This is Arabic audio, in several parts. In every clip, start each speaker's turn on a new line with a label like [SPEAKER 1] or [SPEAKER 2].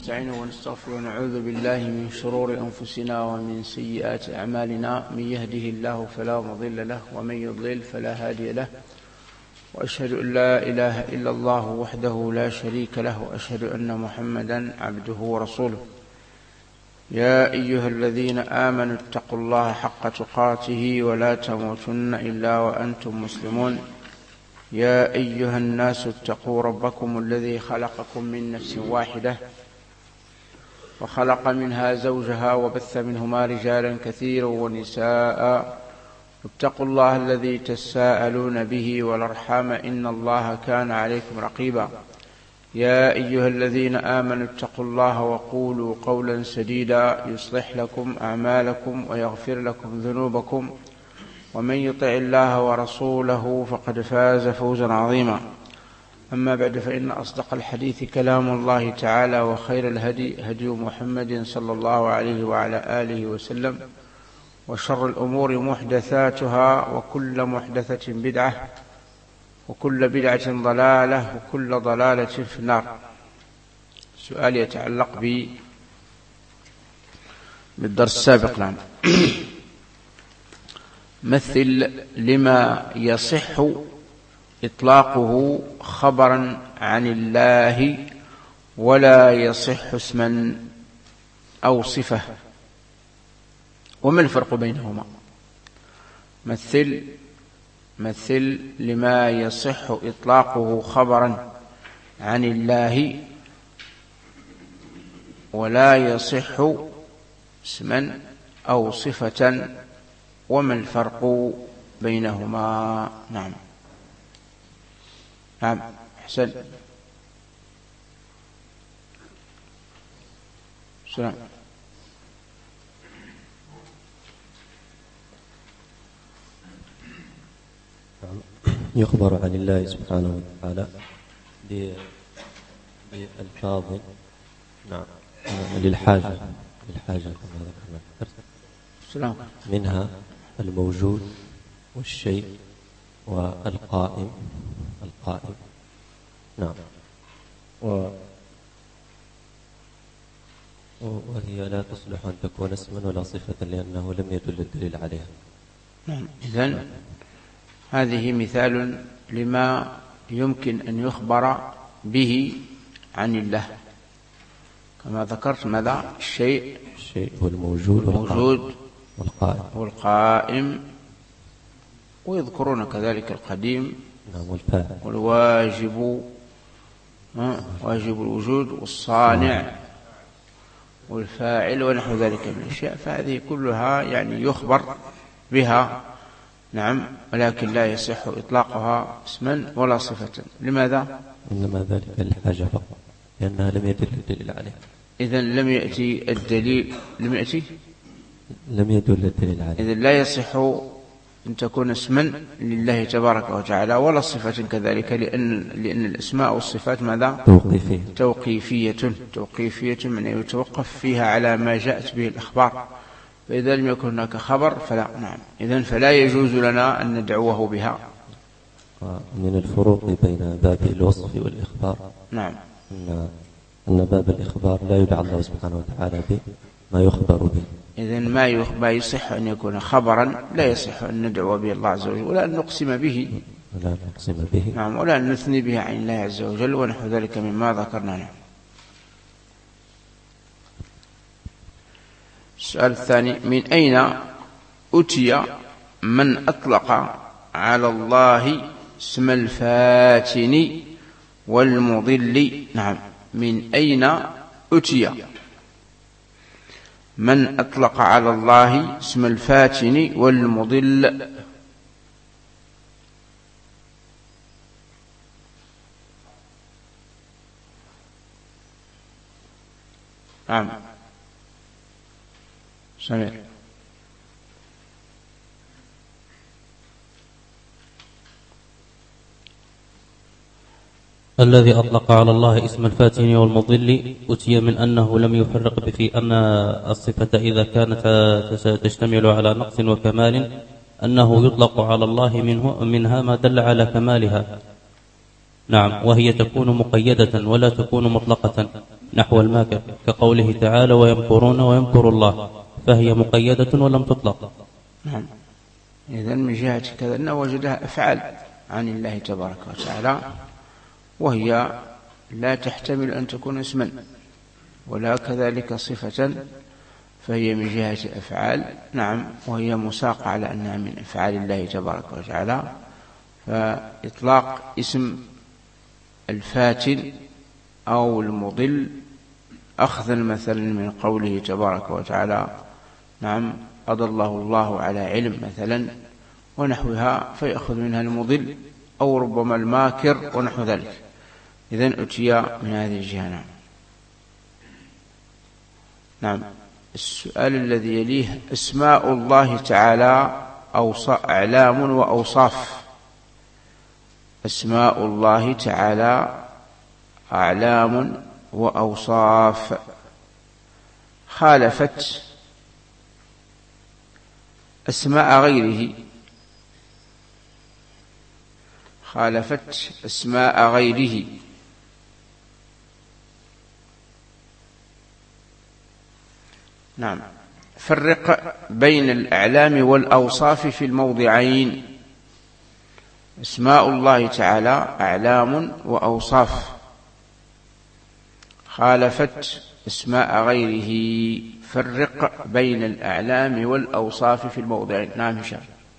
[SPEAKER 1] نستعينه ونستغفره ونعوذ بالله من شرور أنفسنا ومن سيئات أعمالنا. من يهده الله فلا مضل له ومن يضلل فلا هادي له، وأشهد أن لا إله إلا الله وحده لا شريك له، وأشهد أن محمدا عبده ورسوله. يا أيها الذين آمنوا اتقوا الله حق تقاته ولا تموتن إلا وأنتم مسلمون. يا أيها الناس اتقوا ربكم الذي خلقكم من نفس واحدة وخلق منها زوجها وبث منهما رجالا كثيرا ونساء، اتقوا الله الذي تساءلون به والأرحام إن الله كان عليكم رقيبا. يا أيها الذين آمنوا اتقوا الله وقولوا قولا سديدا يصلح لكم أعمالكم ويغفر لكم ذنوبكم، ومن يطع الله ورسوله فقد فاز فوزا عظيما. أما بعد، فإن أصدق الحديث كلام الله تعالى، وخير الهدي هدي محمد صلى الله عليه وعلى آله وسلم، وشر الأمور محدثاتها، وكل محدثة بدعة، وكل بدعة ضلالة، وكل ضلالة في النار. سؤال يتعلق بالدرس السابق. نعم. مثل لما يصح إطلاقه خبرا عن الله ولا يصح اسما أو صفة، وما الفرق بينهما؟ مثل لما يصح إطلاقه خبرا عن الله ولا يصح اسما أو صفة، وما الفرق بينهما؟ نعم. نعم، أحسن. سلام.
[SPEAKER 2] يخبر عن الله سبحانه وتعالى بألفاظ نعم للحاجة كما ذكرنا، منها الموجود والشيء والقائم نعم، وهي لا تصلح أن تكون اسما ولا صفة لأنه لم يدل الدليل عليها.
[SPEAKER 1] نعم. إذن هذه مثال لما يمكن أن يخبر به عن الله، كما ذكرت. ماذا؟ الشيء
[SPEAKER 2] هو الموجود
[SPEAKER 1] والقائم، ويذكرون كذلك القديم والواجب، واجب الوجود، والصانع والفاعل ونحو ذلك من الأشياء. فهذه كلها يعني يخبر بها، نعم، ولكن لا يصح إطلاقها اسما ولا صفة. لماذا؟
[SPEAKER 2] إنما ذلك للحاجة فقط، لأنها لم يدل الدليل عليها.
[SPEAKER 1] إذن لم يأتي الدليل،
[SPEAKER 2] لم يدل الدليل عليها. إذن
[SPEAKER 1] لا يصح أن تكون اسما لله تبارك وتعالى ولا صفة كذلك، لأن الأسماء والصفات ماذا؟ توقيفية من يتوقف فيها على ما جاءت به الأخبار. فإذا لم يكن هناك خبر فلا. نعم. إذن فلا يجوز لنا أن ندعوه بها.
[SPEAKER 2] من الفروق بين باب الوصف والإخبار،
[SPEAKER 1] نعم،
[SPEAKER 2] أن باب الإخبار لا يدعى الله سبحانه وتعالى بما يخبر به.
[SPEAKER 1] إذن ما يصح أن يكون خبرا لا يصح أن ندعو به الله عز وجل، ولا أن نقسم به، نعم، ولا أن نثني به عن الله عز وجل ونحو ذلك مما ذكرنا. نعم. السؤال الثاني: من أين أتي من أطلق على الله اسم الفاتن والمضل؟ نعم. من أين أتي من أطلق على الله اسم الفاتن والمضل؟ نعم، سمير.
[SPEAKER 3] الذي أطلق على الله اسم الفاتن والمضل أتي من أنه لم يفرق في أن الصفة إذا كانت تشتمل على نقص وكمال أنه يطلق على الله منها ما دل على كمالها، نعم، وهي تكون مقيدة ولا تكون مطلقة، نحو الماكر، كقوله تعالى ويمكرون ويمكر الله، فهي مقيدة ولم تطلق.
[SPEAKER 1] نعم. إذن من جهة كذا أنه وجدها أفعال عن الله تبارك وتعالى، وهي لا تحتمل أن تكون اسما ولا كذلك صفة، فهي من جهة أفعال. نعم. وهي مساقة على أنها من أفعال الله تبارك وتعالى. فإطلاق اسم الفاتن أو المضل أخذا مثلا من قوله تبارك وتعالى نعم أضله الله على علم مثلا ونحوها، فيأخذ منها المضل أو ربما الماكر ونحو ذلك. إذن أتي من هذه الجهة. نعم. السؤال الذي يليه: أسماء الله تعالى أعلام وأوصاف. أسماء الله تعالى أعلام وأوصاف خالفت أسماء غيره، خالفت أسماء غيره. نعم. فرق بين الأعلام والأوصاف في الموضعين. أسماء الله تعالى أعلام وأوصاف خالفت أسماء غيره. فرق بين الأعلام والأوصاف في الموضعين. نعم هشام.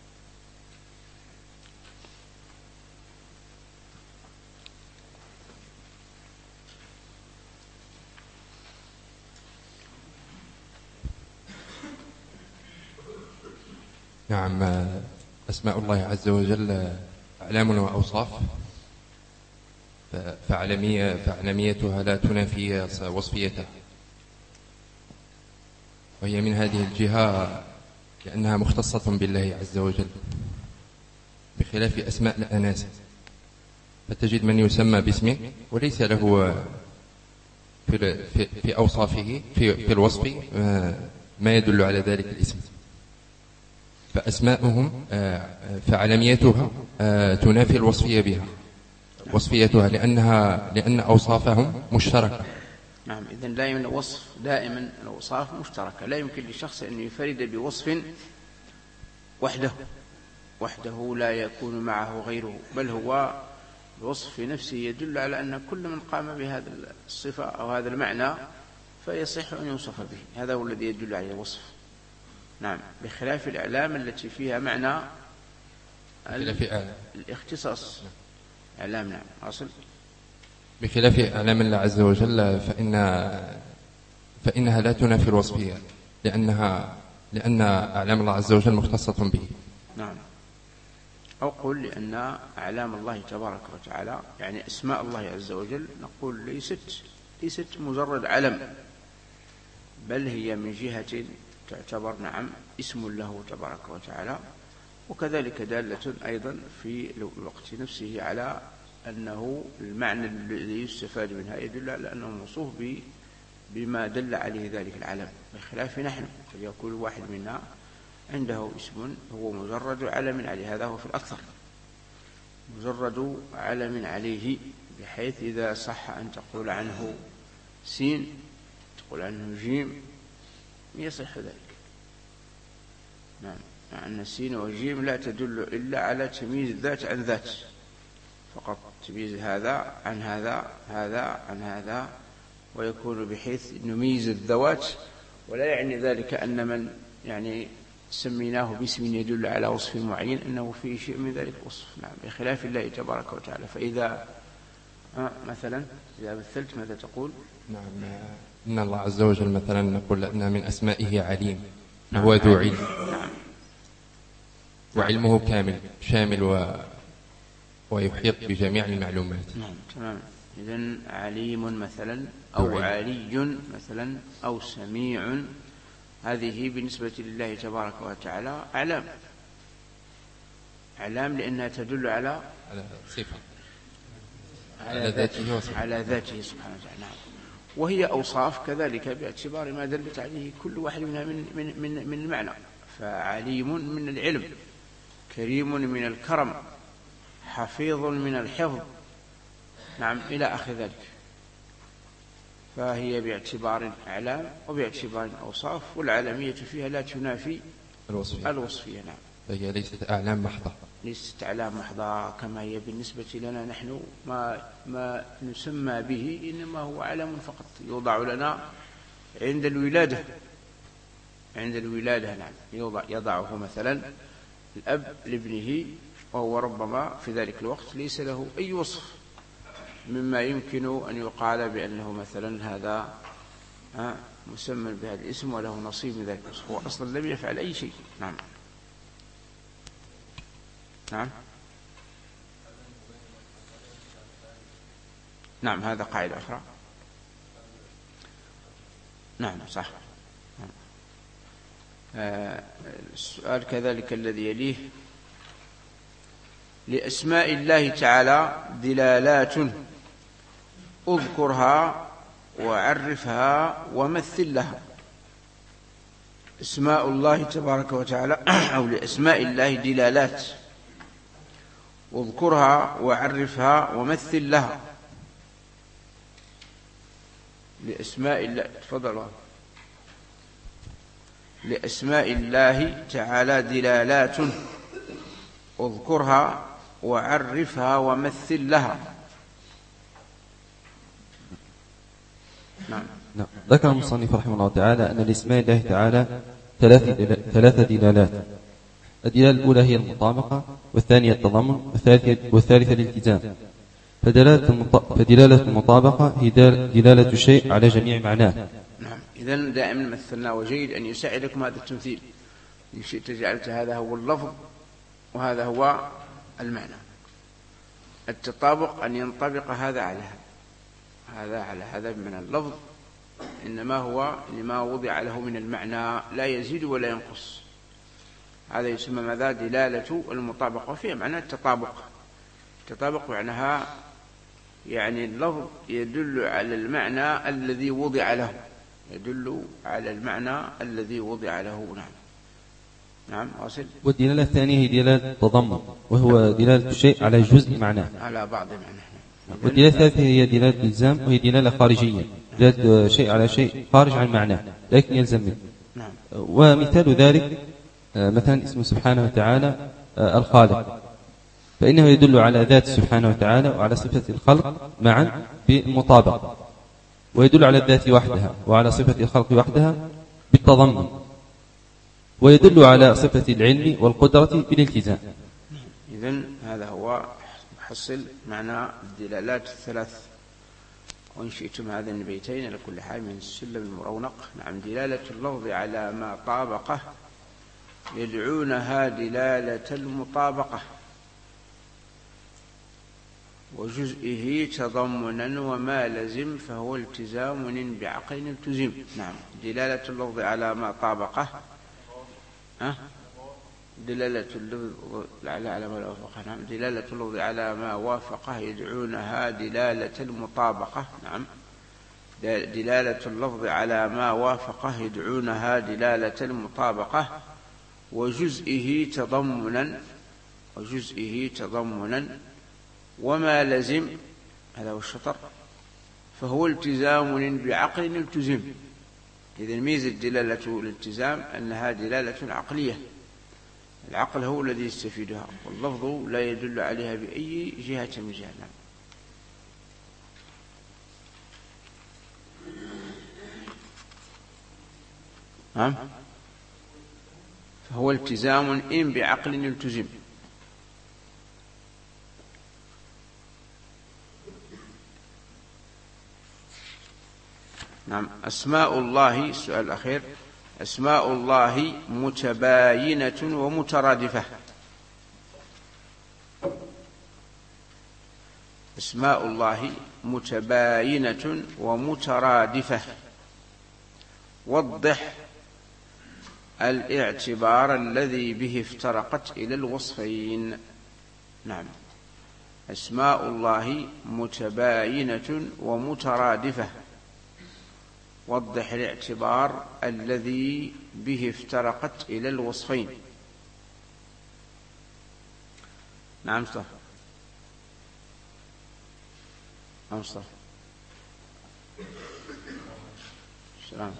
[SPEAKER 4] نعم. أسماء الله عز وجل أعلام وأوصاف، فأعلميتها لا تنافي وصفيتها، وهي من هذه الجهة لأنها مختصة بالله عز وجل، بخلاف أسماء الأناس، فتجد من يسمى باسمه وليس له في أوصافه في الوصف ما يدل على ذلك الاسم. فأسماؤهم فعلميتها تنافي الوصفية بها، وصفيتها لأن أوصافهم مشتركة.
[SPEAKER 1] نعم. إذن لا يمكن وصف، دائما الأوصاف مشتركة، لا يمكن لشخص أن يفرد بوصف وحده لا يكون معه غيره، بل هو الوصف في نفسه يدل على أن كل من قام بهذا الصفة أو هذا المعنى فيصح أن يوصف به. هذا هو الذي يدل عليه الوصف. نعم. بخلاف الأعلام التي فيها معنى الاختصاص. أعلام. نعم. أصل
[SPEAKER 4] بخلاف أعلام الله عز وجل فإنها لا تنافي الوصفية، لأن أعلام الله عز وجل مختصة به.
[SPEAKER 1] نعم. أو قل لأن أعلام الله تبارك وتعالى يعني أسماء الله عز وجل نقول ليست مجرد علم، بل هي من جهة تعتبر نعم اسم له تبارك وتعالى، وكذلك دالة أيضا في الوقت نفسه على أنه المعنى الذي يستفاد منها يدل على أنه موصوف بما دل عليه ذلك العلم، بخلاف نحن فليكون واحد منا عنده اسم هو مجرد علم عليه، هذا هو في الأكثر مجرد علم عليه، بحيث إذا صح أن تقول عنه سين تقول عنه جيم يصح ذلك. نعم. أن السين والجيم لا تدل إلا على تمييز الذات عن ذات فقط، تمييز هذا عن هذا، هذا عن هذا، ويكون بحيث نميز الذوات، ولا يعني ذلك أن من يعني سميناه باسم يدل على وصف معين أنه فيه شيء من ذلك الوصف. نعم. بخلاف الله تبارك وتعالى. فإذا مثلا إذا مثلت ماذا تقول؟
[SPEAKER 4] نعم. إن الله عز وجل مثلا نقول أن من أسمائه عليم، هو ذو علم.
[SPEAKER 1] نعم.
[SPEAKER 4] وعلمه كامل شامل ويحيط بجميع المعلومات.
[SPEAKER 1] نعم. تمام. إذن عليم مثلا أو علي مثلا أو سميع، هذه بالنسبة لله تبارك وتعالى أعلام لأنها تدل على
[SPEAKER 4] صفة
[SPEAKER 1] على ذاته سبحانه وتعالى. نعم. وهي أوصاف كذلك باعتبار ما دلت عليه كل واحد منها من المعنى. فعليم من العلم، كريم من الكرم، حفيظ من الحفظ. نعم. إلى آخر ذلك. فهي باعتبار أعلام وباعتبار أوصاف، والعالمية فيها لا تنافي الوصفية. نعم.
[SPEAKER 4] فهي ليست أعلام محضة،
[SPEAKER 1] ليست أعلام محضة كما هي بالنسبة لنا نحن. ما نسمى به إنما هو علم فقط يوضع لنا عند الولادة. نعم، يضعه مثلا الأب لابنه، وهو ربما في ذلك الوقت ليس له أي وصف مما يمكن أن يقال بأنه مثلا هذا مسمى بهذا الاسم وله نصيب من ذلك الوصف، هو أصلا لم يفعل أي شيء. نعم. نعم. نعم، هذا قاعدة أخرى. نعم صح. السؤال كذلك الذي يليه: لأسماء الله تعالى دلالات اذكرها وعرفها ومثل لها. اسماء الله تبارك وتعالى أو لأسماء الله دلالات اذكرها وعرفها ومثل لها. لأسماء الله، تفضلوا. لأسماء الله تعالى دلالات اذكرها وعرفها ومثل لها.
[SPEAKER 5] نعم. ذكر المصنف رحمه الله تعالى أن لأسماء الله تعالى ثلاث دلالات. الدلالة الأولى هي المطابقة، والثانية التضمن، والثالثة الالتزام. فدلالة المطابقة هي دلالة الشيء على جميع معناه.
[SPEAKER 1] نعم. إذن دائما مثلنا، وجيد أن يساعدكم هذا التمثيل. إن شئت جعلت هذا هو اللفظ وهذا هو المعنى. التطابق أن ينطبق هذا على هذا على هذا من اللفظ، إنما هو لما وضع له من المعنى، لا يزيد ولا ينقص. هذا يسمى ماذا؟ دلالة المطابقة، وفيها معنى التطابق. التطابق معناها يعني اللفظ يدل على المعنى الذي وضع له، يدل على المعنى الذي وضع له. نعم. نعم واصل.
[SPEAKER 5] والدلالة الثانية هي دلالة التضمن، وهو دلالة الشيء على جزء معناه،
[SPEAKER 1] على بعض معناه.
[SPEAKER 5] والدلالة الثالثة هي دلالة الإلزام، وهي دلالة خارجية، دلالة شيء على شيء خارج عن معناه لكن يلزم منه.
[SPEAKER 1] نعم.
[SPEAKER 5] ومثال ذلك مثلا اسمه سبحانه وتعالى الخالق، فإنه يدل على ذات سبحانه وتعالى وعلى صفة الخلق معا بالمطابقة، ويدل على الذات وحدها وعلى صفة الخلق وحدها بالتضمن، ويدل على صفة العلم والقدرة بالالتزام.
[SPEAKER 1] إذن هذا هو حصل معنى الدلالات الثلاث. وإن شئتم هذين البيتين لكل حال من السلم المرونق. نعم. دلالة اللفظ على ما طابقه يدعونها دلالة المطابقة، وجزئه تضمنا وما لزم فهو التزام بعقل التزم. نعم. دلالة اللفظ على ما طابقه، دلالة اللفظ على ما وافقه. نعم. دلالة اللفظ على ما وافقه يدعونها دلالة المطابقة. نعم. دلالة اللفظ على ما وافقه يدعونها دلالة المطابقة، وجزئه تضمنا وما لزم، هذا هو الشطر، فهو التزام بعقل التزم. إذن ميزة دلالة الالتزام أنها دلالة عقلية، العقل هو الذي يستفيدها، واللفظ لا يدل عليها بأي جهة من جهة. نعم. فهو التزام إن بعقل التزم. نعم. أسماء الله، السؤال الأخير: أسماء الله متباينة ومترادفة. أسماء الله متباينة ومترادفة. وضح الاعتبار الذي به افترقت إلى الوصفين. نعم. أسماء الله متباينة ومترادفة. وضح الاعتبار الذي به افترقت إلى الوصفين. نعم مصطفى. نعم مصطفى. السلام.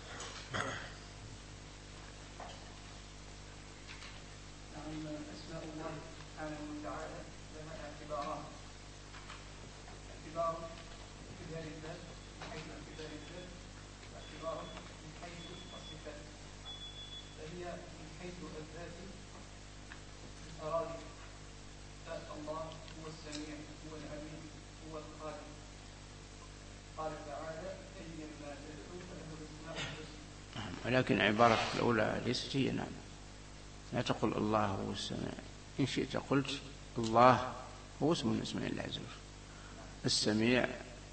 [SPEAKER 6] أسماء الله سبحانه وتعالى لها اعتبارات. اعتبار باعتبار الذات من حيث اعتبار الذات، واعتبار من حيث الصفات. فهي من حيث الذات بالأراضي، فالله هو السميع، هو العليم، هو الخالق. قال تعالى: أيما تدعو فله الأسماء الحسنى.
[SPEAKER 1] ولكن عبارة الأولى ليست هي. نعم، لا تقل الله هو السميع، إن شئت قلت الله هو اسم من اسماء الله عز وجل. السميع،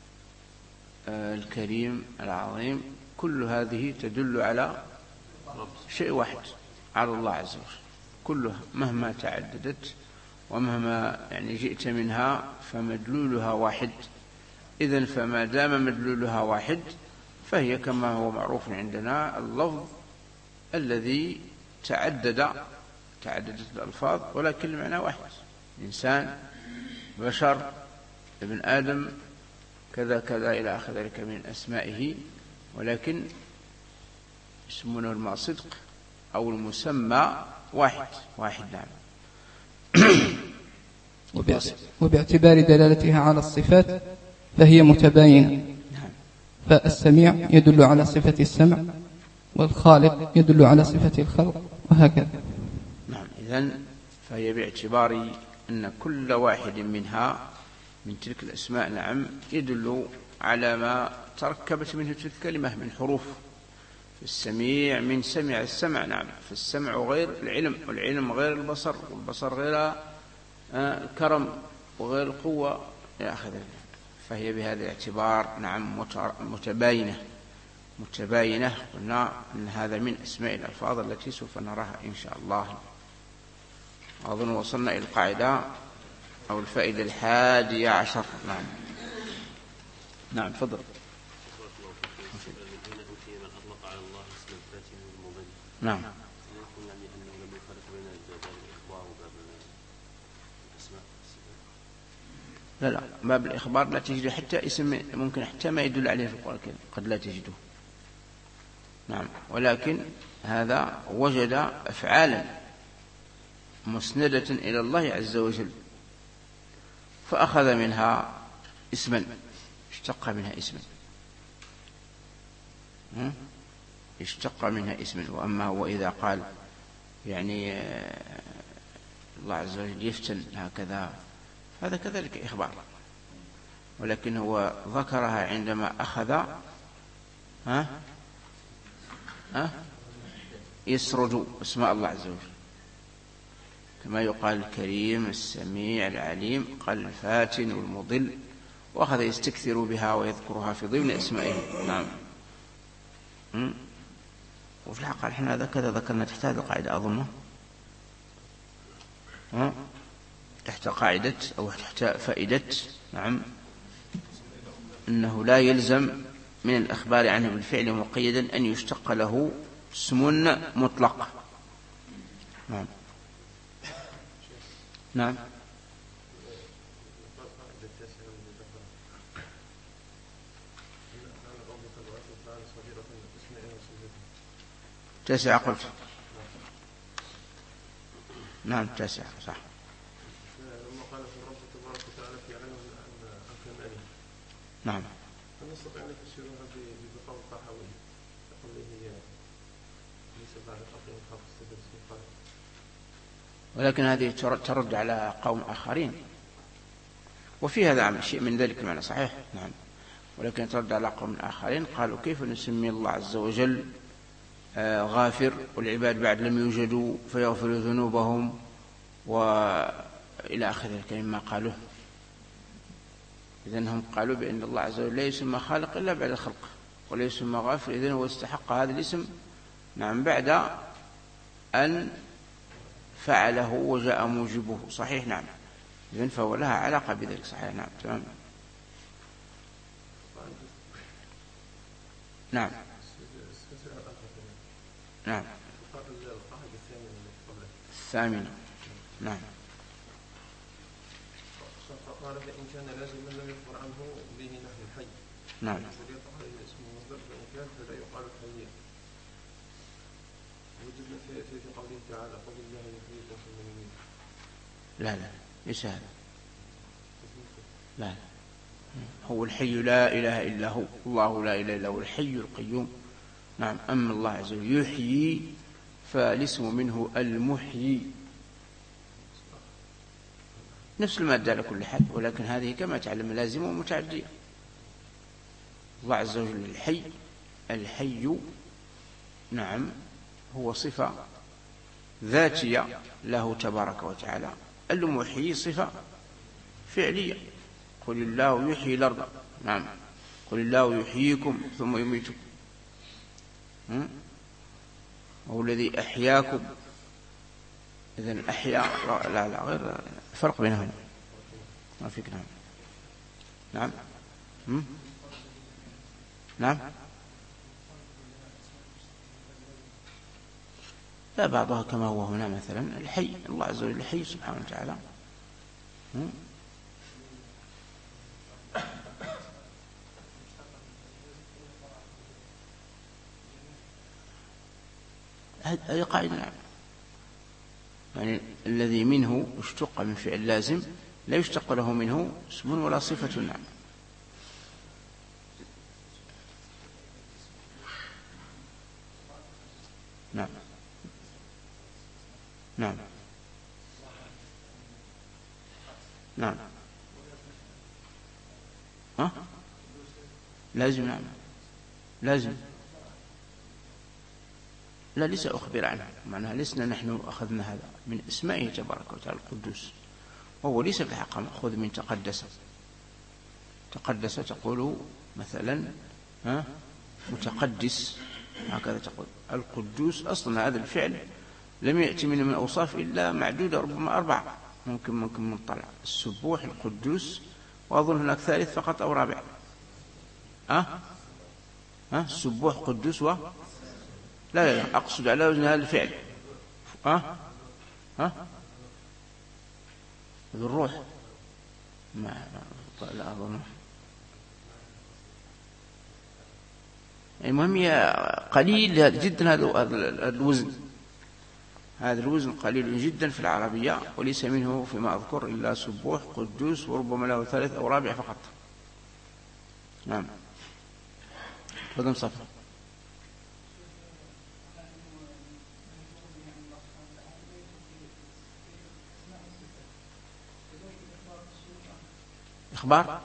[SPEAKER 1] الكريم، العظيم، كل هذه تدل على شيء واحد، على الله عز وجل. كلها مهما تعددت ومهما جئت منها فمدلولها واحد. إذن فما دام مدلولها واحد فهي كما هو معروف عندنا اللفظ الذي تعددت الألفاظ ولكن المعنى واحد. إنسان، بشر، ابن آدم، كذا كذا إلى آخر ذلك من أسمائه، ولكن يسمونه الماء صدق أو المسمى واحد. نعم.
[SPEAKER 6] وباعتبار دلالتها على الصفات فهي متباينة. فالسميع يدل على صفة السمع، والخالق يدل على صفة الخلق، وهكذا.
[SPEAKER 1] نعم. إذن فهي باعتبار أن كل واحد منها من تلك الأسماء نعم يدل على ما تركبت منه تلك الكلمة من حروف. السميع من سمع السمع، نعم، فالسمع غير العلم، والعلم غير البصر، والبصر غير الكرم وغير القوة إلى آخره. فهي بهذا الاعتبار نعم متباينة. قلنا أن هذا من أسماء الألفاظ التي سوف نراها إن شاء الله. أظن وصلنا إلى القاعدة أو الفائدة 11. نعم تفضل. نعم. لا، باب الإخبار لا تجد حتى اسم، ممكن حتى ما يدل عليه في القرآن قد لا تجده. نعم. ولكن هذا وجد أفعالا مسندة إلى الله عز وجل فأخذ منها اسما، اشتق منها اسما. وأما هو إذا قال الله عز وجل يفتن هكذا، هذا كذلك إخبار، ولكن هو ذكرها عندما أخذ يسرد اسماء الله عز وجل، كما يقال الكريم، السميع، العليم، قال الفاتن والمضل، وأخذ يستكثر بها ويذكرها في ضمن أسمائه. نعم. وفي الحقيقة احنا هذا كذا ذكرنا تحت هذه القاعدة أظنه، تحت قاعدة أو تحت فائدة نعم أنه لا يلزم من الأخبار عنه بالفعل مقيدا أن يشتق له اسم مطلق. نعم. نعم. تسعة قلت. نعم 9 صح. نعم.
[SPEAKER 7] نستطيع أن نفسرها بقول الطحاوي قوله هي ليس بعد خلق خلق السبب سبحانه.
[SPEAKER 1] ولكن هذه ترد على قوم آخرين، وفي هذا شيء من ذلك المعنى صحيح. نعم. ولكن ترد على قوم آخرين قالوا كيف نسمي الله عز وجل غافر والعباد بعد لم يوجدوا فيغفر ذنوبهم وإلى آخر ذلك مما قالوه. إذن هم قالوا بأن الله عز وجل لا يسمى خالق إلا بعد الخلق، ولا يسمى غافر، إذن هو استحق هذا الاسم نعم بعد أن فعله وجاء موجبه. صحيح. نعم. إذن فهو لها علاقة بذلك. صحيح. نعم. تمام. نعم. نعم. الثامنة. نعم.
[SPEAKER 7] قال فإن كان لازما لم يخبر عنه به نحو الحي
[SPEAKER 1] نعم.
[SPEAKER 7] اسمه مصدر فإن كان فلا يقال حيا. وجدنا في قوله تعالى قل الله يحييكم ثم يميتكم.
[SPEAKER 1] لا ليس هذا. لا هو الحي لا إله إلا هو، الله لا إله إلا هو الحي القيوم. نعم. أما الله عز وجل يحيي فالاسم منه المحيي، نفس المادة على كل حال، ولكن هذه كما تعلم لازمة ومتعدية. الله عز وجل الحي نعم هو صفة ذاتية له تبارك وتعالى. المحيي صفة فعلية. قل الله يحيي الأرض. نعم. قل الله يحييكم ثم يميتكم. هو الذي أحياكم. إذن أحيا لا غير فرق بينهم ما فيك. نعم. نعم. لا بعضها كما هو هنا مثلا الحي، الله عز وجل الحي سبحانه وتعالى. هذه قاعدة. نعم. يعني الذي منه اشتق من فعل لازم لا يشتق له منه اسم ولا صفة. نعم. نعم. نعم. نعم. لازم. نعم لازم. لا ليس أخبر عنه، معناها لسنا نحن أخذنا هذا من اسمائه تبارك وتعالى القدوس، وهو ليس في الحق مأخوذ من تقدس. تقدس تقول مثلا متقدس، هكذا تقول. القدوس أصلا هذا الفعل لم يأتي من أوصاف إلا معدودة، ربما 4 ممكن من طلع. السبوح القدوس، وأظن هناك ثالث فقط أو رابع. السبوح قدوس لا أقصد على وزن هذا الفعل. ذو الروح لا أظن. المهم قليل جدا هذا الوزن. هذا الوزن قليل جدا في العربية، وليس منه فيما أذكر إلا سبوح قدوس، وربما له 3 أو 4 فقط. نعم. بدم صفر. إخبار.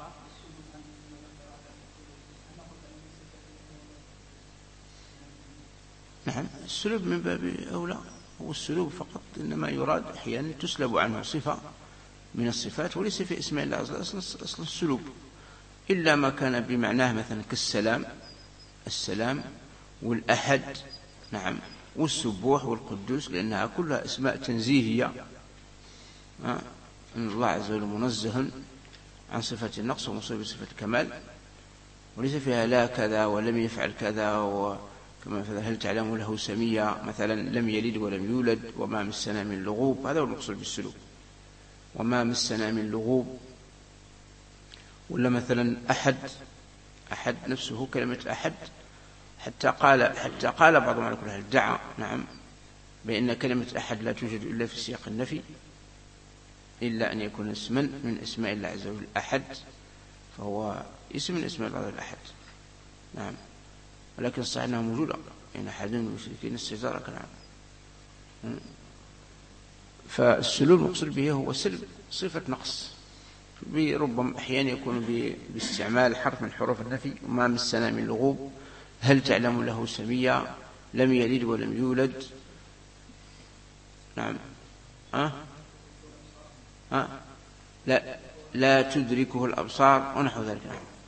[SPEAKER 1] نعم. السلوب من باب أولى. هو السلوب فقط إنما يراد أحيانا تسلب عنه صفة من الصفات، وليس في اسم الله أصل السلوب، إلا ما كان بمعناه مثلا كالسلام والأحد. نعم. والسبوح والقدوس، لأنها كلها اسماء تنزيهية. إن الله عز وجل منزه عن صفة النقص ومصيب بصفة الكمال، وليس فيها لا كذا ولم يفعل كذا، كما مثلا هل تعلم له سمية، مثلا لم يلد ولم يولد، وما مسنا من لغوب. هذا هو المقصود بالسلوك، وما مسنا من لغوب. ولا مثلا أحد نفسه كلمة أحد، حتى قال بعضهم على كل حال دعا. نعم. بأن كلمة أحد لا توجد إلا في سياق النفي، إلا أن يكون اسما من اسماء الله عز وجل. أحد فهو اسم من اسماء الله الأحد. نعم. ولكن الصحيح أنها موجودة، إن أحد من المشركين استجارك. نعم. فالسلوب المقصود به هو سلب صفة نقص، ربما أحيانا يكون باستعمال حرف من حروف النفي. وما مسنا من لغوب، هل تعلم له سمية، لم يلد ولم يولد. نعم. لا تدركه الأبصار ونحو ذلك.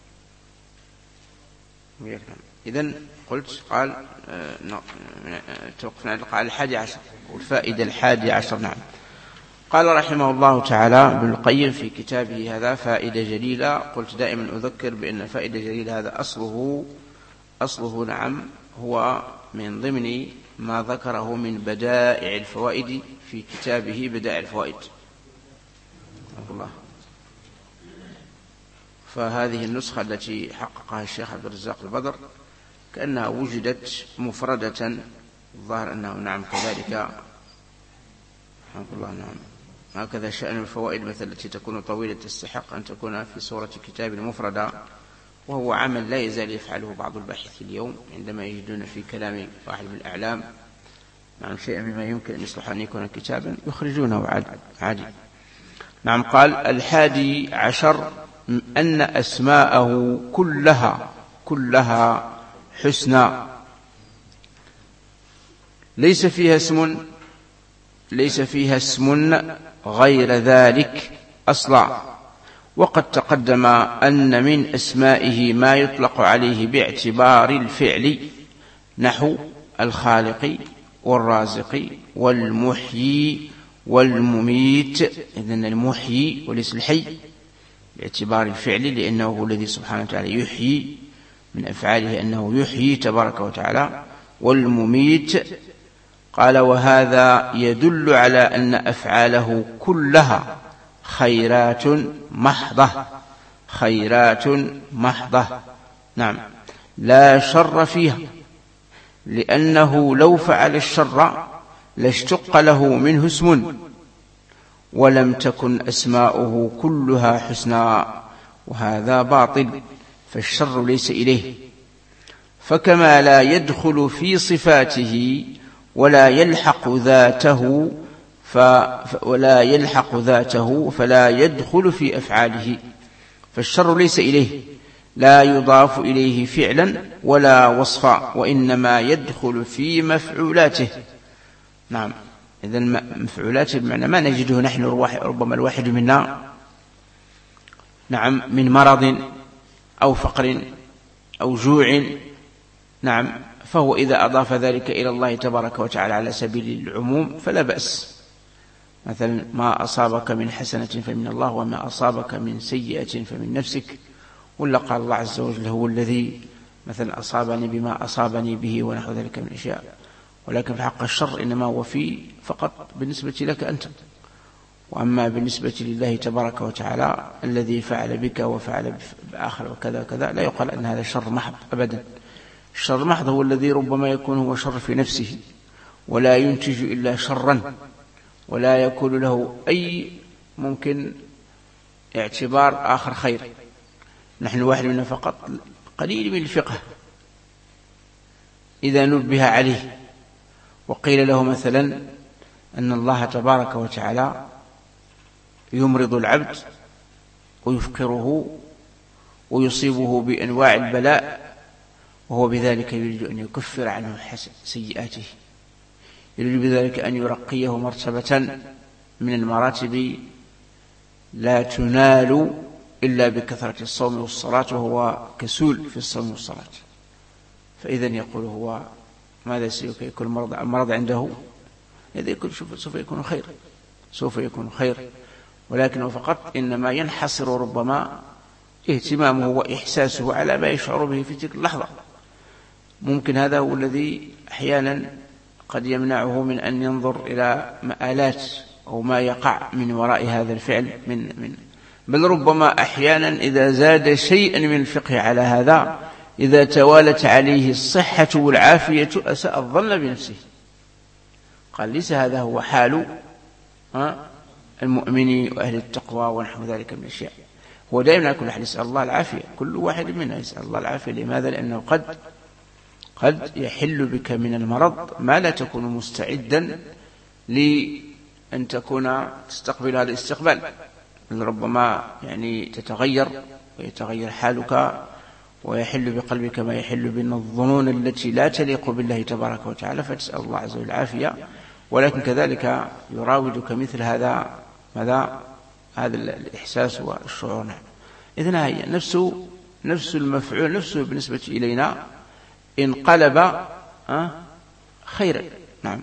[SPEAKER 1] نعم. إذن قلت قال توقفنا على القاعدة 11 والفائدة 11. نعم. قال رحمه الله تعالى ابن القيم في كتابه هذا فائدة جليلة. قلت دائما أذكر بأن فائدة جليلة هذا أصله نعم هو من ضمن ما ذكره من بدائع الفوائد في كتابه بدائع الفوائد. الله. فهذه النسخة التي حققها الشيخ عبد الرزاق البدر كأنها وجدت مفردة، الظاهر أنه نعم كذلك. الله نعم. هكذا شأن الفوائد مثل التي تكون طويلة تستحق أن تكون في صورة كتاب مفردة، وهو عمل لا يزال يفعله بعض الباحثين اليوم عندما يجدون في كلام واحد من الأعلام نعم شيئا مما يمكن أن يصلح أن يكون كتابا يخرجونه عادي. نعم. قال 11 أن أسماءه كلها حسنى ليس فيها اسم غير ذلك أصلا. وقد تقدم أن من أسمائه ما يطلق عليه باعتبار الفعل نحو الخالق والرازق والمحيي والمميت. إذن المحيي وليس الحي باعتبار الفعل، لأنه هو الذي سبحانه وتعالى يحيي، من أفعاله أنه يحيي تبارك وتعالى. والمميت قال وهذا يدل على أن أفعاله كلها خيرات محضة. نعم. لا شر فيها، لأنه لو فعل الشر لاشتق له منه اسم، ولم تكن أسماؤه كلها حسنى، وهذا باطل، فالشر ليس إليه. فكما لا يدخل في صفاته ولا يلحق ذاته فلا يدخل في أفعاله، فالشر ليس إليه، لا يضاف إليه فعلا ولا وصفا، وإنما يدخل في مفعولاته. نعم. إذن مفعولاته بمعنى ما نجده نحن ربما الواحد منا نعم من مرض أو فقر أو جوع، نعم، فهو إذا أضاف ذلك إلى الله تبارك وتعالى على سبيل العموم فلا بأس. مثلا ما أصابك من حسنة فمن الله، وما أصابك من سيئة فمن نفسك. ولا قال الله عز وجل هو الذي مثلا أصابني بما أصابني به ونحو ذلك من الأشياء. ولكن في حق الشر إنما هو فقط بالنسبة لك أنت، وأما بالنسبة لله تبارك وتعالى الذي فعل بك وفعل بآخر وكذا كذا لا يقال أن هذا شر محض أبدا. الشر المحض هو الذي ربما يكون هو شر في نفسه ولا ينتج إلا شرا، ولا يكون له أي ممكن اعتبار آخر خير. نحن الواحد منا فقط قليل من الفقه إذا نبه عليه وقيل له مثلا أن الله تبارك وتعالى يمرض العبد ويفقره ويصيبه بأنواع البلاء، وهو بذلك يريد أن يكفر عنه سيئاته، يريد بذلك أن يرقيه مرتبة من المراتب لا تنال إلا بكثرة الصوم والصلاة، وهو كسول في الصوم والصلاة. فإذا يقول هو ماذا سيكون المرض عنده؟ إذا يكون سوف يكون خير، ولكنه فقط إنما ينحصر ربما اهتمامه وإحساسه على ما يشعر به في تلك اللحظة. ممكن هذا هو الذي أحيانا قد يمنعه من أن ينظر إلى مآلات أو ما يقع من وراء هذا الفعل بل ربما أحيانا إذا زاد شيئا من الفقه على هذا، إذا توالت عليه الصحة والعافية أساء الظن بنفسه. قال ليس هذا هو حال المؤمن وأهل التقوى ونحو ذلك من الأشياء. هو دائما كل أحد يسأل الله العافية، كل واحد منا يسأل الله العافية. لماذا؟ لأنه قد يحل بك من المرض ما لا تكون مستعدا لأن تستقبل هذا الاستقبال، ربما يعني تتغير ويتغير حالك ويحل بقلبك ما يحل بين الظنون التي لا تليق بالله تبارك وتعالى، فتسأل الله عز وجل العافية. ولكن كذلك يراودك مثل هذا هذا الإحساس والشعور. إذن هي نفس المفعول نفسه بالنسبة إلينا انقلب خيرا. نعم.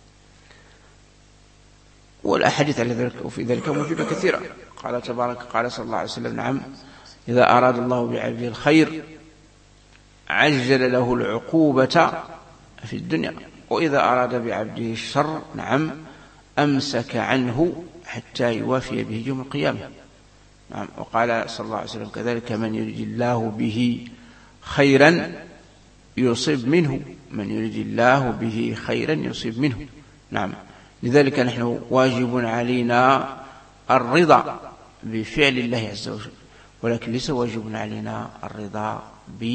[SPEAKER 1] والأحاديث على ذلك وفي ذلك موجودة كثيرة. قال صلى الله عليه وسلم نعم إذا أراد الله بعبده الخير عجل له العقوبة في الدنيا، وإذا أراد بعبده الشر نعم أمسك عنه حتى يوافي به يوم القيامة. نعم. وقال صلى الله عليه وسلم كذلك من يريد الله به خيرا يصيب منه، من يريد الله به خيرا يصيب منه. نعم. لذلك نحن واجب علينا الرضا بفعل الله عز وجل، ولكن ليس واجب علينا الرضا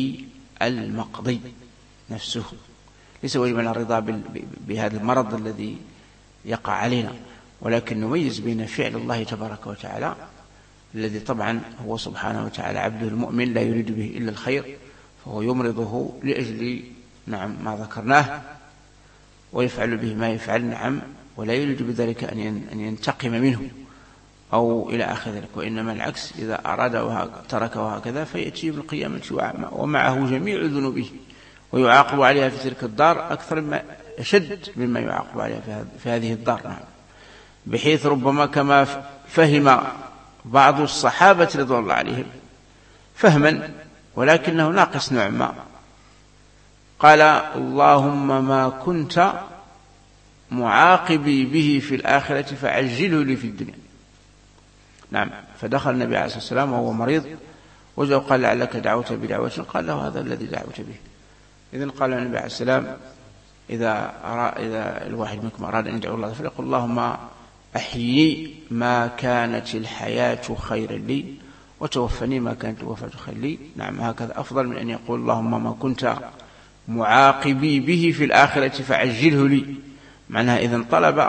[SPEAKER 1] بالمقضي نفسه، ليس واجب علينا الرضا بهذا المرض الذي يقع علينا، ولكن نميز بين فعل الله تبارك وتعالى الذي طبعا هو سبحانه وتعالى عبده المؤمن لا يريد به إلا الخير، فهو يمرضه لأجل نعم ما ذكرناه، ويفعل به ما يفعل نعم، ولا يريد بذلك أن ينتقم منه أو إلى آخر ذلك، وإنما العكس، إذا أراد تركه هكذا فيأتي بالقيامة ومعه جميع ذنوبه ويعاقب عليها في تلك الدار أكثر ما أشد مما يعاقب عليها في هذه الدار. نعم. بحيث ربما كما فهم بعض الصحابة رضوان الله عليهم فهما ولكنه ناقص نوعا ما، قال اللهم ما كنت معاقبي به في الآخرة فعجله لي في الدنيا. نعم. فدخل النبي عليه الصلاة والسلام وهو مريض وجاء قال لعلك دعوت بدعوة، قال له هذا الذي دعوت به. إذن قال النبي عليه السلام إذا الواحد منكم أراد أن يدعو الله فليقل اللهم أحيي ما كانت الحياة خيرا لي وتوفني ما كانت الوفاة خيرا لي. نعم. هكذا أفضل من أن يقول اللهم ما كنت معاقبي به في الآخرة فعجله لي، معناها إذن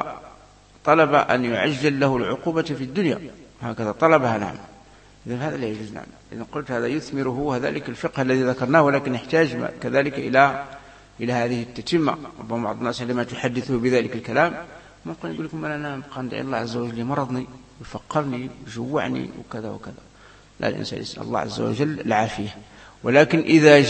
[SPEAKER 1] طلب أن يعجل له العقوبة في الدنيا، هكذا طلبها. نعم. إذن هذا لا يجوز. نعم. إذن قلت هذا يثمره ذلك الفقه الذي ذكرناه، ولكن يحتاج كذلك إلى هذه التتمة. ربما بعض الناس لما تحدثه بذلك الكلام ممكن يقول لكم أنا أبقى ندعي الله عز وجل مرضني يفقرني يجوعني وكذا وكذا. لا، الإنسان يسأل الله عز وجل العافية، ولكن إذا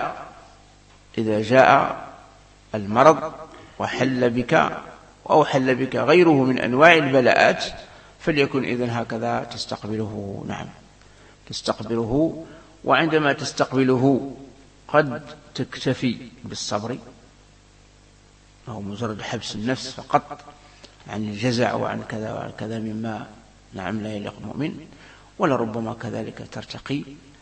[SPEAKER 1] جاء المرض وحل بك أو حل بك غيره من أنواع البلاءات فليكن إذن هكذا تستقبله. نعم. تستقبله، وعندما تستقبله قد تكتفي بالصبر أو مجرد حبس النفس فقط عن الجزع وعن كذا وعن كذا مما نعم لا يليق المؤمن، ولربما كذلك ترتقي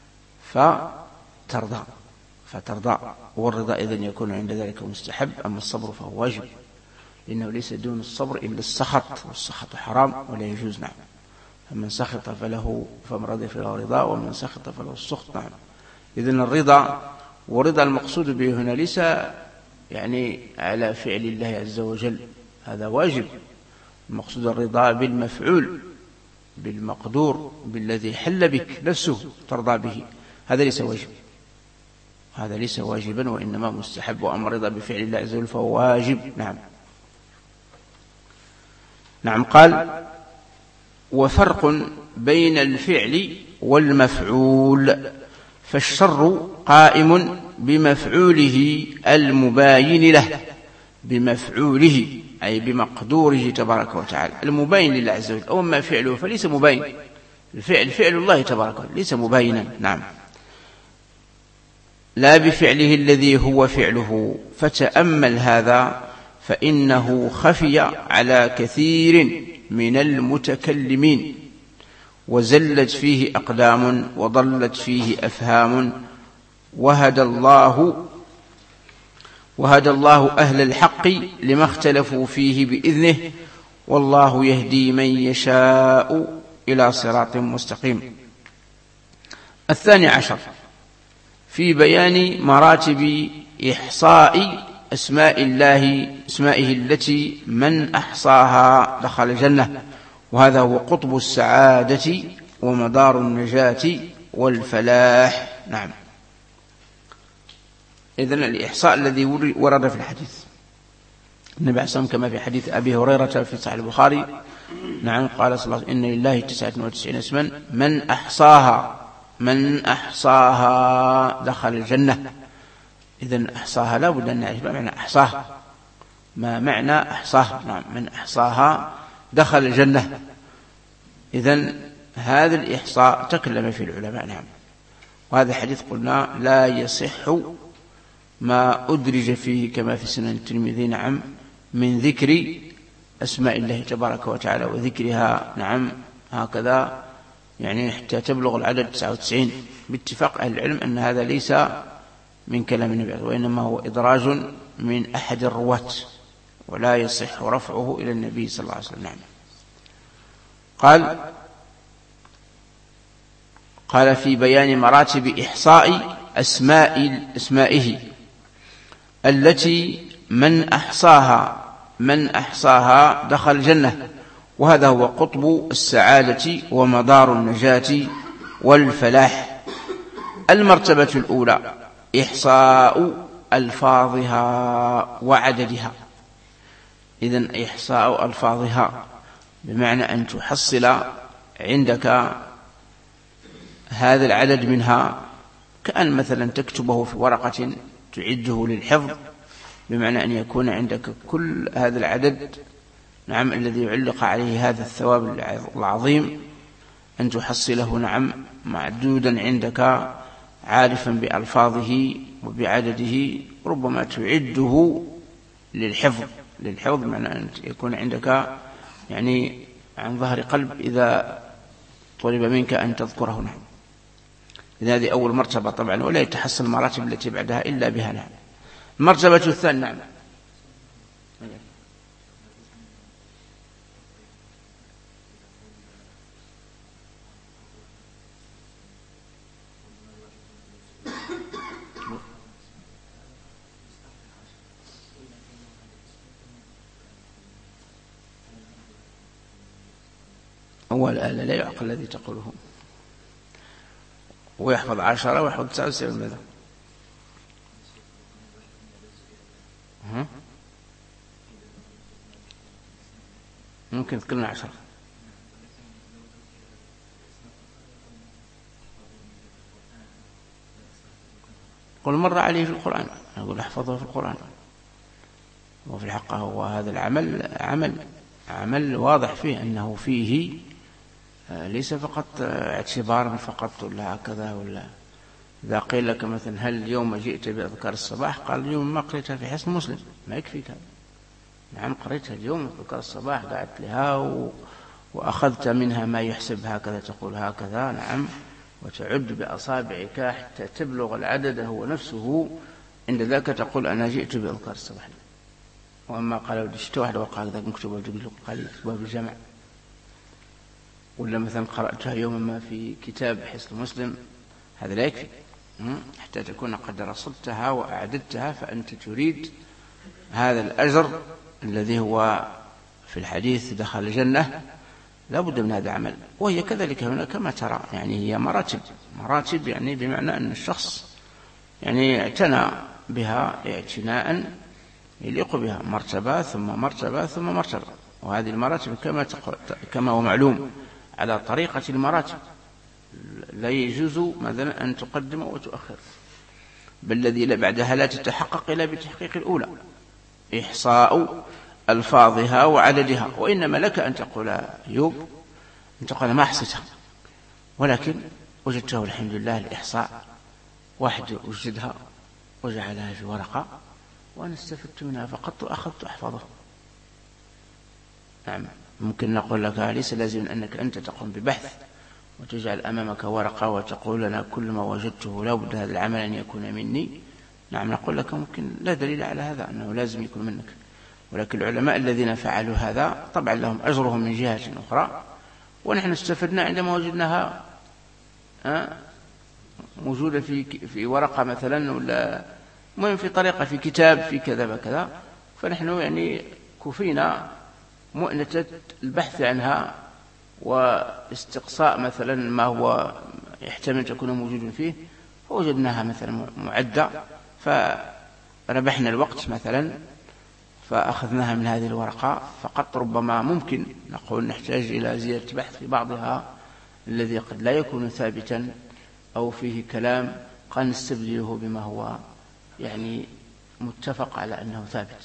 [SPEAKER 1] فترضى، والرضا إذن يكون عند ذلك مستحب. أما الصبر فهو واجب، لأنه ليس دون الصبر إلا السخط، والسخط حرام ولا يجوز. نعم. فمن سخط فمن رضي فله رضا ومن سخط فله السخط. نعم. إذن الرضا ورضا المقصود به هنا ليس يعني على فعل الله عز وجل، هذا واجب. المقصود الرضا بالمفعول بالمقدور بالذي حل بك نفسه ترضى به، هذا ليس واجب، هذا ليس واجبا وإنما مستحب. وأما الرضا بفعل الله عز وجل فهو واجب. نعم. نعم. قال وفرق بين الفعل والمفعول، فالشر قائم بمفعوله المباين له، بمفعوله أي بمقدوره تبارك وتعالى المباين لله عز وجل. أما فعله فليس مباين، فعل الله تبارك وتعالى ليس مباينا. نعم. لا بفعله الذي هو فعله، فتأمل هذا فإنه خفي على كثير من المتكلمين، وزلت فيه أقدام وضلت فيه أفهام، وهدى الله أهل الحق لما اختلفوا فيه بإذنه، والله يهدي من يشاء إلى صراط مستقيم. 12 في بيان مراتب إحصاء أسمائه التي من أحصاها دخل الجنة، وهذا هو قطب السعادة ومدار النجاة والفلاح. نعم. إذن الإحصاء الذي ورد في الحديث النبي عليه الصلاة والسلام كما في حديث أبي هريرة في صحيح البخاري. نعم. قال صلى الله عليه وسلم إن لله 99 اسما من أحصاها دخل الجنة. إذن أحصاها لا بد أن نعرف ما معنى أحصاها، ما معنى أحصاها. نعم. من أحصاها دخل الجنة. إذن هذا الإحصاء تكلم فيه العلماء. نعم. وهذا الحديث قلنا لا يصح ما أدرج فيه كما في سنن الترمذي. نعم. من ذكر أسماء الله تبارك وتعالى وذكرها. نعم. هكذا يعني حتى تبلغ العدد 99 باتفاق أهل العلم أن هذا ليس من كلام النبي وإنما هو إدراج من أحد الرواة ولا يصح رفعه إلى النبي صلى الله عليه وسلم. نعم. قال في بيان مراتب إحصاء أسمائه التي من أحصاها دخل الجنة، وهذا هو قطب السعادة ومدار النجاة والفلاح. المرتبة الأولى إحصاء ألفاظها وعددها. إذن إحصاء ألفاظها بمعنى أن تحصل عندك هذا العدد منها، كأن مثلا تكتبه في ورقة تعده للحفظ، بمعنى أن يكون عندك كل هذا العدد، نعم، الذي يعلق عليه هذا الثواب العظيم، أن تحصله، نعم، معدودا عندك عارفا بألفاظه وبعدده، ربما تعده للحفظ معنى أن يكون عندك يعني عن ظهر قلب إذا طلب منك أن تذكره. نعم. إذا هذه أول مرتبة طبعا، ولا يتحصل المراتب التي بعدها إلا بها. نعم. المرتبة الثانية. نعم. أول لا يعقل الذي تقوله، ويحفظ 10 ويحفظ 99 ماذا؟ ممكن تذكرنا 10. قل مر عليه في القرآن، أقول احفظه في القرآن. وفي الحق هو هذا العمل عمل واضح فيه أنه فيه ليس فقط اعتبارا فقط ولا هكذا، ولا إذا قيل لك مثلا هل اليوم جئت بأذكار الصباح، قال اليوم ما قريتها في حصن مسلم، ما يكفيك هذا. نعم، قريتها اليوم أذكار الصباح، قعدت لها وأخذت منها ما يحسب هكذا، تقول هكذا، نعم، وتعد بأصابعك حتى تبلغ العدد هو نفسه، عند ذاك تقول أنا جئت بأذكار الصباح. وأما قال ودشت واحد وقال ذاك مكتوبة قال باب الجمع، ولا مثلا قرأتها يوما ما في كتاب حصن مسلم، هذا لا يكفي حتى تكون قد رصدتها وأعددتها، فأنت تريد هذا الأجر الذي هو في الحديث دخل الجنة، لا بد من هذا العمل. وهي كذلك هنا كما ترى، يعني هي مراتب يعني بمعنى أن الشخص يعني اعتنى بها اعتناء يليق بها، مرتبة ثم مرتبة ثم مرتبة. وهذه المراتب كما هو معلوم على طريقة المراتب، لا يجوز مثلا أن تقدم وتؤخر، بل الذي بعدها لا تتحقق إلا بتحقيق الأولى، إحصاء ألفاظها وعددها. وإنما لك أن تقول أيوب، أن تقول ما أحصيتها، ولكن وجدته الحمد لله الإحصاء، واحد وجدها وجعلها في ورقة وأنا استفدت منها فقط وأخذت أحفظه. نعم، ممكن نقول لك ليس لازم أنك أنت تقوم ببحث وتجعل أمامك ورقة وتقول لنا كل ما وجدته لا بد هذا العمل أن يكون مني. نعم، نقول لك ممكن لا دليل على هذا أنه لازم يكون منك، ولكن العلماء الذين فعلوا هذا طبعا لهم أجرهم من جهة أخرى، ونحن استفدنا عندما وجدناها موجودة في ورقة مثلا، ولا مهم في طريقة في كتاب في كذا وكذا، فنحن يعني كفينا مؤنة البحث عنها واستقصاء مثلا ما هو يحتمل تكون موجود فيه، فوجدناها مثلا معدة، فربحنا الوقت مثلا فأخذناها من هذه الورقة فقط. ربما ممكن نقول نحتاج إلى زيادة بحث في بعضها الذي قد لا يكون ثابتا أو فيه كلام، قد نستبدله بما هو يعني متفق على أنه ثابت.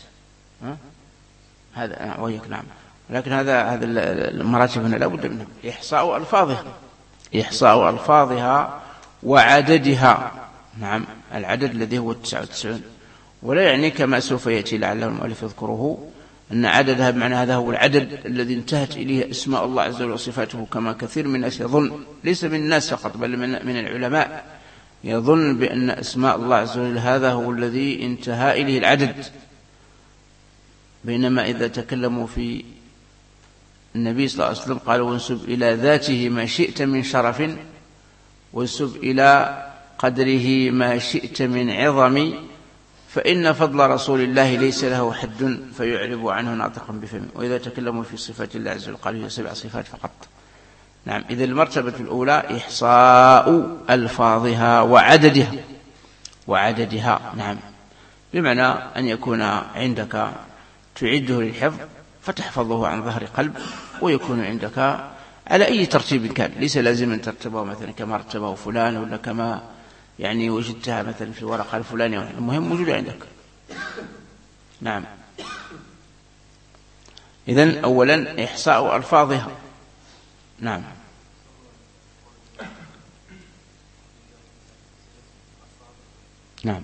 [SPEAKER 1] هذا وياك. نعم، لكن هذا المراتب هنا لا بد منها، إحصاء ألفاظها وعددها. نعم، العدد الذي هو 99، ولا يعني كما سوف يأتي لعله المؤلف يذكره أن عددها بمعنى هذا هو العدد الذي انتهت إليه أسماء الله عز وجل وصفاته، كما كثير من الناس يظن، ليس من الناس فقط بل من العلماء، يظن بأن أسماء الله عز وجل هذا هو الذي انتهى إليه العدد. بينما إذا تكلموا في النبي صلى الله عليه وسلم قالوا: وانسب إلى ذاته ما شئت من شرف، وانسب إلى قدره ما شئت من عظم، فإن فضل رسول الله ليس له حد فيعرب عنه ناطقا بفمه. وإذا تكلموا في صفات الله عز وجل قالوا: هي 7 صفات فقط. نعم. إذا المرتبة الأولى إحصاء ألفاظها وعددها. نعم. بمعنى أن يكون عندك تعده للحفظ فتحفظه عن ظهر قلب، ويكون عندك على أي ترتيب كان، ليس لازم أن ترتبه مثلا كما رتبه فلان، ولا كما يعني وجدتها مثلا في الورقة الفلانية، المهم موجود عندك. نعم. إذن أولا إحصاء ألفاظها. نعم. نعم.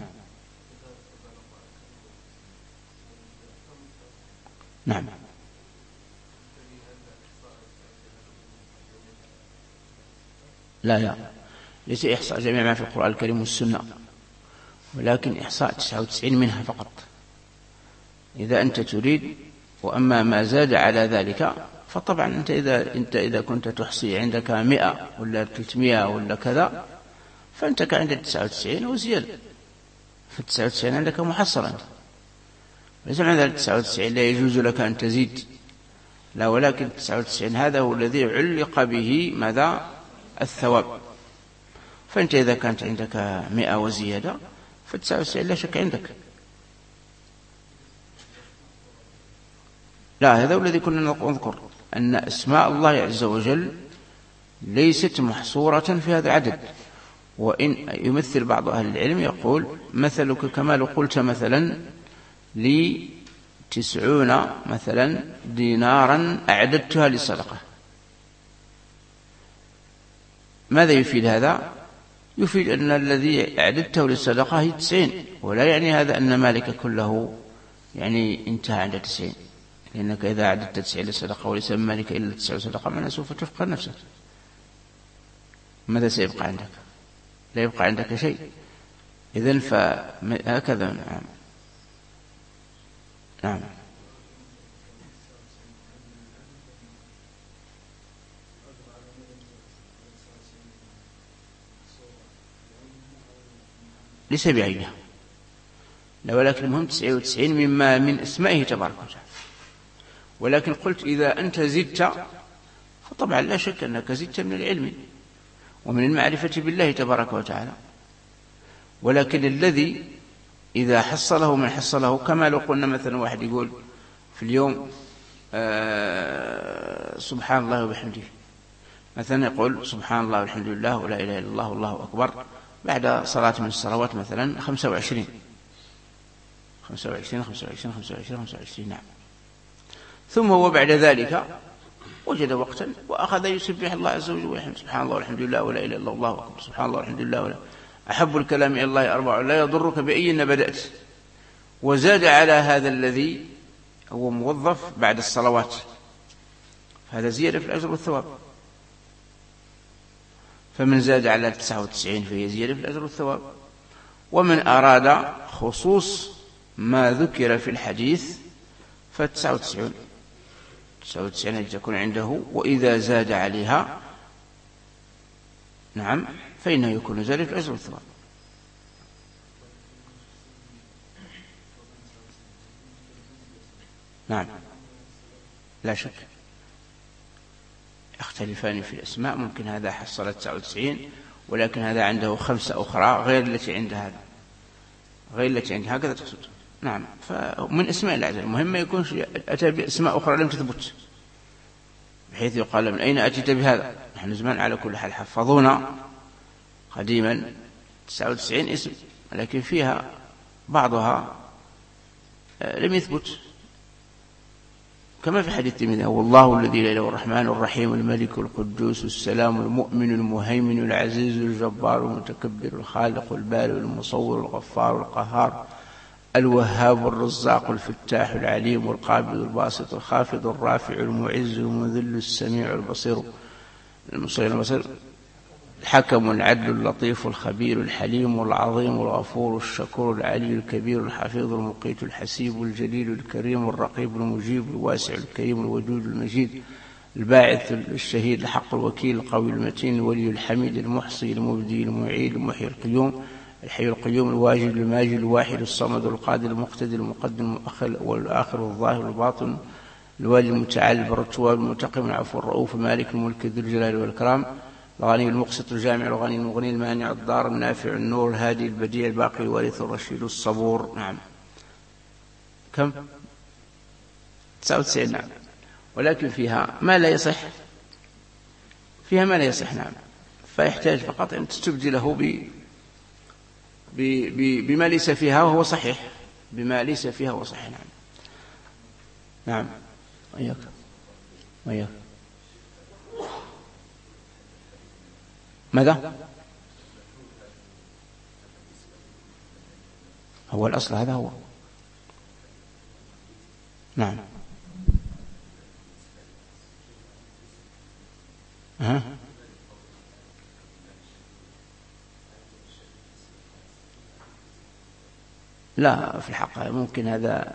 [SPEAKER 1] نعم. لا ليس إحصاء جميع ما في القرآن الكريم والسنة، ولكن إحصاء 99 منها فقط إذا أنت تريد. وأما ما زاد على ذلك فطبعا أنت إذا كنت تحصي عندك 100 ولا 300 ولا كذا، فأنت كان عندك 99 وزيادة، في 99 عندك محصلة أنت، ليس معنى ذلك 99 لا يجوز لك أن تزيد، لا، ولكن 99 هذا هو الذي علق به ماذا؟ الثواب. فأنت إذا كانت عندك 100 وزيادة ف99 لا شك عندك. لا، هذا هو الذي كنا نذكر، أن أسماء الله عز وجل ليست محصورة في هذا العدد. وإن يمثل بعض أهل العلم يقول: مثلك كما لو قلت مثلا لي 90 مثلا دينارا أعددتها للصدقة. ماذا يفيد هذا؟ يفيد أن الذي أعددته للصدقة هي 90، ولا يعني هذا أن مالك كله يعني انتهى عند 90، لأنك إذا أعددت 90 للصدقة وليس مالك إلا 90 صدقة معناه سوف تفقر نفسك. ماذا سيبقى عندك؟ لا يبقى عندك شيء. إذن فهكذا. نعم. نعم. ليس بعينها، لا، ولكن المهم 99 مما من اسمائه تبارك وتعالى. ولكن قلت إذا أنت زدت فطبعا لا شك أنك زدت من العلم ومن المعرفة بالله تبارك وتعالى. ولكن الذي إذا حصله من حصله، كما لو قلنا مثلا واحد يقول في اليوم سبحان الله وبحمده، مثلا يقول سبحان الله والحمد لله ولا إله إلا الله والله أكبر بعد صلاة من الصلوات مثلا 25. نعم. ثم هو بعد ذلك وجد وقتا وأخذ يسبح الله عز وجل ويحمد سبحان الله والحمد لله ولا إله إلا الله أكبر سبحان الله والحمد لله ولا أحب الكلام إلى الله 4 لا يضرك بأي بدأت، وزاد على هذا الذي هو موظف بعد الصلوات، هذا زيادة في الأجر والثواب. فمن زاد على 99 فهي زيادة في الأجر والثواب. ومن أراد خصوص ما ذكر في الحديث ف99 تكون عنده، وإذا زاد عليها نعم فإنه يكون زاد في الأجر والثواب. نعم لا شك يختلفان في الأسماء، ممكن هذا حصل 99 ولكن هذا عنده 5 أخرى غير التي عند هذا، غير التي عند هكذا تقصد. نعم. فمن اسماء الله عز وجل المهم يكون أتى بأسماء أخرى لم تثبت، بحيث يقال من أين أتيت بهذا؟ نحن زمان على كل حال حفظونا قديما 99 اسم، لكن فيها بعضها لم يثبت، كما في حديث الترمذي: هو الله الذي لا اله الا هو الرحمن الرحيم الملك القدوس السلام المؤمن المهيمن العزيز الجبار المتكبر الخالق البارئ المصور الغفار القهار الوهاب الرزاق الفتاح العليم القابض الباسط الخافض الرافع المعز المذل السميع البصير الحكم العدل اللطيف الخبير الحليم العظيم الغفور الشكور العلي الكبير الحفيظ المقيت الحسيب الجليل الكريم الرقيب المجيب الواسع الكريم الودود المجيد الباعث الشهيد الحق الوكيل القوي المتين الولي الحميد المحصي المبدي المعيد المحيي القيوم الحي القيوم الواجد الماجد الواحد الصمد القادر المقتدر المقدم المؤخر والآخر الظاهر الباطن الوالي المتعال بالرتواب المنتقم العفو الرؤوف مالك الملك ذو الجلال والإكرام الغني المقسط الجامع الغني المغني المانع الضار النافع النور الهادي البديع الباقي الوارث الرشيد الصبور. نعم. كم 99. نعم. ولكن فيها ما لا يصح، فيها ما لا يصح. نعم. فيحتاج فقط أن تستبدله بما ليس فيها وهو صحيح، بما ليس فيها وهو صحيح. نعم. نعم. وياك وياك. ماذا؟ هو الأصل هذا هو. نعم. لا، في الحقيقة ممكن هذا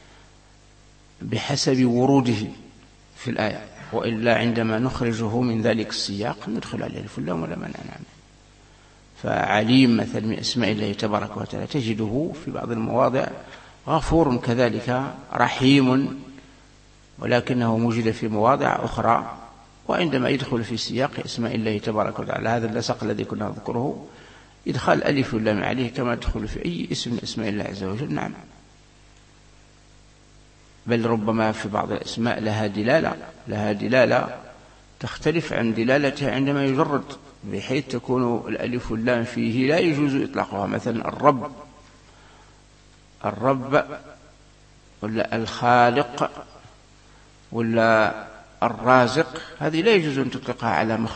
[SPEAKER 1] بحسب وروده في الآية، وإلا عندما نخرجه من ذلك السياق ندخل عليه الفلام ولا منع. نعم. فعليم مثل من أسماء الله تبارك وتعالى تجده في بعض المواضع غفور كذلك رحيم، ولكنه موجود في مواضع أخرى، وعندما يدخل في سياق أسماء الله تبارك وتعالى هذا اللصق الذي كنا نذكره إدخال ألف واللام عليه كما يدخل في أي اسم من أسماء الله عز وجل. نعم. بل ربما في بعض الأسماء لها دلالة تختلف عن دلالتها عندما يجرد، بحيث تكون الألف واللام فيه لا يجوز إطلاقها. مثلا الرب ولا الخالق ولا الرازق، هذه لا يجوز أن تطلقها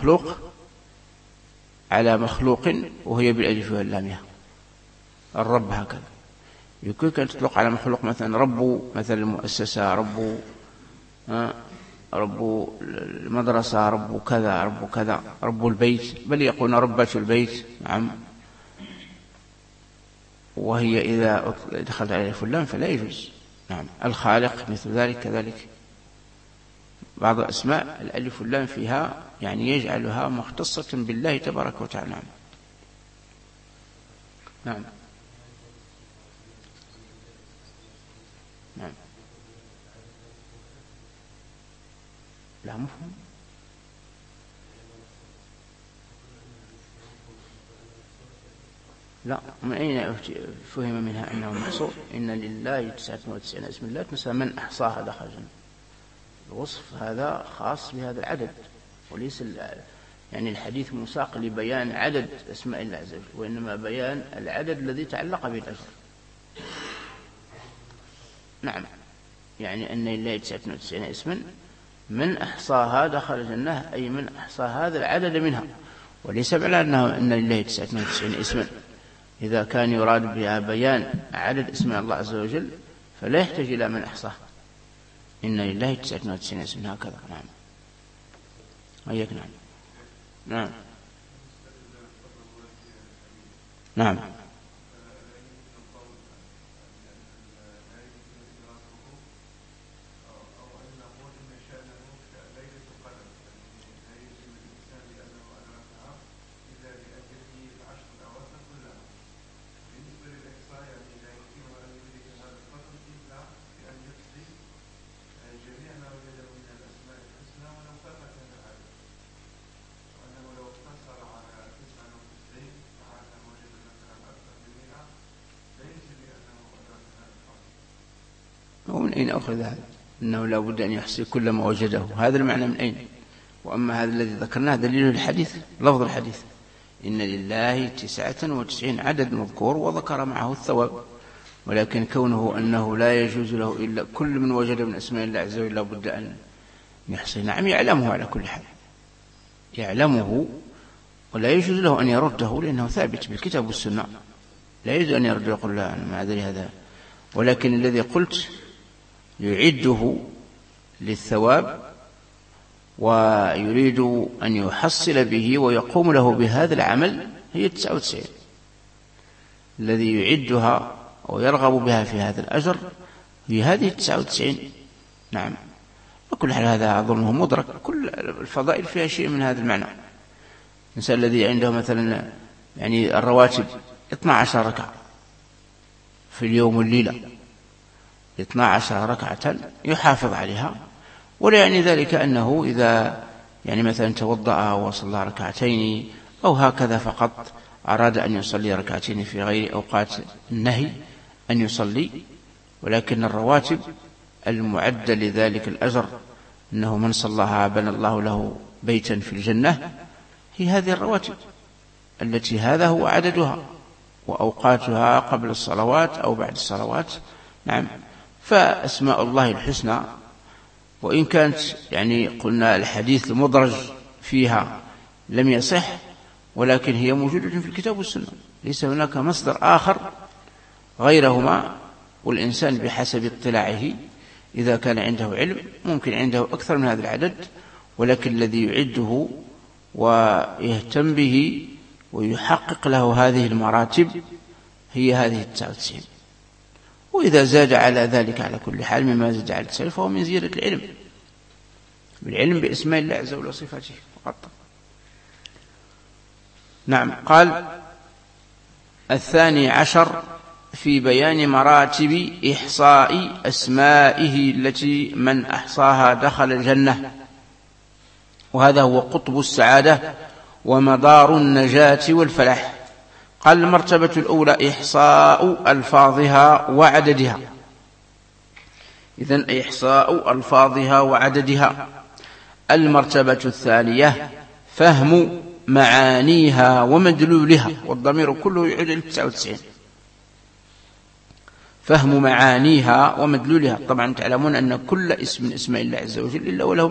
[SPEAKER 1] على مخلوق وهي بالألف واللام. الرب هكذا يمكن أن تطلق على مخلوق، مثلا رب مثل المؤسسة، رب المدرسة، رب كذا، رب البيت، بل يقولون ربة البيت. نعم. وهي إذا دخلت على الألف واللام فلا يجوز. نعم. الخالق مثل ذلك كذلك. بعض الأسماء الألف واللام فيها يعني يجعلها مختصة بالله تبارك وتعالى. نعم. نعم. نعم. لا مفهوم. لا، من أين فهم منها أنه محصور؟ إن لله 99 اسم الله، مثلا من أحصاها دخل الجنة. الوصف هذا خاص بهذا العدد، وليس يعني الحديث مساق لبيان عدد أسماء الله عز وجل، وإنما بيان العدد الذي تعلق به الأجر. نعم. يعني أن لله 99 اسما، من أحصاها دخل الجنة، أي من أحصى هذا العدد منها، وليس معنى أن لله 99 اسما. إذا كان يراد بها بيان عدد اسماء الله عز وجل فلا يحتاج إلى من أحصاه. إن لله 99 اسما هكذا. نعم. أيك. نعم. نعم. نعم. ومن أين أخذ هذا؟ أنه لا بد أن يحصي كل ما وجده، هذا المعنى من أين؟ وأما هذا الذي ذكرناه دليل الحديث، لفظ الحديث إن لله 99 عدد مذكور وذكر معه الثواب، ولكن كونه أنه لا يجوز له إلا كل من وجد من أسماء الله عز وجل لا بد أن يحصي. نعم، يعلمه على كل حال، يعلمه، ولا يجوز له أن يرده لأنه ثابت بالكتاب والسنة. لا يجوز أن يرده يقول لا أنا ما أدري هذا ولكن الذي قلت يعده للثواب ويريد أن يحصل به ويقوم له بهذا العمل هي 99. الذي يعدها ويرغب بها في هذا الأجر هي هذه 99. نعم. وكل حال هذا أظنه مدرك، كل الفضائل فيها شيء من هذا المعنى. الإنسان الذي عنده مثلا يعني الرواتب 12 ركعة في اليوم والليلة، 12 ركعة يحافظ عليها، ولا يعني ذلك أنه إذا يعني مثلا توضأ وصلى ركعتين أو هكذا فقط أراد أن يصلي ركعتين في غير أوقات النهي أن يصلي، ولكن الرواتب المعدة لذلك الأجر أنه من صلىها بنى الله له بيتا في الجنة هي هذه الرواتب التي هذا هو عددها وأوقاتها قبل الصلوات أو بعد الصلوات. نعم. فأسماء الله الحسنى وإن كانت يعني قلنا الحديث المدرج فيها لم يصح، ولكن هي موجودة في الكتاب والسنة، ليس هناك مصدر آخر غيرهما. والإنسان بحسب اطلاعه إذا كان عنده علم ممكن عنده أكثر من هذا العدد، ولكن الذي يعده ويهتم به ويحقق له هذه المراتب هي هذه 99. وإذا زاد على ذلك على كل حال مما زاد على 99 فهو من زيادة العلم، بالعلم باسماء الله عز وجل وصفاته فقط. نعم. قال 12 في بيان مراتب إحصاء أسمائه التي من أحصاها دخل الجنة، وهذا هو قطب السعادة ومدار النجاة والفلاح. قال المرتبة الأولى إحصاء ألفاظها وعددها، إذن إحصاء ألفاظها وعددها. المرتبة الثانية فهم معانيها ومدلولها، والضمير كله يعود إلى 99. فهم معانيها ومدلولها. طبعا تعلمون أن كل اسم من اسماء الله عز وجل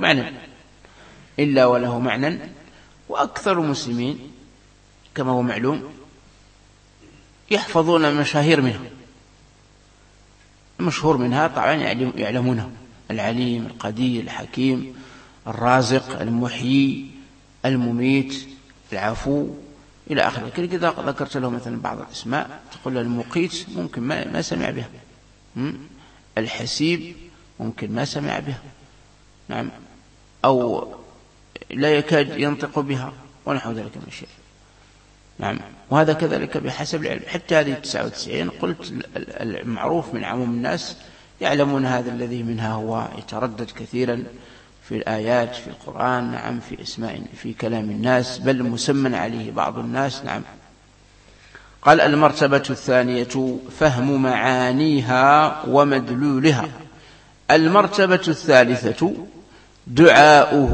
[SPEAKER 1] إلا وله معنى، وأكثر المسلمين كما هو معلوم يحفظون مشاهير منها. المشهور منها طبعا يعلمونها: العليم، القدير، الحكيم، الرازق، المحيي، المميت، العفو إلى آخره. لكن إذا ذكرت له مثلا بعض الأسماء تقول له المقيت ممكن ما سمع بها، الحسيب ممكن ما سمع بها، نعم، أو لا يكاد ينطق بها ونحو ذلك من الشيء. نعم. وهذا كذلك بحسب العلم. حتى هذه 99 قلت المعروف من عموم الناس يعلمون هذا الذي منها هو يتردد كثيرا في الآيات في القرآن، نعم، في اسماء في كلام الناس، بل مسمى عليه بعض الناس. نعم. قال المرتبة الثانية فهم معانيها ومدلولها. المرتبة الثالثة دعاؤه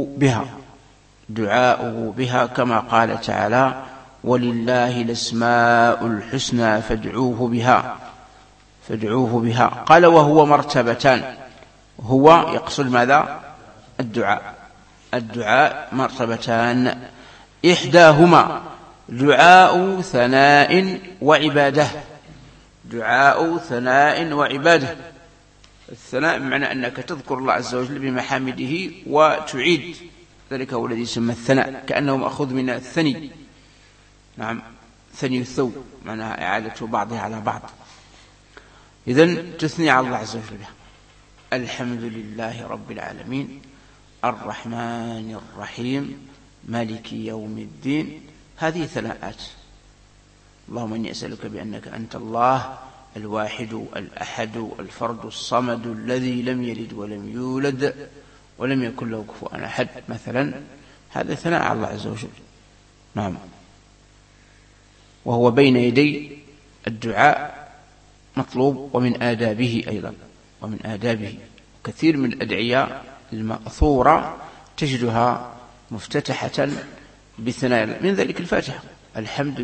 [SPEAKER 1] بها كما قال تعالى: ولله الأسماء الحسنى فادعوه بها. قال وهو مرتبتان. هو يقصد ماذا؟ الدعاء مرتبتان. إحداهما دعاء ثناء وعبادة. الثناء بمعنى أنك تذكر الله عز وجل بمحامده وتعيد، ذلك هو الذي يسمى الثناء، كأنه مأخوذ من الثني. نعم، ثني الثوب معناها إعادة بعضها على بعض. إذن تثني على الله عز وجل بها: الحمد لله رب العالمين، الرحمن الرحيم، مالك يوم الدين. هذه ثناءات. اللهم إني أسألك بأنك أنت الله الواحد الأحد الفرد الصمد الذي لم يلد ولم يولد ولم يكن له كفوا أحد مثلا. هذا ثناء على الله عز وجل. نعم. وهو بين يدي الدعاء مطلوب، ومن آدابه أيضا، كثير من الأدعية المأثورة تجدها مفتتحة بثناء، من ذلك الفاتحة: الحمد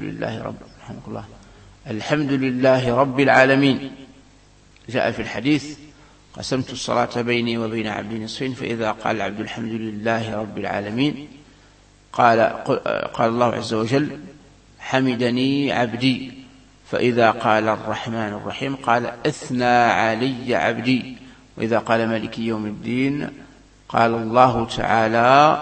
[SPEAKER 1] لله رب العالمين. جاء في الحديث: قسمت الصلاة بيني وبين عبدي نصفين، فإذا قال العبد الحمد لله رب العالمين قال الله عز وجل: حمدني عبدي، فإذا قال الرحمن الرحيم قال أثنى علي عبدي، وإذا قال مالك يوم الدين قال الله تعالى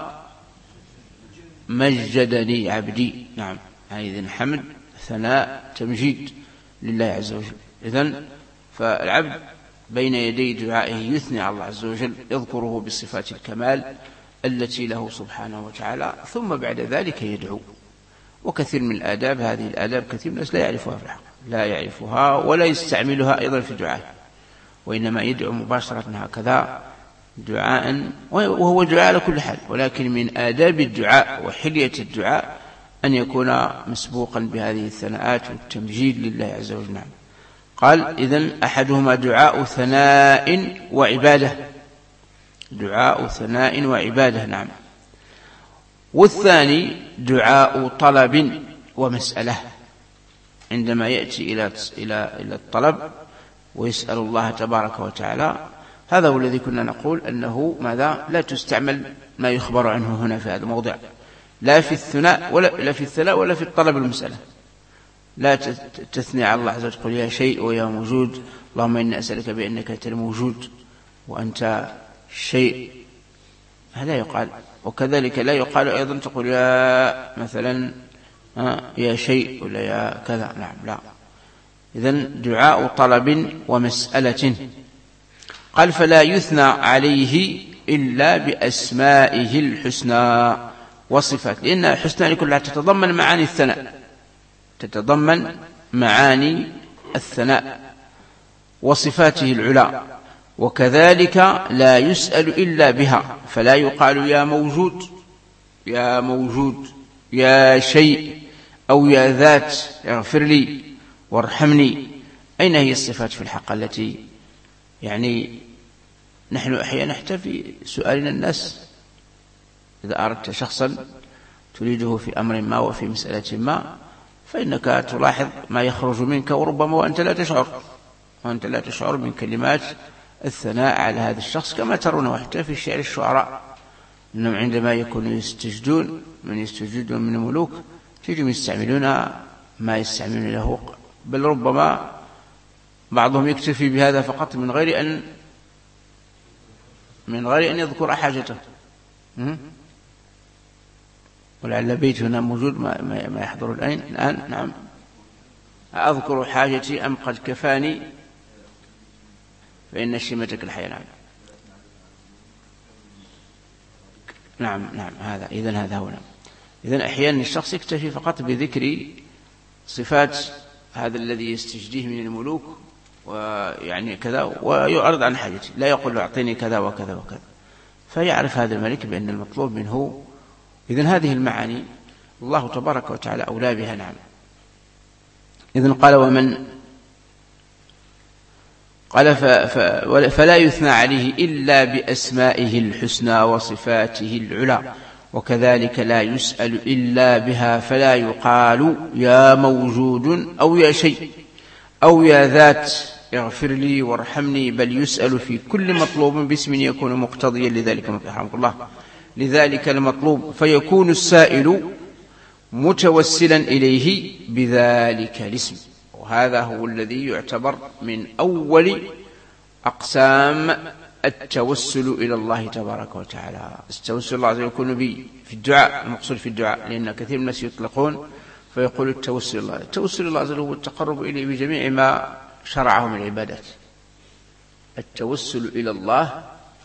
[SPEAKER 1] مجدني عبدي. نعم، إذن حمد ثناء تمجيد لله عز وجل. إذن فالعبد بين يدي دعائه يثني على الله عز وجل، يذكره بصفات الكمال التي له سبحانه وتعالى، ثم بعد ذلك يدعو. وكثير من الآداب، هذه الآداب كثير من الناس لا يعرفها في الحق، لا يعرفها ولا يستعملها أيضا في الدعاء، وإنما يدعو مباشرة هكذا دعاء، وهو دعاء على كل حال، ولكن من آداب الدعاء وحلية الدعاء أن يكون مسبوقا بهذه الثناءات والتمجيد لله عز وجل. نعم. قال إذن أحدهما دعاء ثناء وعبادة، دعاء ثناء وعبادة. نعم. والثاني دعاء طلب ومسألة، عندما يأتي إلى الطلب ويسأل الله تبارك وتعالى. هذا هو الذي كنا نقول أنه ماذا لا تستعمل ما يخبر عنه هنا في هذا الموضع، لا في الثناء ولا في الطلب المسألة. لا تثني على الله عز وجل تقول يا شيء ويا موجود، اللهم إني أسألك بأنك أنت الموجود وأنت شيء، هذا يقال. وكذلك لا يقال أيضا تقول يا مثلا يا شيء ولا يا كذا. نعم، لا. إذن دعاء طلب ومسألة. قال فلا يثنى عليه إلا بأسمائه الحسنى وصفات، لأن الحسنى كلها تتضمن معاني الثناء، تتضمن معاني الثناء وصفاته العلى. وكذلك لا يسأل إلا بها، فلا يقال يا موجود يا موجود يا شيء أو يا ذات اغفر لي وارحمني. أين هي الصفات في الحق التي يعني نحن أحيانا حتى في سؤالنا الناس، إذا أردت شخصا تريده في أمر ما وفي مسألة ما، فإنك تلاحظ ما يخرج منك، وربما وأنت لا تشعر من كلمات الثناء على هذا الشخص، كما ترونه حتى في شعر الشعراء، أنهم عندما يكونوا يستجدون من الملوك تجدهم يستعملون ما يستعملون له، بل ربما بعضهم يكتفي بهذا فقط من غير أن يذكر حاجته. ولعل بيت هنا موجود ما يحضر الآن. نعم. أذكر حاجتي أم قد كفاني فإن شمتك الحياة. نعم هذا. هذا هو. إذن أحيانا الشخص يكتفي فقط بذكر صفات هذا الذي يستجديه من الملوك ويعني كذا، ويعرض عن حاجته، لا يقول له أعطيني كذا وكذا وكذا، فيعرف هذا الملك بأن المطلوب منه. إذن هذه المعاني الله تبارك وتعالى أولى بها. نعم. إذن قال فلا يثنى عليه إلا بأسمائه الحسنى وصفاته العلى، وكذلك لا يسأل إلا بها، فلا يقال يا موجود أو يا شيء أو يا ذات اغفر لي وارحمني، بل يسأل في كل مطلوب باسم يكون مقتضيا لذلك المطلوب، فيكون السائل متوسلا إليه بذلك الاسم. وهذا هو الذي يعتبر من أول أقسام التوسل إلى الله تبارك وتعالى. التوسل الله عز وجل يكون في الدعاء، المقصود في الدعاء، لأن كثير من الناس يطلقون فيقول التوسل الله. التوسل الله عز وجل هو التقرب إليه بجميع ما شرعه من العبادات. التوسل إلى الله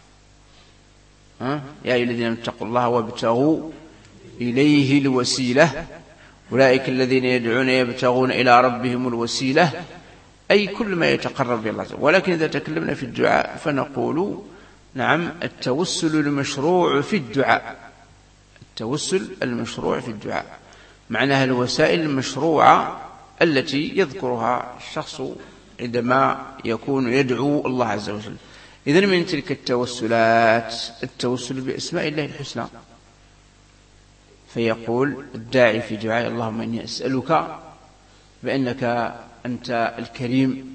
[SPEAKER 1] يا أيها الذين اتقوا الله وابتغوا إليه الوسيلة، أولئك الذين يدعون يبتغون إلى ربهم الوسيلة، أي كل ما يتقرب بالله. ولكن إذا تكلمنا في الدعاء فنقول نعم التوسل المشروع في الدعاء، التوسل المشروع في الدعاء معناها الوسائل المشروعة التي يذكرها الشخص عندما يكون يدعو الله عز وجل. إذن من تلك التوسلات التوسل بأسماء الله الحسنى، فيقول الداعي في دعاء اللهم إني أسألك بأنك أنت الكريم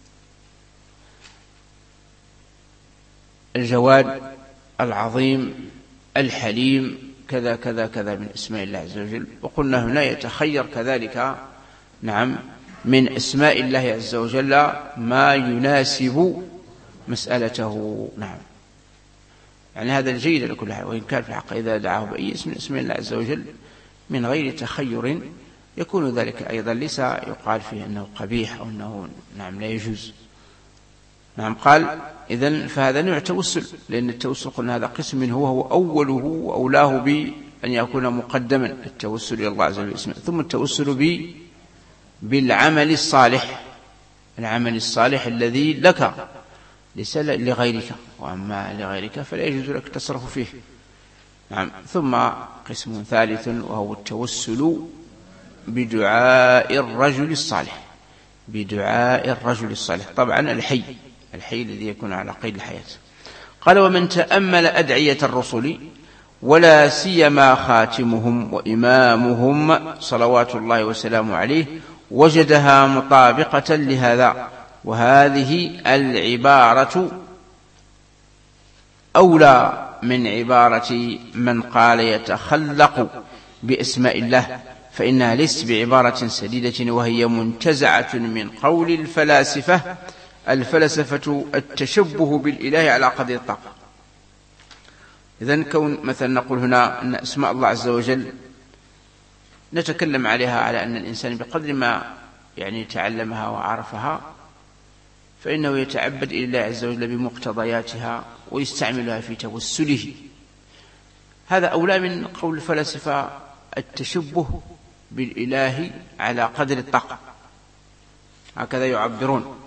[SPEAKER 1] الجواد العظيم الحليم كذا كذا كذا من اسماء الله عز وجل. وقلنا هنا يتخير كذلك نعم من أسماء الله عز وجل ما يناسب مسألته. نعم، يعني هذا الجيد لكل حال، وإن كان في الحق إذا دعاه بأي اسم من اسم الله عز وجل من غير تخير يكون ذلك أيضا ليس يقال فيه أنه قبيح أو أنه نعم لا يجوز. نعم، قال إذن فهذا نوع توسل، لأن التوسل قلنا هذا قسم هو أوله وأولاه بأن يكون مقدما التوسل إلى الله عز وجل باسمه، ثم التوسل بالعمل الصالح، العمل الصالح الذي لك ليس لغيرك، وأما لغيرك فلا يجوز لك التصرف فيه. نعم، ثم قسم ثالث وهو التوسل بدعاء الرجل الصالح، بدعاء الرجل الصالح، طبعا الحي الذي يكون على قيد الحياة. قال ومن تأمل أدعية الرسل ولا سيما خاتمهم وإمامهم صلوات الله وسلامه عليه وجدها مطابقة لهذا، وهذه العبارة أولى من عبارة من قال يتخلق بأسماء الله، فإنها ليست بعبارة سديدة، وهي منتزعة من قول الفلاسفة. الفلسفة التشبه بالإله على قدر الطاقة. إذن كون مثلا نقول هنا أن أسماء الله عز وجل نتكلم عليها على أن الإنسان بقدر ما يعني تعلمها وعرفها فإنه يتعبد إلى الله عز وجل بمقتضياتها ويستعملها في توسله. هذا أولى من قول الفلاسفة التشبه بالإله على قدر الطاقة، هكذا يعبرون.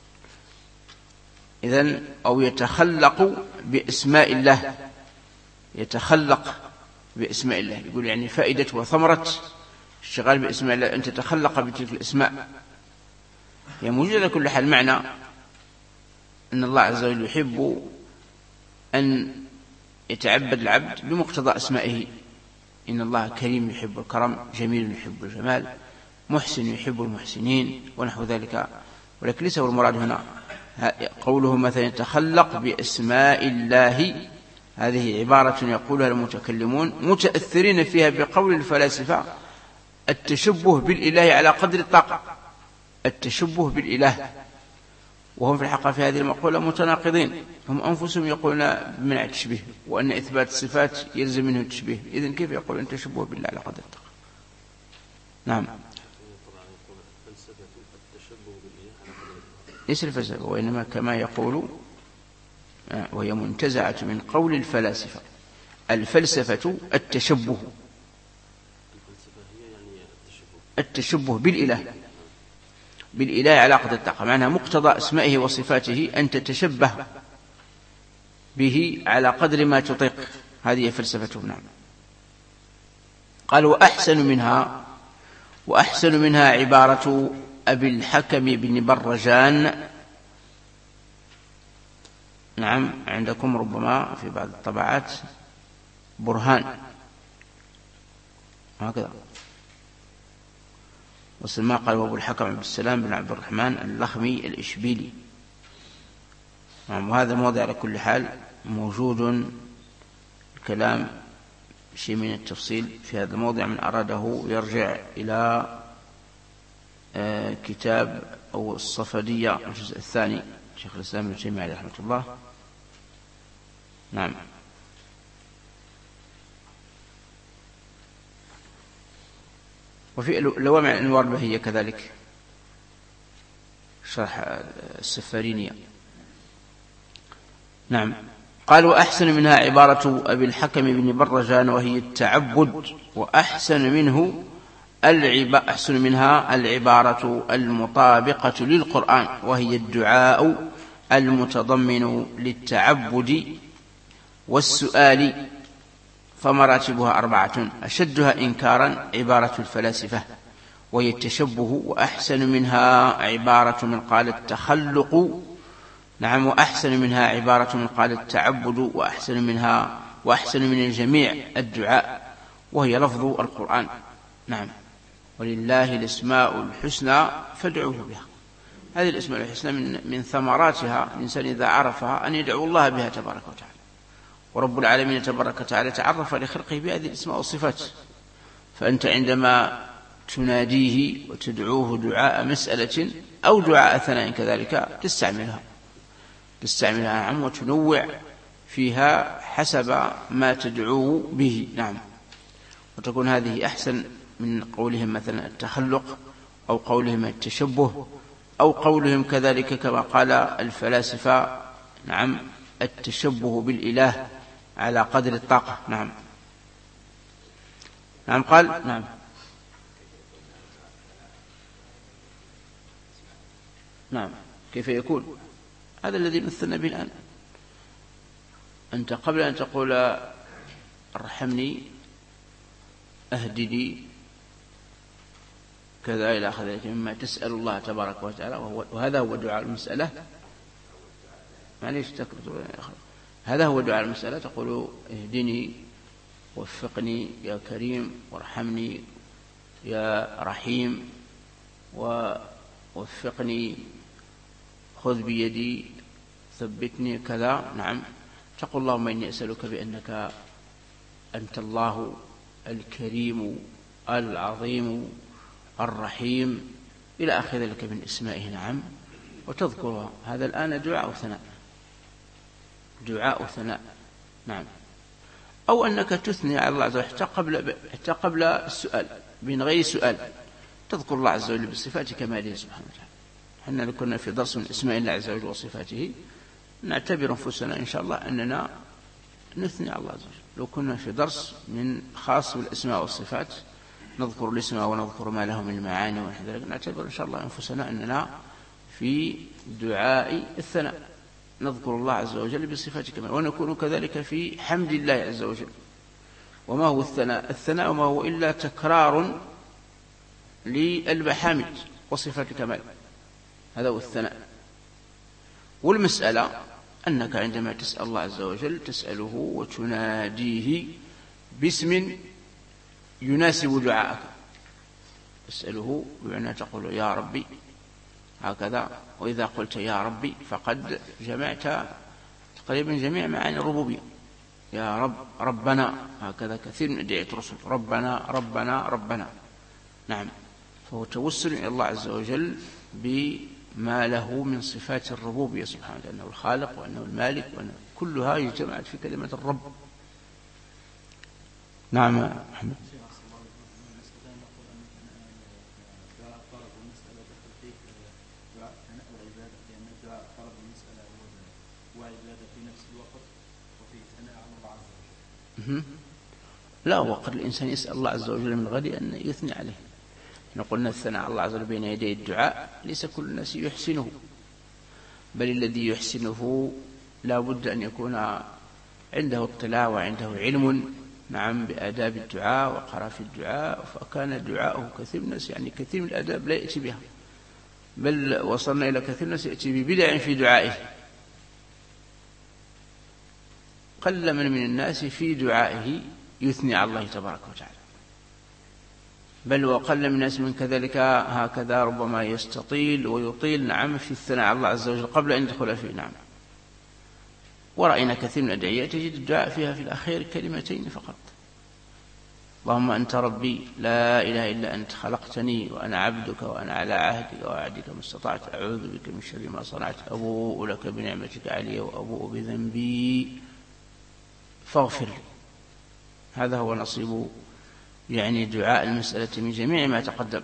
[SPEAKER 1] إذن أو يتخلق بأسماء الله، يتخلق بأسماء الله، يقول يعني فائدة وثمرة الشغال بأسماء الله أن تتخلق بتلك الأسماء. هي موجودة على كل حال، معنى أن الله عز وجل يحب أن يتعبد العبد بمقتضى أسمائه. إن الله كريم يحب الكرم، جميل يحب الجمال، محسن يحب المحسنين ونحو ذلك. ولكن ليس هو المراد هنا قوله مثلا يتخلق بأسماء الله، هذه عبارة يقولها المتكلمون متأثرين فيها بقول الفلاسفة التشبه بالإله على قدر الطاقة، التشبه بالإله، وهم في الحقيقة في هذه المقولة متناقضين. هم أنفسهم يقولون بمنع التشبيه وأن إثبات الصفات يلزم منه التشبيه، إذن كيف يقول أن تشبه بالله على قدر الطاقة؟ نعم، ليس الفلسفة، وإنما كما يقول وهي منتزعة من قول الفلاسفة. الفلسفة التشبه، التشبه بالإله على قدر الطاقة، معناها مقتضى أسمائه وصفاته أن تتشبه به على قدر ما تطيق، هذه فلسفته. نعم. قال وأحسن منها عبارة أبي الحكم بن برجان. نعم، عندكم ربما في بعض الطبعات برهان هكذا، وسلما قال وأبو الحكم عبد السلام بن عبد الرحمن اللخمي الإشبيلي. نعم، وهذا الموضع على كل حال موجود الكلام شيء من التفصيل في هذا الموضع، من أراده يرجع إلى كتاب أو الصفدية الجزء الثاني شيخ الإسلام ابن تيمية عليه رحمة الله. نعم. وفي لوامع الأنوار البهية كذلك شرح السفارينية. نعم. قال وأحسن منها عبارة أبي الحكم بن برجان وهي التعبد، وأحسن منها العبارة المطابقة للقرآن وهي الدعاء المتضمن للتعبد والسؤال، فمراتبها 4: أشدها إنكارا عبارة الفلاسفة وهي التشبه، وأحسن منها عبارة من قال التخلق. نعم، وأحسن منها عبارة من قال التعبد، وأحسن من الجميع الدعاء وهي لفظ القرآن. نعم، ولله الأسماء الحسنى فادعوه بها. هذه الأسماء الحسنى من ثمراتها الإنسان إذا عرفها أن يدعو الله بها تبارك وتعالى، ورب العالمين تبارك وتعالى تعرف لخلقه بهذه الأسماء والصفات. فأنت عندما تناديه وتدعوه دعاء مسألة أو دعاء ثناء كذلك تستعملها نعم، وتنوع فيها حسب ما تدعو به. نعم، وتكون هذه أحسن من قولهم مثلا التخلق، أو قولهم التشبه، أو قولهم كذلك كما قال الفلاسفة نعم التشبه بالإله على قدر الطاقة. نعم قال نعم كيف يكون هذا الذي مثلنا به الآن؟ أنت قبل أن تقول ارحمني أهدني كذا إلى آخره مما تسأل الله تبارك وتعالى، وهذا هو دعاء المسألة. معليش هذا هو دعاء المسألة، تقول اهدني وفقني يا كريم، وارحمني يا رحيم، ووفقني، خذ بيدي، ثبتني كذا. نعم، تقول اللهم إني أسألك بأنك أنت الله الكريم العظيم الرحيم إلى آخر ذلك من اسمائه. نعم، وتذكرها. هذا الآن دعاء ثناء. نعم، أو أنك تثني على الله عز وجل حتى قبل السؤال من غير سؤال، تذكر الله عز وجل بصفات كماله سبحانه وتعالى. حنا لو كنا في درس من اسماء الله عز وجل وصفاته نعتبر أنفسنا إن شاء الله أننا نثني على الله عز وجل. لو كنا في درس من خاص بالأسماء والصفات نذكر الاسم ونذكر ما له من المعاني ونحو ذلك، نعتبر إن شاء الله أنفسنا أننا في دعاء الثناء نذكر الله عز وجل بصفات كماله، ونكون كذلك في حمد الله عز وجل. وما هو الثناء؟ الثناء ما هو إلا تكرار للمحامد وصفات الكمال، هذا هو الثناء. والمسألة أنك عندما تسأل الله عز وجل تسأله وتناديه باسم يناسب دعاءك، تسأله بمعنى تقول يا ربي هكذا. وإذا قلت يا ربي فقد جمعت تقريبا جميع معاني الربوبية. يا رب، ربنا، هكذا كثير من أدعية الرسل، ربنا ربنا ربنا. نعم، فهو توسل إلى الله عز وجل بما له من صفات الربوبية سبحانه وتعالى، أنه الخالق وأنه المالك، وأنه كلها اجتمعت في كلمة الرب. نعم يا محمد. لا، وقد الإنسان يسأل الله عز وجل من غير أن يثني عليه. قلنا الثناء على الله عز وجل بين يدي الدعاء ليس كل الناس يحسنه، بل الذي يحسنه لا بد أن يكون عنده اطلاع وعنده علم نعم بآداب الدعاء وقرافة الدعاء. فكان دعاءه كثير من الناس يعني كثير من الآداب لا يأتي بها، بل وصلنا إلى كثير من الناس يأتي ببدع في دعائه. قل من الناس في دعائه يثني على الله تبارك وتعالى، بل وقل من الناس من كذلك هكذا ربما يستطيل ويطيل نعم في الثناء على الله عز وجل قبل أن يدخل فيه. نعم، ورأينا كثير من الأدعية تجد الدعاء فيها في الأخير كلمتين فقط: اللهم أنت ربي لا إله إلا أنت خلقتني وأنا عبدك وأنا على عهدك ووعدك ما استطعت أعوذ بك من شر ما صنعت أبوء لك بنعمتك علي وأبوء بذنبي فاغفر لي. هذا هو نصيب يعني دعاء المسألة من جميع ما تقدم.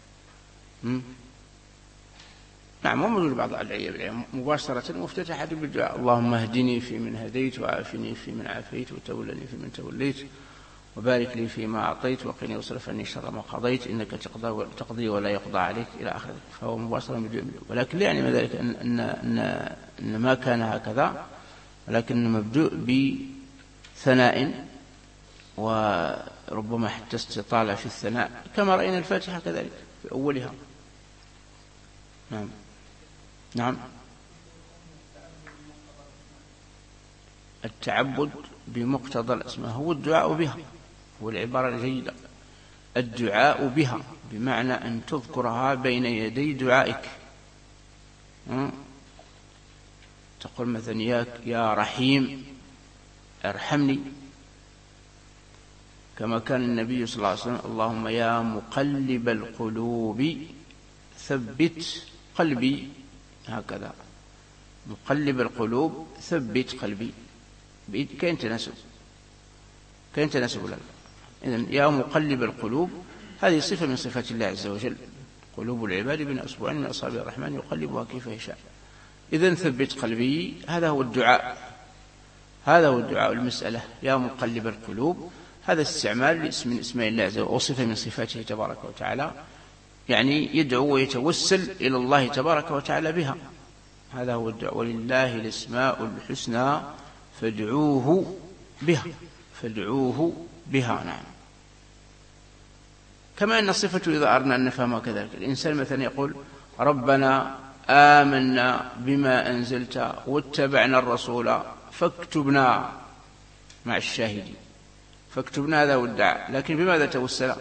[SPEAKER 1] نعم، ومن بعض الأدعية مباشرة مفتتحة بالدعاء: اللهم اهدني في من هديت، وعافني في من عافيت، وتولني في من توليت، وبارك لي فيما أعطيت، وقني واصرف عني شر ما قضيت، إنك تقضي ولا يقضى عليك إلى آخره. فهو مباشرة بالدعاء، ولكن لا يعني ذلك أن ما كان هكذا، ولكن مبدوء بثناء وربما حتى استطالة في الثناء، كما رأينا الفاتحة كذلك في أولها. نعم نعم. التعبد بمقتضى الأسماء هو الدعاء بها، هو العبارة الجيدة. الدعاء بها بمعنى أن تذكرها بين يدي دعائك. تقول مثلا يا رحيم ارحمني، كما كان النبي صلى الله عليه وسلم: اللهم يا مقلب القلوب ثبت قلبي، هكذا، مقلب القلوب ثبت قلبي، كاين تناسب لنا. إذن يا مقلب القلوب هذه صفة من صفات الله عز وجل، قلوب العباد بين أصبعين من أصابع الرحمن يقلبها كيف يشاء. إذن ثبت قلبي، هذا هو الدعاء، هذا هو الدعاء. المسألة يا مقلب القلوب، هذا استعمال اسم من اسماء الله عز وجل وصفة من صفاته تبارك وتعالى، يعني يدعو ويتوسل إلى الله تبارك وتعالى بها، هذا هو الدعاء. ولله الأسماء الحسنى فادعوه بها. نعم. كما أن الصفة إذا أردنا أن نفهمها كذلك، الإنسان مثلا يقول: ربنا آمنا بما أنزلت واتبعنا الرسول فاكتبنا مع الشاهدين. فاكتبنا، هذا هو الدعاء، لكن بماذا توسل؟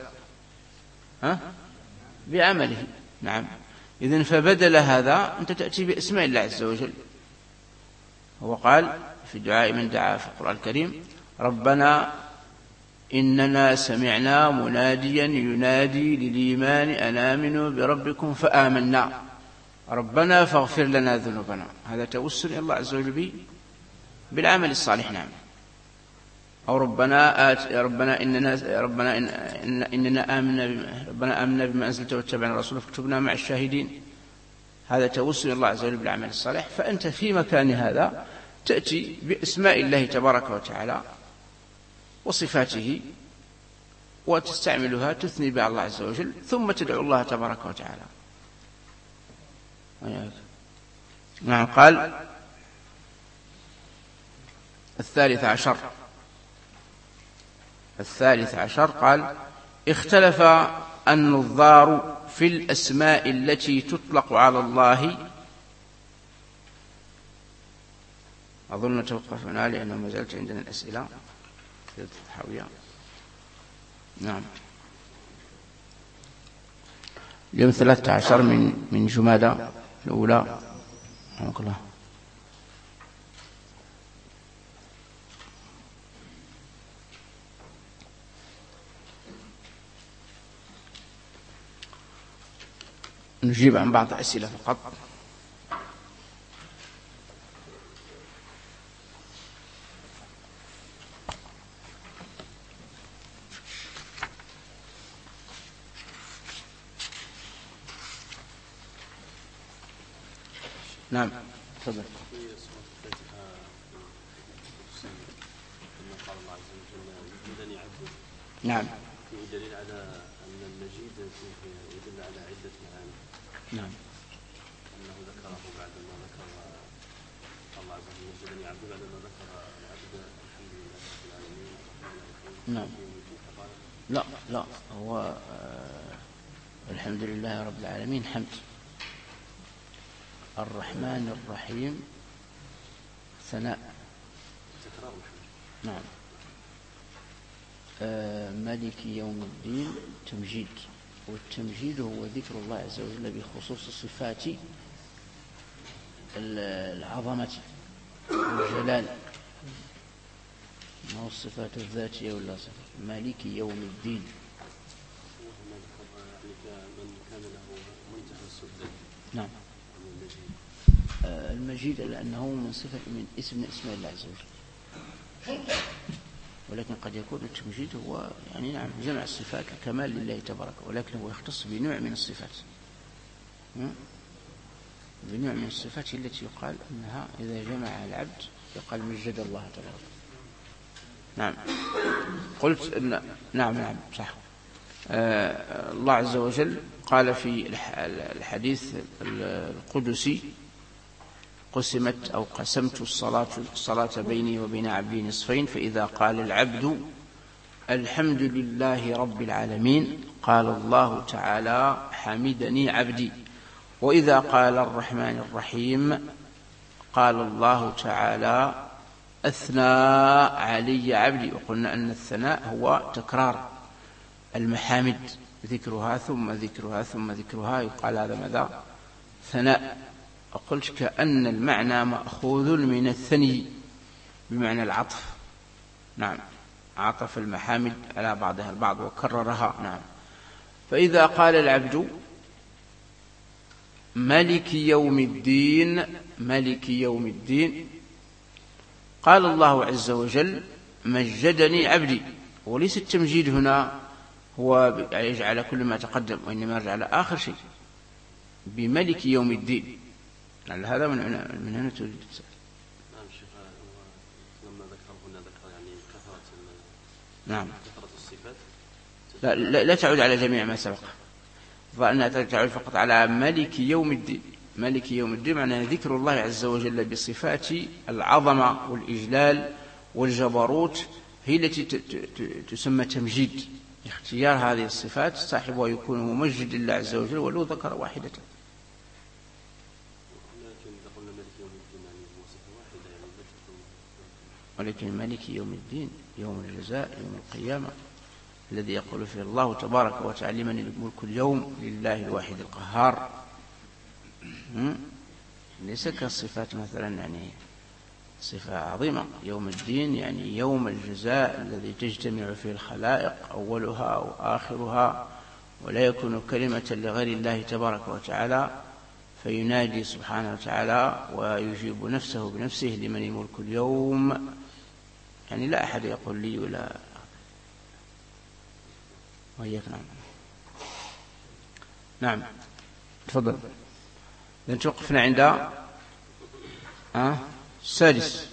[SPEAKER 1] بعمله. نعم. إذن فبدل هذا أنت تأتي باسماء الله عز وجل. هو قال في دعاء من دعا في القرآن الكريم: ربنا إننا سمعنا مناديا ينادي للإيمان أن آمنوا بربكم فآمنا ربنا فاغفر لنا ذنوبنا. هذا توسل إلى الله عز وجل بالعمل الصالح. نعم. أو ربنا إننا آمنا بما أنزلت واتبعنا الرسول فاكتبنا مع الشاهدين. هذا توسل إلى الله عز وجل بالعمل الصالح. فأنت في مكان هذا تأتي بأسماء الله تبارك وتعالى وصفاته وتستعملها تثني بها الله عز وجل، ثم تدعو الله تبارك وتعالى. نعم. قال: الثالث عشر قال: اختلف النظار في الأسماء التي تطلق على الله. أظن توقف هنا لأنه ما زالت عندنا الأسئلة في الحاوية. نعم. اليوم 13 من جمادى الأولى. رحمك الله. نجيب عن بعض الأسئلة فقط. نعم. تفضل. نعم.
[SPEAKER 8] فيه دليل على أن المجيد يدل على عدة معاني.
[SPEAKER 1] نعم.
[SPEAKER 8] أنه ذكره بعد ما ذكر الله عز وجل مجدني عبد بعد ما ذكر العبد الحمد لله رب العالمين الرحمن الرحيم.
[SPEAKER 1] نعم. لا هو الحمد لله رب العالمين حمد. الرحمن الرحيم ثناء. نعم. مالك يوم الدين تمجيد، والتمجيد هو ذكر الله عز وجل بخصوص صفات العظمة والجلال، ما هو الصفات الذاتية ولا صفات. مالك يوم الدين.
[SPEAKER 8] من كان له منتهى السؤدد.
[SPEAKER 1] نعم. المجيد لأنه من صفة من اسم اسماء الله عز وجل، ولكن قد يكون التمجيد هو يعني نعم جمع الصفات الكمال لله تبارك، ولكن هو يختص بنوع من الصفات، بنوع من الصفات التي يقال أنها إذا جمع العبد يقال مجد الله تبارك. نعم. قلت نعم صح. الله عز وجل قال في الحديث القدسي: قسمت أو قسمت الصلاة بيني وبين عبدي نصفين، فإذا قال العبد الحمد لله رب العالمين قال الله تعالى حمدني عبدي، وإذا قال الرحمن الرحيم قال الله تعالى أثنى علي عبدي. وقلنا أن الثناء هو تكرار المحامد، ذكرها ثم ذكرها ثم ذكرها، يقال هذا ماذا؟ ثناء. وقلت كأن المعنى مأخوذ من الثني بمعنى العطف. نعم. عطف المحامد على بعضها البعض وكررها. نعم. فإذا قال العبد ملك يوم الدين، ملك يوم الدين، قال الله عز وجل مجدني عبدي. وليس التمجيد هنا هو يجعل كل ما تقدم، وإنما يرجع على آخر شيء بملك يوم الدين. يعني هذا من هنا تريد التساؤل.
[SPEAKER 8] نعم شيخ، لما ذكر هنا ذكر يعني كثرة
[SPEAKER 1] نعم
[SPEAKER 8] كثرة الصفات.
[SPEAKER 1] لا تعود على جميع ما سبق، فأنها تعود فقط على ملك يوم الدين. ملك يوم الدين معناه ذكر الله عز وجل بصفات العظمة والإجلال والجبروت، هي التي تسمى تمجيد. اختيار هذه الصفات صاحبها يكون ممجد لله عز وجل ولو ذكر واحدة. ولكن ملك يوم الدين يوم الجزاء يوم القيامة الذي يقول فيه الله تبارك وتعالى من الملك اليوم لله الواحد القهار. ليس كالصفات مثلا يعني صفة عظيمة. يوم الدين يعني يوم الجزاء الذي تجتمع فيه الخلائق أولها وآخرها، ولا يكون كلمة لغير الله تبارك وتعالى، فينادي سبحانه وتعالى ويجيب نفسه بنفسه لمن الملك اليوم. يعني لا أحد يقول لي ولا وإياك. نعم. نعم تفضل. لن توقفنا عند السادس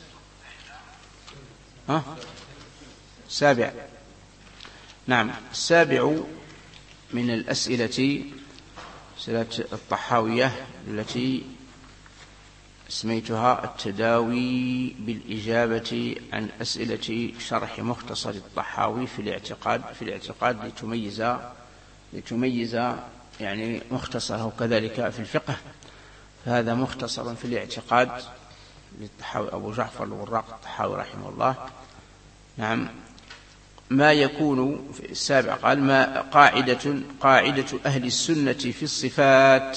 [SPEAKER 1] السابع. نعم السابع من الأسئلة أسئلة الطحاوية التي سميتها التداوي بالإجابة عن أسئلة شرح مختصر الطحاوي في الاعتقاد لتميز يعني مختصره كذلك في الفقه. فهذا مختصر في الاعتقاد للطحاوي أبو جعفر الوراق الطحاوي رحمه الله. نعم. ما يكون في السابع قال ما قاعدة أهل السنة في الصفات.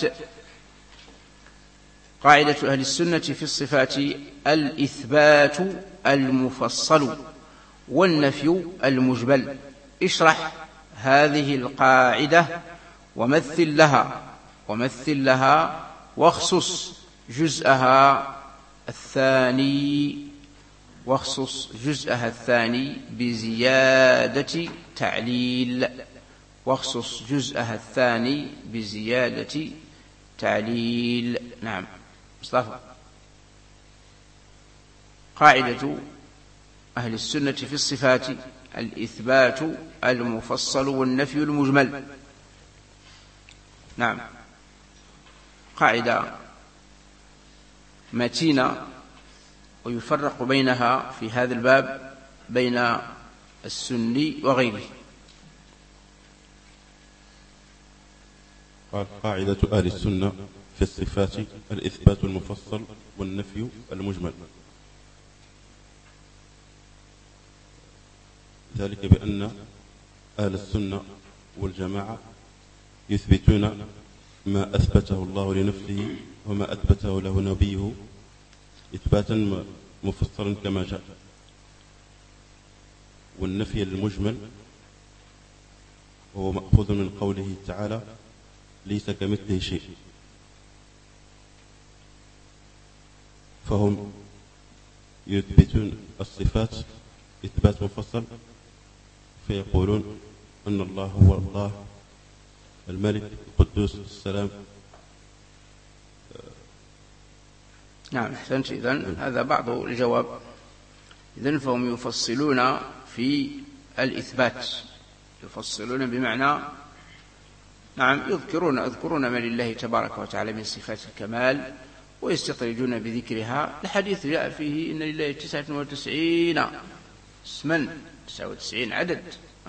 [SPEAKER 1] قاعدة أهل السنة في الصفات الإثبات المفصل والنفي المجمل. اشرح هذه القاعدة ومثل لها واخصص جزءها الثاني بزيادة تعليل. نعم مصطفى. قاعدة أهل السنة في الصفات الإثبات المفصل والنفي المجمل. نعم قاعدة متينة، ويفرق بينها في هذا الباب بين السني وغيره.
[SPEAKER 9] قاعدة أهل السنة في الصفات الإثبات المفصل والنفي المجمل، ذلك بأن أهل السنة والجماعة يثبتون ما أثبته الله لنفسه وما أثبته له نبيه إثباتا مفصلا كما جاء. والنفي المجمل وهو مأخوذ من قوله تعالى ليس كمثله شيء. فهم يثبتون الصفات إثبات مفصل، فيقولون أن الله هو الله الملك القدوس السلام.
[SPEAKER 1] نعم أحسنت. إذن هذا بعض الجواب. إذن فهم يفصلون في الإثبات، يفصلون بمعنى نعم يذكرون ما لله تبارك وتعالى من صفات الكمال، ويستطردون بذكرها. الحديث جاء فيه إن لله 99 اسما، 99 عدد،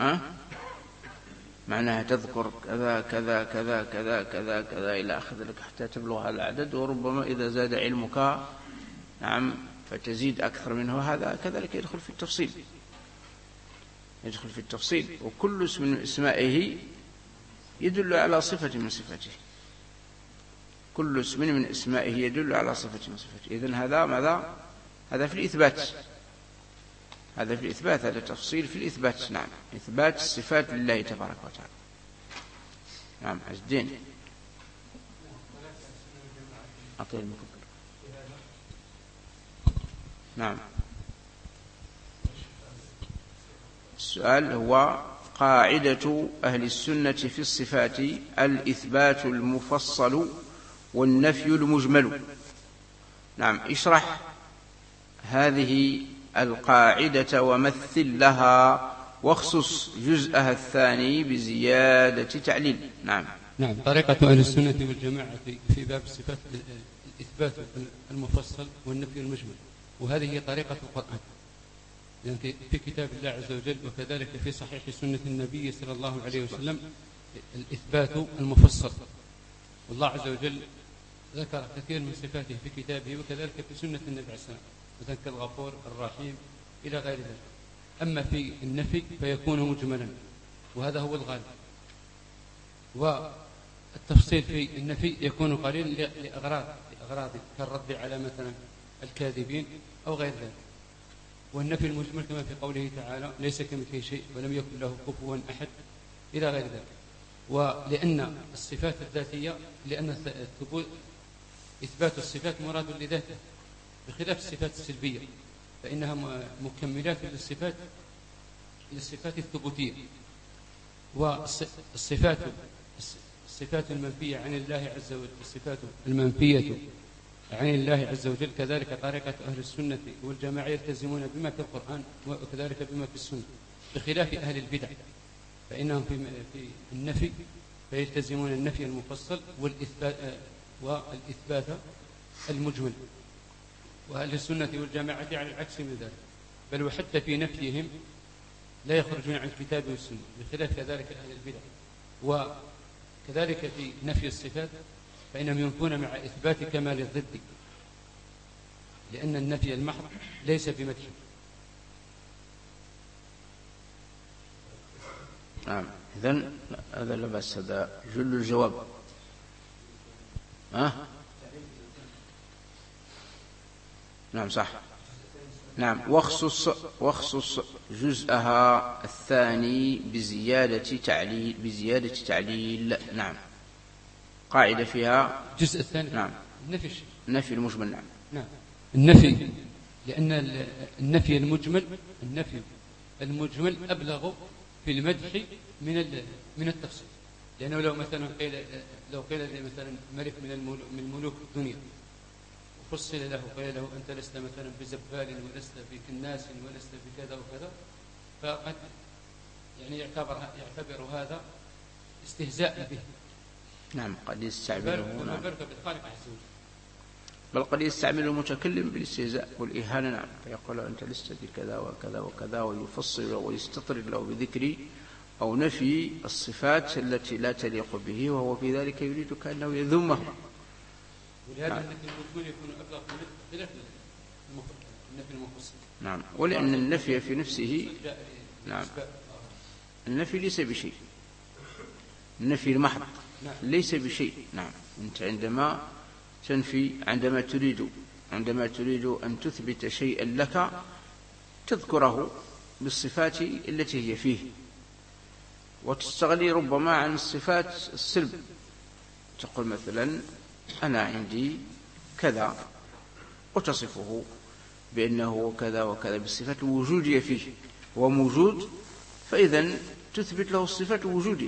[SPEAKER 1] معناها تذكر كذا كذا كذا كذا كذا كذا إلى آخر لك حتى تبلغ هذا العدد. وربما إذا زاد علمك نعم فتزيد أكثر منه. هذا كذلك يدخل في التفصيل. وكل اسم من اسمائه يدل على صفة من صفاته. كل اسم من اسمائه يدل على صفة من صفاته. إذن هذا ماذا؟ هذا في الإثبات. هذا في الإثبات، هذا تفصيل في الإثبات. نعم، إثبات الصفات لله تبارك وتعالى. نعم. عز الدين أعطيه المكبر. نعم. السؤال هو قاعدة أهل السنة في الصفات الإثبات المفصل والنفي المجمل. نعم، اشرح هذه القاعدة ومثل لها واخصص جزءها الثاني بزيادة تعليل. نعم.
[SPEAKER 10] نعم، طريقة أهل السنة والجماعة في باب الصفات الإثبات المفصل والنفي المجمل، وهذه هي طريقة القرآن، يعني في كتاب الله عز وجل وكذلك في صحيح سنة النبي صلى الله عليه وسلم الإثبات المفصل. والله عز وجل ذكر كثير من صفاته في كتابه وكذلك في سنة النبي عليه السلام، مثلا كالغفور الرحيم إلى غير ذلك. أما في النفي فيكون مجملا، وهذا هو الغالب، والتفصيل في النفي يكون قليلا لأغراض كالرد على مثلا الكاذبين أو غير ذلك. والنفي المجمل كما في قوله تعالى ليس كمثله شيء ولم يكن له كفوا أحد إلى غير ذلك. ولأن الصفات الذاتية، لأن إثبات الصفات مراد لذاته بخلاف الصفات السلبية، فإنها مكملات للصفات الثبوتية. والصفات المنفية عن الله عز وجل، الصفات المنفية عن الله عز وجل كذلك طريقة أهل السنة والجماعة يلتزمون بما في القرآن وكذلك بما في السنة، بخلاف أهل البدع فإنهم في النفي فيلتزمون النفي المفصل والإثبات المجمل، وأهل السنة والجماعة على العكس من ذلك، بل وحتى في نفيهم لا يخرجون عن الكتاب والسنة، بخلاف كذلك أهل البدع. وكذلك في نفي الصفات فإنهم ينفون مع إثبات كمال الضد، لأن النفي المحض ليس بمدح.
[SPEAKER 1] نعم. إذن هذا لا بأس، هذا جل الجواب. نعم صح. نعم. واخصص جزءها الثاني بزيادة تعليل. نعم. قاعدة فيها
[SPEAKER 10] الجزء الثاني.
[SPEAKER 1] نعم. النفي المجمل. نعم.
[SPEAKER 10] نعم. النفي، لأن النفي المجمل أبلغ في المدح من التفصيل، لأنه لو مثلا قيل مثلا ملك من ملوك الدنيا وفصل له قيل له أنت لست مثلا بزبال ولست بكناس ولست بكذا وكذا، فقد يعني يعتبر هذا استهزاء به.
[SPEAKER 1] نعم. قد يستعمله
[SPEAKER 10] بالخالق عز وجل،
[SPEAKER 1] بل قد يستعمل المتكلم بالاستهزاء والإهانة. نعم. فيقول أنت لست بكذا وكذا وكذا، ويفصل ويستطرد له بذكر أو نفي الصفات التي لا تليق به، وهو في ذلك يريد كأنه يذمه.
[SPEAKER 10] ولهذا النفي المجمل يكون أبلغ خلاف النفي المفصل.
[SPEAKER 1] نعم. ولأن النفي في نفسه، نعم، النفي ليس بشيء، النفي المحض ليس بشيء. نعم. أنت عندما تنفي، عندما تريد أن تثبت شيئا لك تذكره بالصفات التي هي فيه، وتستغني ربما عن الصفات السلب. تقول مثلا أنا عندي كذا، وتصفه بأنه كذا وكذا بالصفات الوجودية فيه، هو موجود، فإذا تثبت له الصفات الوجودية.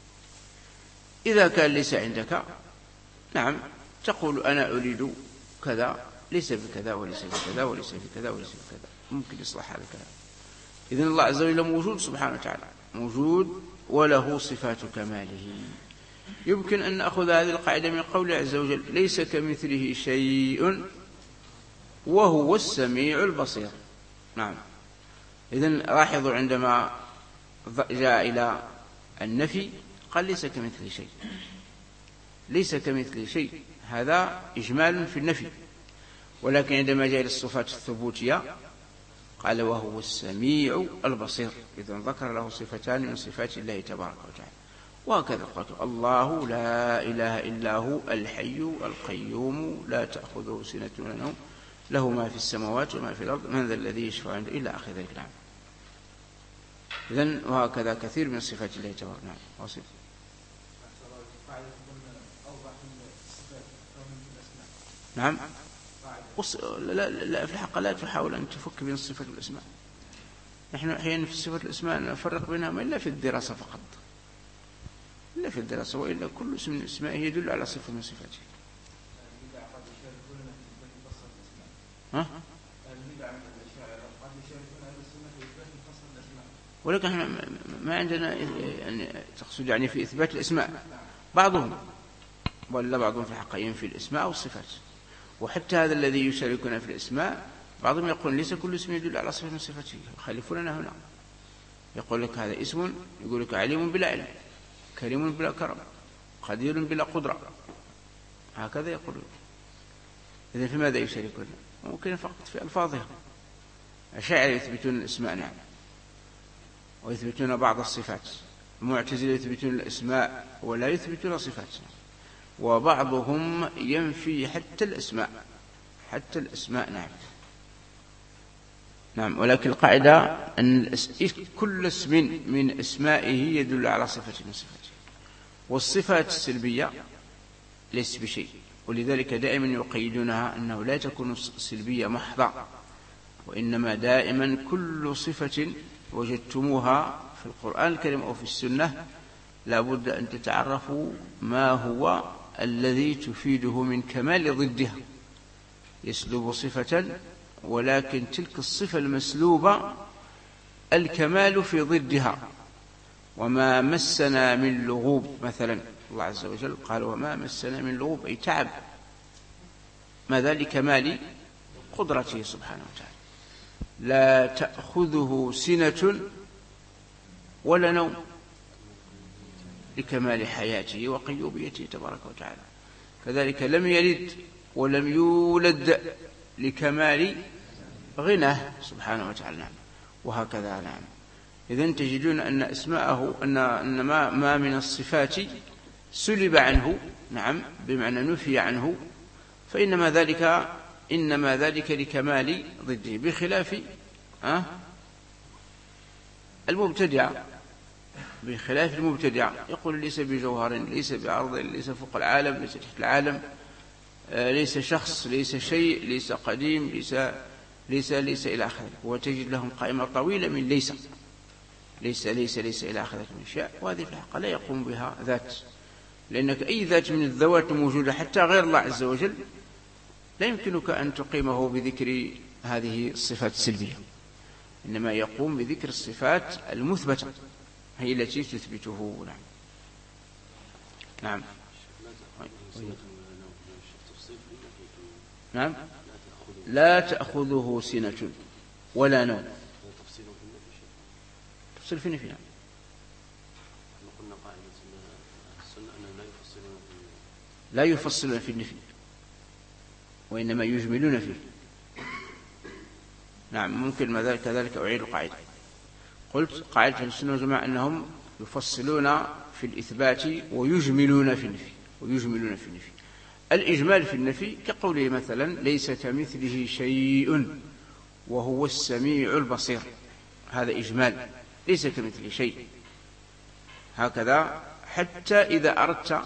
[SPEAKER 1] إذا كان ليس عندك، نعم، تقول أنا أريد كذا ليس بكذا وليس بكذا وليس بكذا وليس بكذا، ممكن يصلح هذا الكلام. إذن الله عز وجل موجود سبحانه وتعالى، موجود وله صفات كماله. يمكن أن نأخذ هذه القاعدة من قوله عز وجل ليس كمثله شيء وهو السميع البصير. نعم. إذن لاحظوا عندما جاء إلى النفي قال ليس كمثله شيء، ليس كمثله شيء، هذا إجمال في النفي. ولكن عندما جاء إلى الصفات الثبوتية قال وهو السميع البصير، إذن ذكر له صفتان من صفات الله تبارك وتعالى. وهكذا قال الله لا إله إلا هو الحي القيوم لا تأخذه سنة ولا نوم له ما في السماوات وما في الأرض من ذا الذي يشفع عنده إلى آخر ذلك. نعم. إذن وهكذا كثير من صفات الله تبارك. نعم. واصل. نعم. لا في الحق لا تحاول أن تفك بين الصفات والأسماء. نحن أحيانا في الصفات والأسماء نفرق بينهما إلا في الدراسة فقط، إلا في الدراسة، وإلا كل اسم من اسمائه يدل على صفة من صفاته. ها؟ ولكن احنا ما عندنا يعني تقصد يعني في إثبات الأسماء بعضهم، ولا بعضهم في الحق ينفي الأسماء والصفات. وحتى هذا الذي يشاركنا في الأسماء بعضهم يقول ليس كل اسم يدل على صفة من صفاته، يخالفوننا هنا. يقول لك هذا اسم، يقول لك عليم بلا علم، كريم بلا كرم، قدير بلا قدرة، هكذا يقولون. إذن في ماذا يشاركون؟ ممكن فقط في ألفاظها. الأشاعرة يثبتون الأسماء نعم، ويثبتون بعض الصفات. المعتزلة يثبتون الأسماء ولا يثبتون صفات، وبعضهم ينفي حتى الأسماء، حتى الأسماء. نعم. نعم. ولكن القاعدة أن كل اسم من أسمائه يدل على صفة من صفاته، والصفات السلبية ليس بشيء، ولذلك دائما يقيدونها أنه لا تكون سلبية محضة، وإنما دائما كل صفة وجدتموها في القرآن الكريم أو في السنة لابد أن تتعرفوا ما هو الذي تفيده من كمال ضدها. يسلب صفة، ولكن تلك الصفة المسلوبة الكمال في ضدها. وما مسنا من لغوب مثلا، الله عز وجل قال وما مسنا من لغوب، أي تعب. ماذا؟ لكمال قدرته سبحانه وتعالى. لا تأخذه سنة ولا نوم، لكمال حياته وقيوبيته تبارك وتعالى. كذلك لم يلد ولم يولد، لكمال غناه سبحانه وتعالى. نعم. وهكذا. نعم. إذن تجدون أن أسماءه أن ما من الصفات سلب عنه، نعم، بمعنى نفي عنه، فإنما ذلك لكمال ضده، بخلاف المبتدع يقول ليس بجوهر، ليس بعرض، ليس فوق العالم، ليس تحت العالم، ليس شخص، ليس شيء، ليس قديم، ليس إلى آخره. وتجد لهم قائمة طويلة من ليس إلى آخره من أشياء، وهذه في الحقيقة لا يقوم بها ذات، لأنك أي ذات من الذوات الموجودة حتى غير الله عز وجل لا يمكنك أن تقيمه بذكر هذه الصفات السلبية، إنما يقوم بذكر الصفات المثبتة هي التي تثبته. نعم. نعم. نعم. لا تأخذه سنة ولا نوم. تفصيل في النفي. نعم. لا يفصلون في النفي، وإنما يجملون فيه. نعم. ممكن كذلك أعيد القاعدة. قلت قاعدة السنة والجماعة أنهم يفصلون في الإثبات ويجملون في النفي. الإجمال في النفي كقوله مثلا ليس كمثله شيء وهو السميع البصير، هذا إجمال، ليس كمثله شيء. هكذا حتى إذا أردت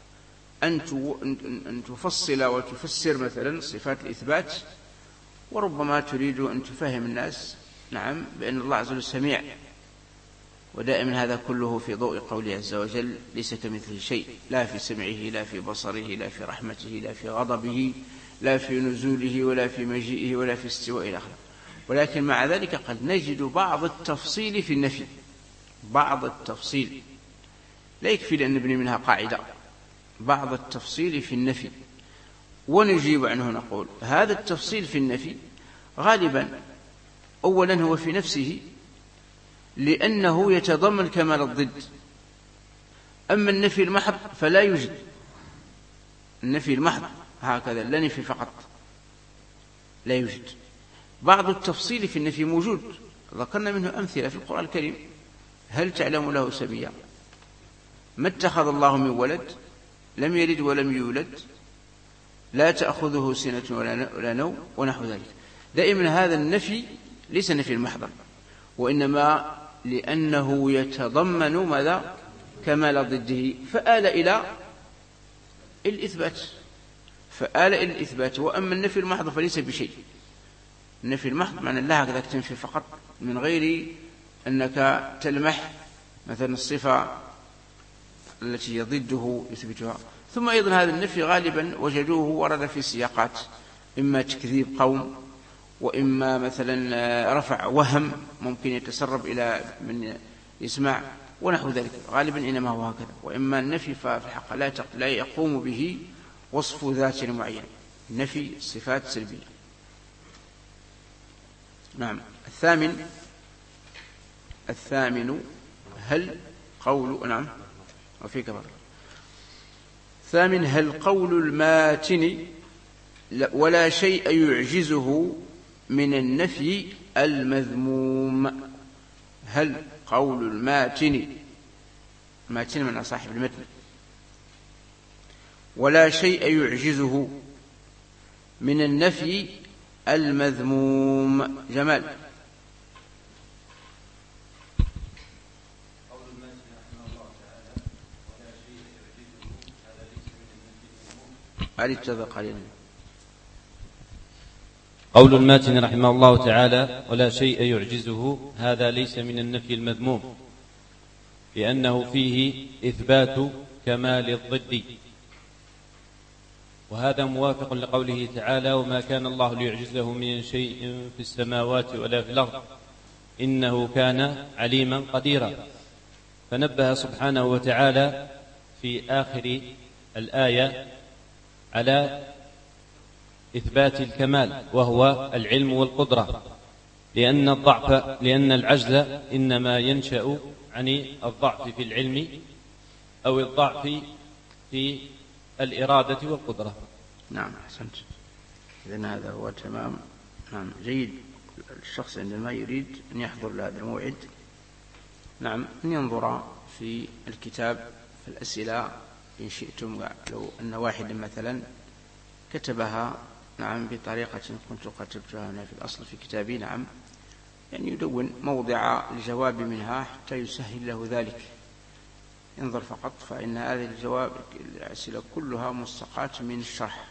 [SPEAKER 1] أن تفصل وتفسر مثلا صفات الإثبات، وربما تريد أن تفهم الناس، نعم، بأن الله عز وجل سميع، ودائما هذا كله في ضوء قوله عز وجل ليس كمثله شيء، لا في سمعه، لا في بصره، لا في رحمته، لا في غضبه، لا في نزوله، ولا في مجيئه، ولا في استواء إلى آخره. ولكن مع ذلك قد نجد بعض التفصيل في النفي، بعض التفصيل لا يكفي لأن نبني منها قاعدة، بعض التفصيل في النفي، ونجيب عنه نقول هذا التفصيل في النفي غالبا أولا هو في نفسه لأنه يتضمن كمال الضد. أما النفي المحض فلا يوجد، النفي المحض هكذا لا نفي فقط، لا يوجد. بعض التفصيل في النفي موجود، ذكرنا منه أمثلة في القرآن الكريم. هل تعلم له سميا؟ ما اتخذ الله من ولد، لم يلد ولم يولد، لا تأخذه سنة ولا نوم ونحو ذلك. دائما هذا النفي ليس نفي المحضر، وإنما لأنه يتضمن ماذا؟ كمال ضده، فآل إلى الإثبات. وأما النفي المحض فليس بشيء. النفي المحض معنى الله هكذا تنفي فقط من غير أنك تلمح مثلا الصفة التي ضده يثبتها. ثم أيضا هذا النفي غالبا وجدوه ورد في سياقات، إما تكذيب قوم، وإما مثلا رفع وهم ممكن يتسرب إلى من يسمع ونحو ذلك، غالبا إنما هو هكذا. وإما النفي ففي الحق لا يقوم به وصف ذات معين، نفي صفات سلبية. نعم. الثامن هل قول نعم وفيك بر الثامن هل قول الماتن ولا شيء يعجزه من النفي المذموم. هل قول الماتن من صاحب المتن ولا شيء يعجزه من النفي المذموم. جمال.
[SPEAKER 5] قول الماتن رحمه الله تعالى ولا شيء يعجزه هذا ليس من النفي المذموم، لأنه فيه إثبات كمال الضد، وهذا موافق لقوله تعالى وما كان الله ليعجزه من شيء في السماوات ولا في الأرض إنه كان عليما قديرا. فنبه سبحانه وتعالى في آخر الآية على إثبات الكمال وهو العلم والقدرة، لأن العجز إنما ينشأ عن الضعف في العلم أو الضعف في الإرادة والقدرة.
[SPEAKER 1] نعم أحسنت. إذن هذا هو تمام. نعم جيد. الشخص عندما يريد أن يحضر لهذا الموعد نعم أن ينظر في الكتاب في الأسئلة إن شئتم، لو أن واحدا مثلا كتبها نعم بطريقة كنت كتبتها هنا في الأصل في كتابي نعم، يعني يدون موضع الجواب منها حتى يسهل له ذلك. انظر فقط، فإن هذه الأسئلة كلها مستقاة من الشرح،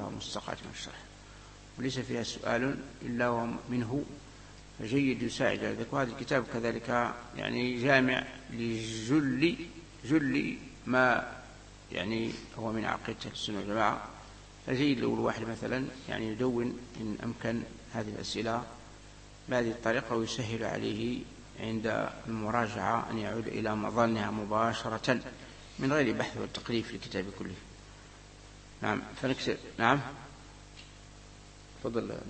[SPEAKER 1] وليس فيها سؤال إلا منه، فجيد يساعد ذلك. وهذا الكتاب كذلك يعني جامع لجل ما يعني هو من عقيدة السنة والجماعة، فجيد لو الواحد مثلا يعني يدون إن أمكن هذه الأسئلة بهذه الطريقة، ويسهل عليه عند المراجعة أن يعود إلى مظانها مباشرة من غير بحث والتقريب في الكتاب كله. نعم فنكسر. نعم تفضل.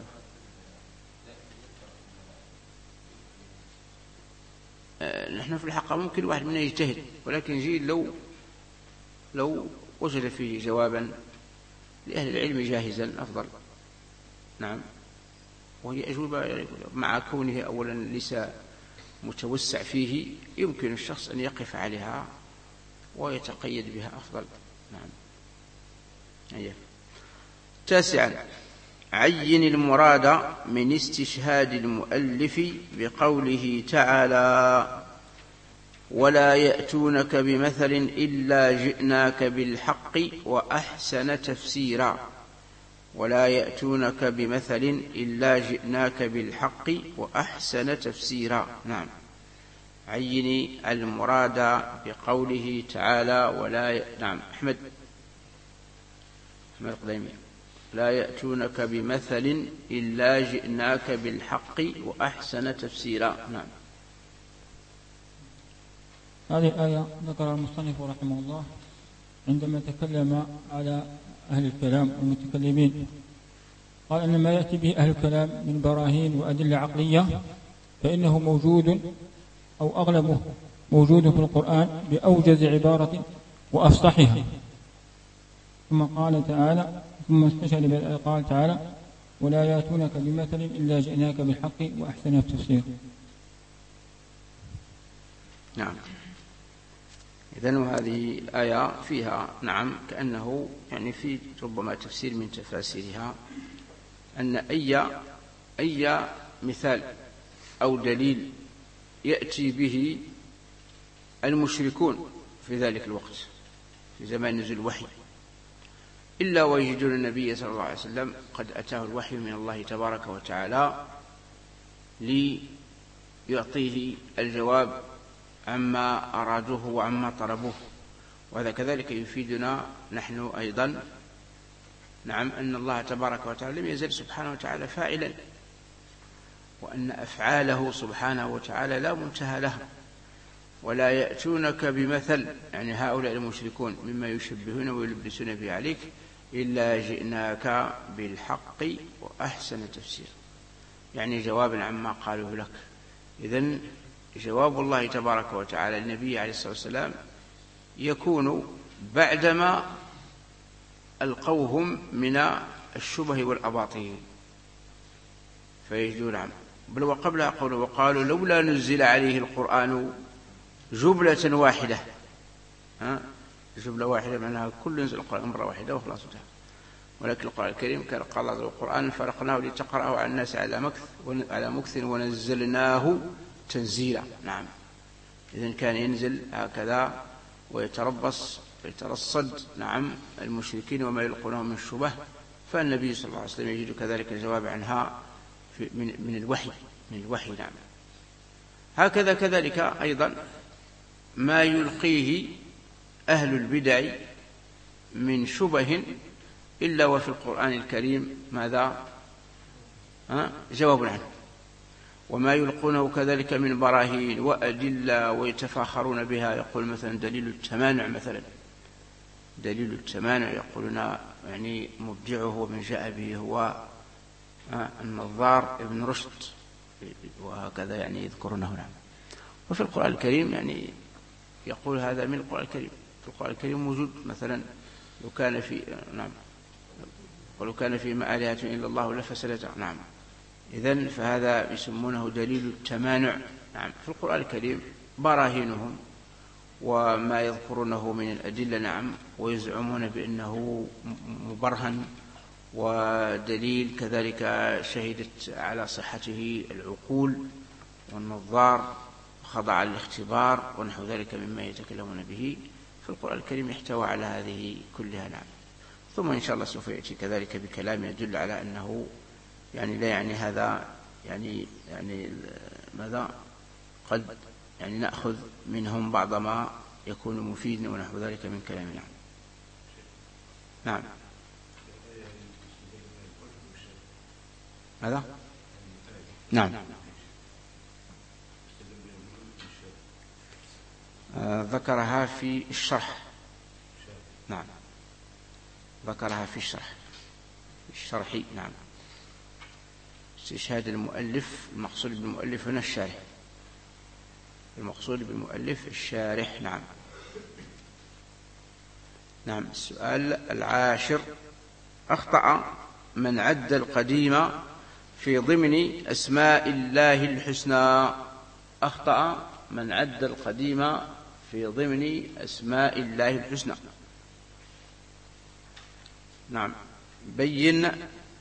[SPEAKER 1] نحن في الحقيقة ممكن واحد منا يجتهد، ولكن جيد لو وجد فيه جوابا لأهل العلم جاهزا أفضل. نعم. وهي أجوبة مع كونه أولا ليس متوسع فيه يمكن الشخص أن يقف عليها ويتقيد بها أفضل. نعم. أيه. تاسعا عين المراد من استشهاد المؤلف بقوله تعالى ولا يأتونك بمثل إلا جئناك بالحق وأحسن تفسيرا. ولا يأتونك بمثل إلا جئناك بالحق وأحسن تفسيرا. نعم. عين المراد بقوله تعالى نعم أحمد القديمي لا يأتونك بمثل إلا جئناك بالحق وأحسن تفسيرا. نعم.
[SPEAKER 11] هذه الآية ذكرها المصنف رحمه الله عندما تكلم على أهل الكلام والمتكلمين، قال أن ما يأتي به أهل الكلام من براهين وأدلة عقلية فإنه موجود أو أغلبه موجود في القرآن بأوجز عبارة وأفصحها. ثم قال تعالى ثم استشهد بالآية قال تعالى ولا يأتونك بمثل إلا جئناك بالحق وأحسن التفسير.
[SPEAKER 1] نعم. إذن وهذه الآية فيها نعم كأنه يعني في ربما تفسير من تفاسيرها أن أي مثال أو دليل يأتي به المشركون في ذلك الوقت في زمان نزول الوحي إلا ويجدون النبي صلى الله عليه وسلم قد أتاه الوحي من الله تبارك وتعالى ليعطيه الجواب عما أرادوه وعما طلبوه. وهذا كذلك يفيدنا نحن أيضا نعم أن الله تبارك وتعالى لم يزل سبحانه وتعالى فاعلا، وأن أفعاله سبحانه وتعالى لا منتهى لها، ولا يأتونك بمثل يعني هؤلاء المشركون مما يشبهون ويلبسون به عليك إلا جئناك بالحق وأحسن تفسير، يعني جوابا عما قالوا لك. إذن جواب الله تبارك وتعالى للنبي عليه الصلاة والسلام يكون بعدما ألقوهم من الشبه والأباطيل فيجدون عنه، بل وقبلها وقالوا لولا نزل عليه القرآن جملة واحدة. جملة واحدة معناها كل ينزل القرآن مرة واحدة وخلاص انتهى. ولكن القرآن الكريم كان قال الله القرآن فرقناه لتقرأه على الناس على مكث ونزلناه تنزيلا. نعم إذن كان ينزل هكذا ويترصد نعم المشركين وما يلقونه من الشبه، فالنبي صلى الله عليه وسلم يجد كذلك الجواب عنها من الوحي. نعم هكذا كذلك أيضا ما يلقيه أهل البدع من شبه إلا وفي القرآن الكريم ماذا جواب عنه، وما يلقونه كذلك من براهين وأدلة ويتفاخرون بها. يقول مثلا دليل التمانع يقولون يعني مبدعه ومن جاء به هو النظار ابن رشد، وهكذا يعني يذكرونه. نعم وفي القرآن الكريم يعني يقول هذا من القرآن الكريم. في القرآن الكريم موجود مثلا لو كان في ولو كان في آلهة إلا الله لفسدتا. نعم إذن فهذا يسمونه دليل التمانع. نعم في القرآن الكريم براهينهم وما يذكرونه من الأدلة نعم ويزعمون بأنه مبرهن ودليل كذلك شهدت على صحته العقول والنظار خضع للاختبار ونحو ذلك مما يتكلمون به. في القرآن الكريم يحتوى على هذه كلها. نعم ثم إن شاء الله سوف يأتي كذلك بكلام يدل على أنه يعني لا يعني هذا يعني ماذا قد يعني نأخذ منهم بعض ما يكون مفيدا ونحو ذلك من كلامنا. نعم هذا نعم ذكرها في الشرح. نعم ذكرها في الشرح. نعم استشهاد المؤلف. المقصود بالمؤلف هنا الشارح. المقصود بالمؤلف الشارح. نعم نعم السؤال العاشر: أخطأ من عد القديم في ضمن أسماء الله الحسنى. أخطأ من عد القديم في ضمن أسماء الله الحسنى. نعم بين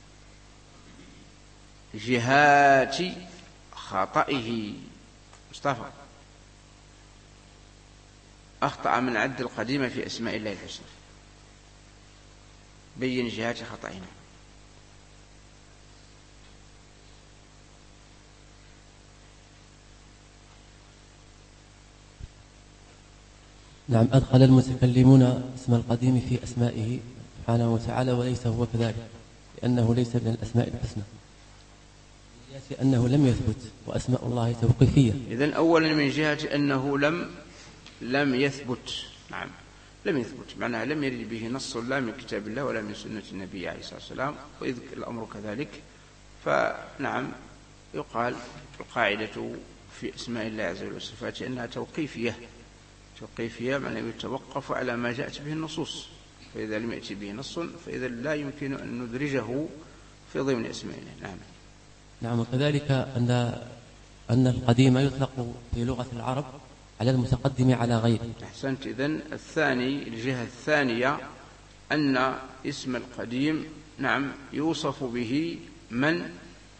[SPEAKER 1] جهات خطئه. مصطفى أخطأ من عد القديم في أسماء الله الحسنى. بين جهات خطئنا.
[SPEAKER 2] نعم أدخل المتكلمون اسم القديم في أسمائه سبحانه وتعالى وليس هو كذلك، لأنه ليس من الأسماء الحسنى، لأنه لم يثبت، وأسماء الله توقيفية.
[SPEAKER 1] إذن أولا من جهة أنه لم يثبت. نعم لم يثبت معناها لم يرد به نص لا من كتاب الله ولا من سنة النبي عليه الصلاة والسلام، وإذ الأمر كذلك فنعم يقال القاعدة في أسماء الله عز وجل وصفاته أنها توقيفية معناها يتوقف على ما جاءت به النصوص، فإذا لم يأتي به نص فإذا لا يمكن أن ندرجه في ضمن أسماء الله.
[SPEAKER 2] نعم وكذلك أن القديم يطلق في لغة العرب على المتقدم على غيره.
[SPEAKER 1] أحسنت. إذن الثاني، الجهة الثانية أن اسم القديم نعم يوصف به من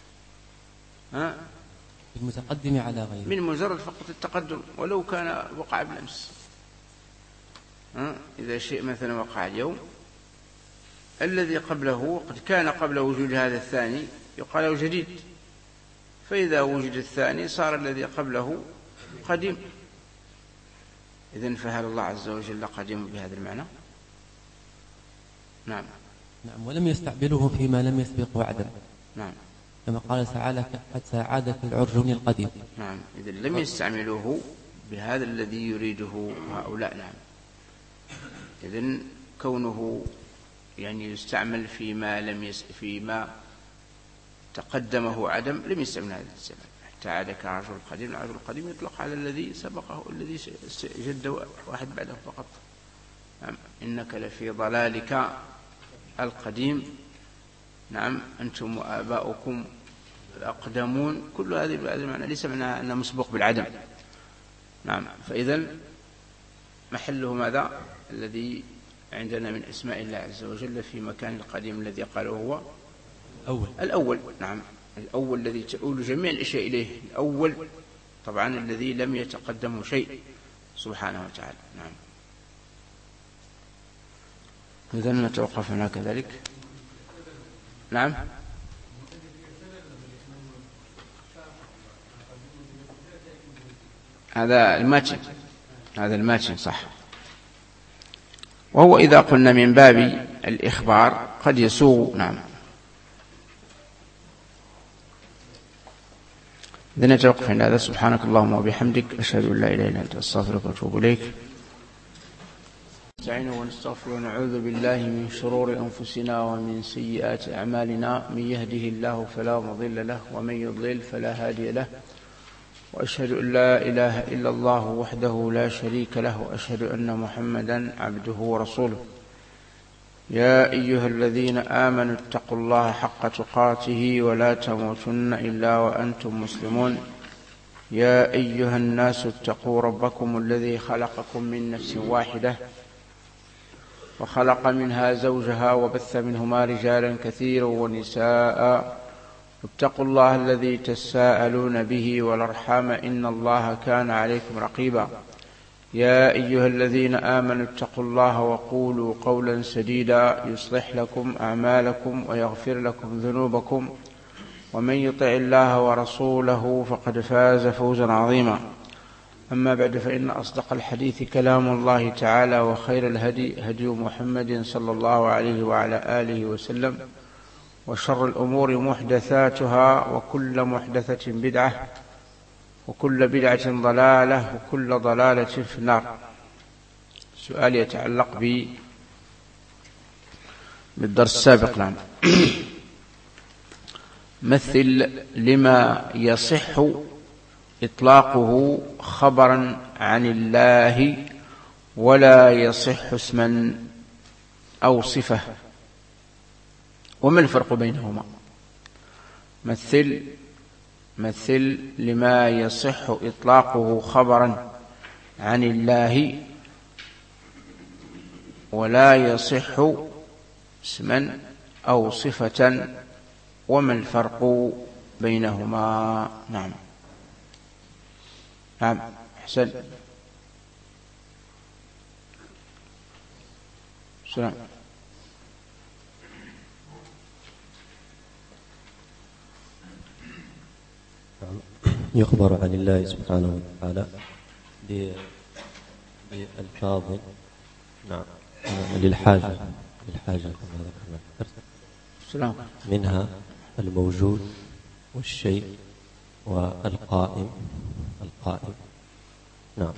[SPEAKER 2] المتقدم على غيره
[SPEAKER 1] من مجرد فقط التقدم، ولو كان وقع بالأمس. إذا شيء مثلا وقع اليوم، الذي قبله قد كان قبل وجود هذا الثاني يقال له جديد، فإذا وجد الثاني صار الذي قبله قديم. إذن فهل الله عز وجل قديم بهذا المعنى؟ نعم.
[SPEAKER 2] ولم يستعملوه فيما لم يسبقه عدم.
[SPEAKER 1] نعم.
[SPEAKER 2] كما قال تعالى حتى عاد كالعرجون القديم.
[SPEAKER 1] نعم. إذن لم يستعملوه بهذا الذي يريده هؤلاء. نعم. إذن كونه يعني يستعمل فيما تقدمه عدم لم يستعمل هذا الاستعمال. حتى عاد كالعرجون القديم، العرجون القديم يطلق على الذي سبقه، الذي جد واحد بعده فقط. نعم. إنك لفي ضلالك القديم. نعم. أنتم وآباؤكم الأقدمون. كل هذه المعنى ليس معنى أنه مسبوق بالعدم. نعم. فإذا محله ماذا؟ الذي عندنا من أسماء الله عز وجل في مكان القديم الذي قاله هو الأول. نعم. الأول الذي تؤول جميع الأشياء إليه، الأول طبعا الذي لم يتقدمه شيء سبحانه وتعالى. نعم. إذا نتوقف هنا كذلك. نعم. هذا الماتن صح. وهو إذا قلنا من باب الإخبار قد يسوغ. نعم. إذا نتوقف عند هذا. سبحانك اللهم وبحمدك، أشهد أن لا إله إلا أنت، أستغفرك وأتوب إليك. نستعينه ونستغفره ونعوذ بالله من شرور أنفسنا ومن سيئات أعمالنا، من يهده الله فلا مضل له ومن يضلل فلا هادي له، وأشهد أن لا إله إلا الله وحده لا شريك له، وأشهد أن محمدا عبده ورسوله. يا أيها الذين آمنوا اتقوا الله حق تقاته ولا تموتن إلا وأنتم مسلمون. يا أيها الناس اتقوا ربكم الذي خلقكم من نفس واحدة وخلق منها زوجها وبث منهما رجالا كثيرا ونساء. اتقوا الله الذي تساءلون به والأرحام إن الله كان عليكم رقيبا. يا أيها الذين آمنوا اتقوا الله وقولوا قولا سديدا يصلح لكم أعمالكم ويغفر لكم ذنوبكم، ومن يطع الله ورسوله فقد فاز فوزا عظيما. أما بعد، فإن أصدق الحديث كلام الله تعالى، وخير الهدي هدي محمد صلى الله عليه وعلى آله وسلم، وشر الأمور محدثاتها، وكل محدثة بدعة، وكل بدعة ضلالة، وكل ضلالة في النار. سؤال يتعلق بالدرس السابق. نعم. مثل لما يصح إطلاقه خبرا عن الله ولا يصح اسما أو صفة، وما الفرق بينهما؟ مثل لما يصح إطلاقه خبرا عن الله ولا يصح اسما أو صفة، وما الفرق بينهما؟ نعم. نعم. أحسن. سلام.
[SPEAKER 12] يخبر عن الله سبحانه وتعالى بألفاظ نعم للحاجة كما ذكرنا، منها الموجود والشيء والقائم نعم،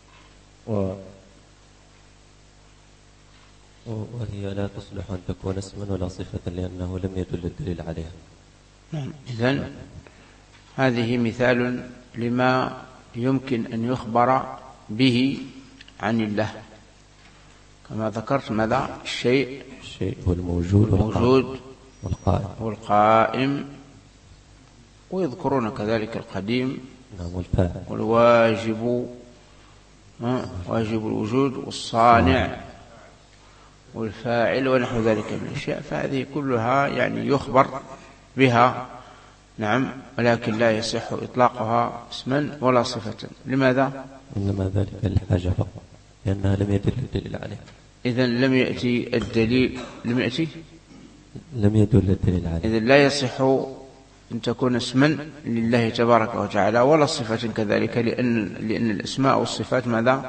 [SPEAKER 12] وهي لا تصلح أن تكون اسما ولا صفة لأنه لم يدل الدليل عليها.
[SPEAKER 1] نعم. إذن هذه مثال لما يمكن أن يخبر به عن الله، كما ذكرت ماذا؟ الشيء
[SPEAKER 12] هو الموجود
[SPEAKER 1] والقائم، ويذكرون كذلك القديم
[SPEAKER 12] والفاعل
[SPEAKER 1] والواجب واجب الوجود والصانع والفاعل ونحو ذلك من الأشياء، فهذه كلها يعني يخبر بها. نعم، ولكن لا يصح إطلاقها اسما ولا صفة. لماذا؟
[SPEAKER 12] إنما ذلك للحاجة فقط، لأنها لم يدل الدليل عليها.
[SPEAKER 1] إذن لم يأتي الدليل، لم يدل
[SPEAKER 12] الدليل عليها.
[SPEAKER 1] إذن لا يصح أن تكون اسما لله تبارك وتعالى ولا صفة كذلك، لأن الأسماء والصفات ماذا؟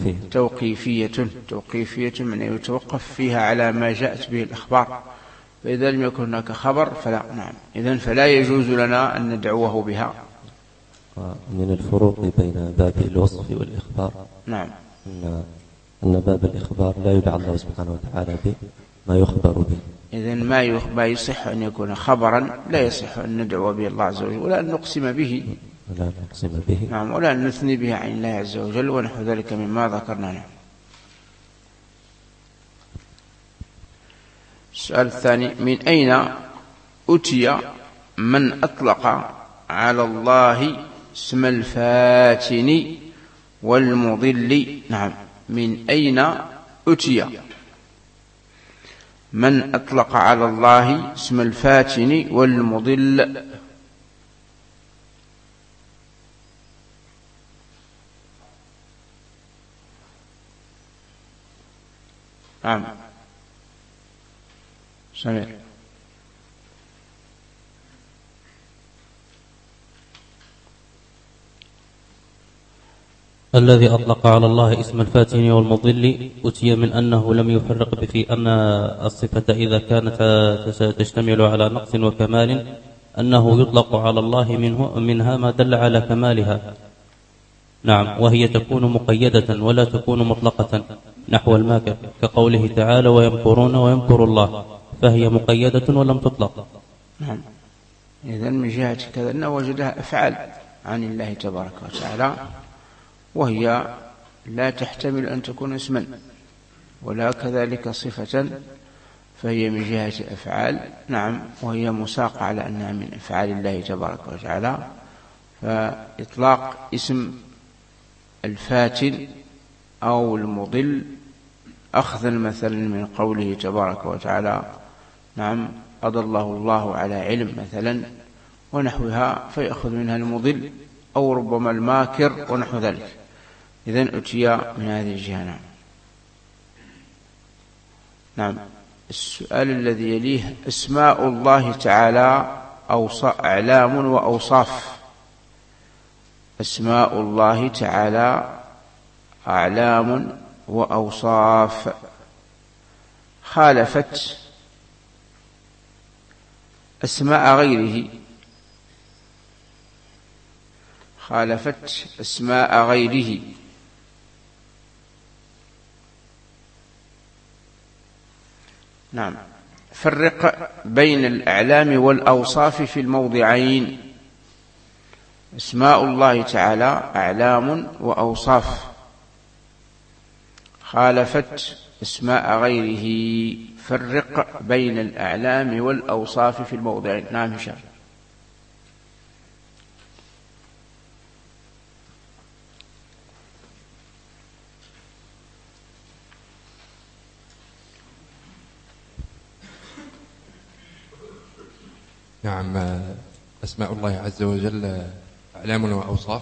[SPEAKER 1] توقيفية من يتوقف فيها على ما جاءت به الأخبار، فإذا لم يكن هناك خبر فلا. نعم، إذن فلا يجوز لنا أن ندعوه بها.
[SPEAKER 12] من الفروق بين باب الوصف والإخبار،
[SPEAKER 1] نعم،
[SPEAKER 12] أن باب الإخبار لا يدعى الله سبحانه وتعالى به ما يخبر به.
[SPEAKER 1] إذن ما يصح أن يكون خبرا لا يصح أن ندعو به الله عز وجل، ولا أن نقسم به، نعم، ولا أن نثني به عن الله عز وجل ونحو ذلك مما ذكرنا. نعم. السؤال الثاني: من أين أتي من أطلق على الله اسم الفاتن والمضل؟ نعم، من أين أتي من أطلق على الله اسم الفاتن والمضل؟ نعم، سمير.
[SPEAKER 3] الذي أطلق على الله اسم الفاتن والمضل أتي من أنه لم يفرق في أن الصفة إذا كانت تشتمل على نقص وكمال أنه يطلق على الله منها ما دل على كمالها. نعم، وهي تكون مقيدة ولا تكون مطلقة، نحو الماكر كقوله تعالى: ويمكرون ويمكر الله، فهي مقيدة ولم تطلق.
[SPEAKER 1] نعم، إذن من جهة كذا أنه وجدها أفعال عن الله تبارك وتعالى، وهي لا تحتمل أن تكون اسما ولا كذلك صفة، فهي من جهة أفعال. نعم، وهي مساقة على أنها من أفعال الله تبارك وتعالى. فإطلاق اسم الفاتن أو المضل أخذا مثلا من قوله تبارك وتعالى: نعم، أضله الله على علم مثلا ونحوها، فيأخذ منها المضل أو ربما الماكر ونحو ذلك. إذن أتي من هذه الجهة. نعم. السؤال الذي يليه: أسماء الله تعالى أعلام وأوصاف. أسماء الله تعالى أعلام وأوصاف خالفت أسماء غيره، خالفت أسماء غيره. نعم، فرق بين الأعلام والأوصاف في الموضعين. أسماء الله تعالى أعلام وأوصاف خالفت أسماء غيره، فرق بين الأعلام والأوصاف في الموضعين. نعم هشام.
[SPEAKER 4] نعم، أسماء الله عز وجل أعلام وأوصاف،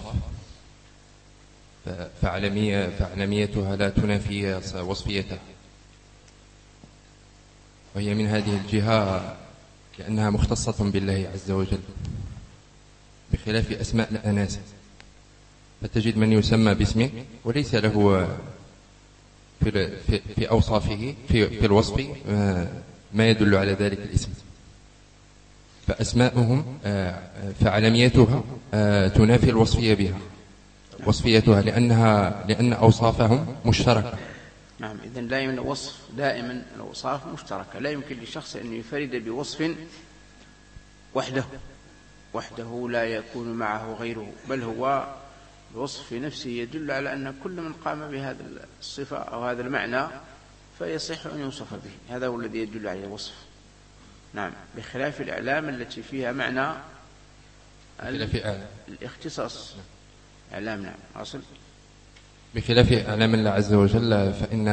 [SPEAKER 4] فعلميتها لا تنافي وصفيتها، وهي من هذه الجهة لأنها مختصة بالله عز وجل، بخلاف أسماء الأناس، فتجد من يسمى باسم وليس له في أوصافه في الوصف ما يدل على ذلك الاسم، فأسماؤهم فعلميتها تنافي الوصفية بها، وصفيتها لأن أوصافهم مشتركة.
[SPEAKER 1] نعم، إذن دائما الأوصاف مشتركة، لا يمكن لشخص أن يفرد بوصف وحده لا يكون معه غيره، بل هو الوصف في نفسه يدل على أن كل من قام بهذا الصفة أو هذا المعنى فيصح أن يوصف به، هذا هو الذي يدل عليه الوصف. نعم، بخلاف الإعلام التي فيها معنى الاختصاص. إعلام. نعم، أصل.
[SPEAKER 4] بخلاف أعلام الله عز وجل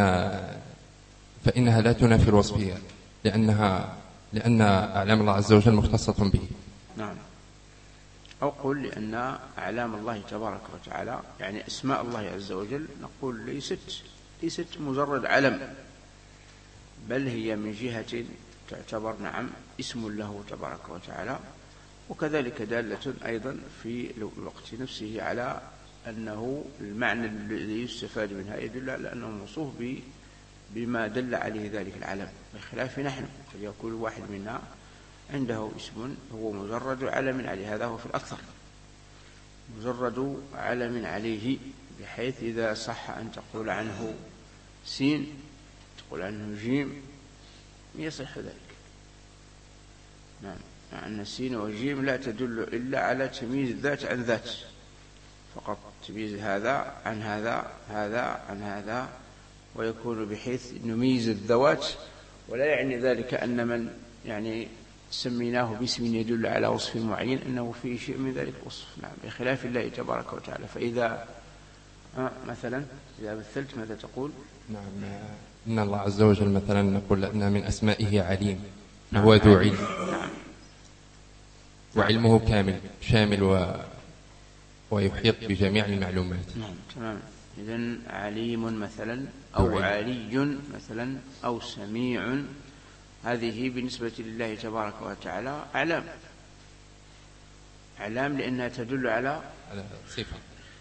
[SPEAKER 4] فإنها لا تنافي الوصفية، لأن أعلام الله عز وجل مختصة به.
[SPEAKER 1] نعم. أو قل لأن أعلام الله تبارك وتعالى يعني أسماء الله عز وجل نقول ليست مجرد علم، بل هي من جهة تعتبر نعم اسم له تبارك وتعالى، وكذلك دالة أيضا في الوقت نفسه على أنه المعنى الذي يستفاد منها يدل على أنه موصوف بما دل عليه ذلك العلم، بخلاف نحن فليكون واحد منا عنده اسم هو مجرد علم عليه، هذا هو في الأكثر مجرد علم عليه، بحيث إذا صح أن تقول عنه سين تقول عنه جيم يصح ذلك. نعم، مع أن السين والجيم لا تدل إلا على تمييز الذات عن ذات فقط، تمييز هذا عن هذا، هذا عن هذا، ويكون بحيث نميز الذوات، ولا يعني ذلك أن من يعني سميناه باسم يدل على وصف معين أنه فيه شيء من ذلك الوصف. نعم، بخلاف الله تبارك وتعالى. فإذا مثلا إذا مثلت ماذا تقول؟
[SPEAKER 4] نعم، إن الله عز وجل مثلا نقول أن من أسمائه عليم، هو ذو علم.
[SPEAKER 1] نعم.
[SPEAKER 4] وعلمه كامل شامل ويحيط بجميع المعلومات.
[SPEAKER 1] نعم تمام. إذن عليم مثلا أو علي مثلا أو سميع، هذه بالنسبة لله تبارك وتعالى أعلام لأنها تدل على
[SPEAKER 4] صفة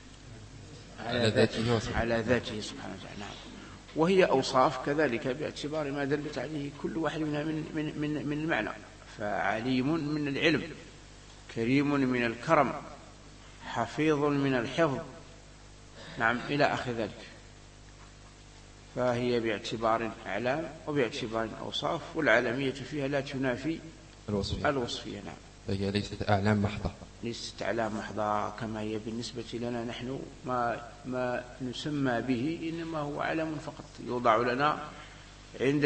[SPEAKER 1] على ذاته سبحانه وتعالى. نعم. وهي أوصاف كذلك باعتبار ما دلت عليه كل واحد منها من المعنى. فعليم من العلم، كريم من الكرم، حفيظ من الحفظ، نعم إلى آخر ذلك. فهي باعتبار أعلام وباعتبار أوصاف، والعالمية فيها لا تنافي الوصفية. نعم.
[SPEAKER 4] فهي ليست أعلام محضة،
[SPEAKER 1] ليست أعلام محضة كما هي بالنسبة لنا نحن. ما نسمى به إنما هو علم فقط يوضع لنا عند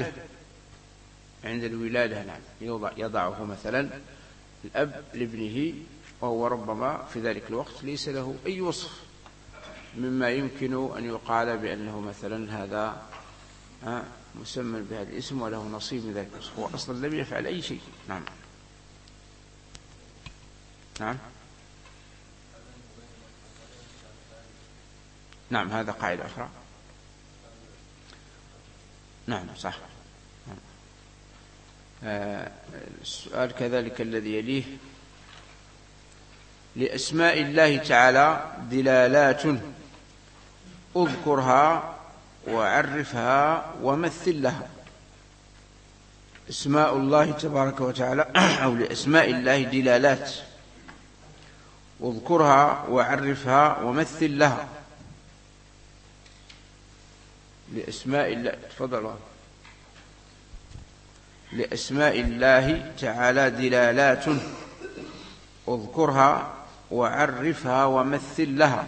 [SPEAKER 1] الولادة. نعم، يضعه مثلا الأب لابنه، وهو ربما في ذلك الوقت ليس له أي وصف مما يمكن أن يقال بأنه مثلا هذا مسمى بهذا الاسم وله نصيب من ذلك الوصف، هو أصلا لم يفعل أي شيء. نعم. نعم. نعم، هذا قاعدة أخرى. نعم صح. السؤال كذلك الذي يليه: لأسماء الله تعالى دلالات اذكرها وعرفها ومثل لها. اسماء الله تبارك وتعالى أو لأسماء الله دلالات اذكرها وعرفها ومثل لها. لأسماء الله، تفضلوا. لأسماء الله تعالى دلالات اذكرها وعرفها ومثل لها.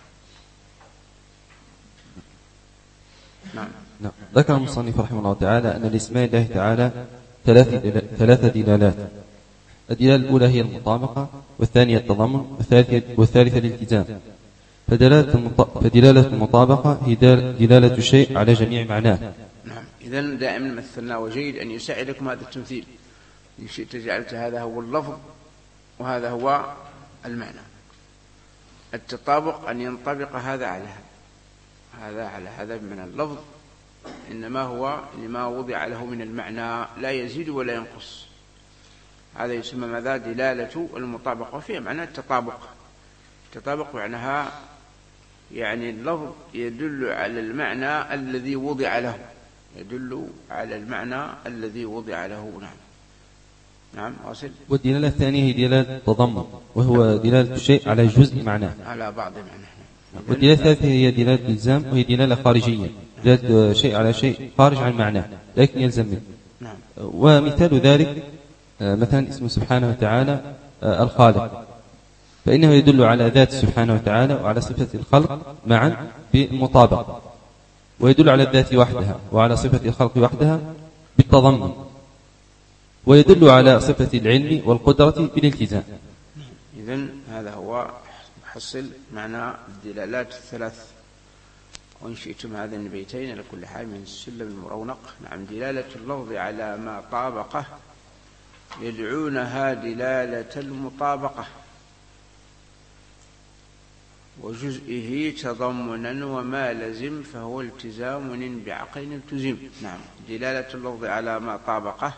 [SPEAKER 1] نعم.
[SPEAKER 5] ذكر المصنف رحمه الله تعالى أن لأسماء الله تعالى ثلاث دلالات. الدلالة الأولى هي المطابقة، والثانية التضمن، والثالثة الالتزام. فدلالة المطابقة هي دلالة الشيء على جميع معناه.
[SPEAKER 1] نعم. إذن دائما مثلنا، وجيد أن يساعدكم هذا التمثيل، إن شئت جعلت هذا هو اللفظ وهذا هو المعنى. التطابق أن ينطبق هذا على هذا على هذا من اللفظ، إنما هو لما وضع له من المعنى، لا يزيد ولا ينقص. هذا يسمى ماذا؟ دلالة المطابقة، وفيها معنى التطابق. التطابق معناها يعني اللفظ يدل على المعنى الذي وضع له، يدل على المعنى الذي وضع له. نعم. نعم واصل.
[SPEAKER 5] والدلالة الثانية هي دلالة التضمن، وهو دلالة الشيء على جزء معناه،
[SPEAKER 1] على بعض معناه.
[SPEAKER 5] والدلالة الثالثة هي دلالة الإلزام، وهي دلالة خارجية، دلالة شيء على شيء خارج عن معناه لكن يلزم منه.
[SPEAKER 1] نعم.
[SPEAKER 5] ومثال ذلك مثلا اسمه سبحانه وتعالى الخالق، فإنه يدل على ذات سبحانه وتعالى وعلى صفة الخلق معا بالمطابقة، ويدل على الذات وحدها وعلى صفة الخلق وحدها بالتضمن، ويدل على صفة العلم والقدرة بالالتزام.
[SPEAKER 1] إذن هذا هو محصل معنى الدلالات الثلاث وإن شئتم هذين البيتين لكل حال من السلم المرونق. نعم. دلالة اللفظ على ما طابقه يدعونها دلالة المطابقة، وجزئه تضمنا وما لزم فهو التزام بعقل التزم. نعم. دلالة اللفظ على ما طابقه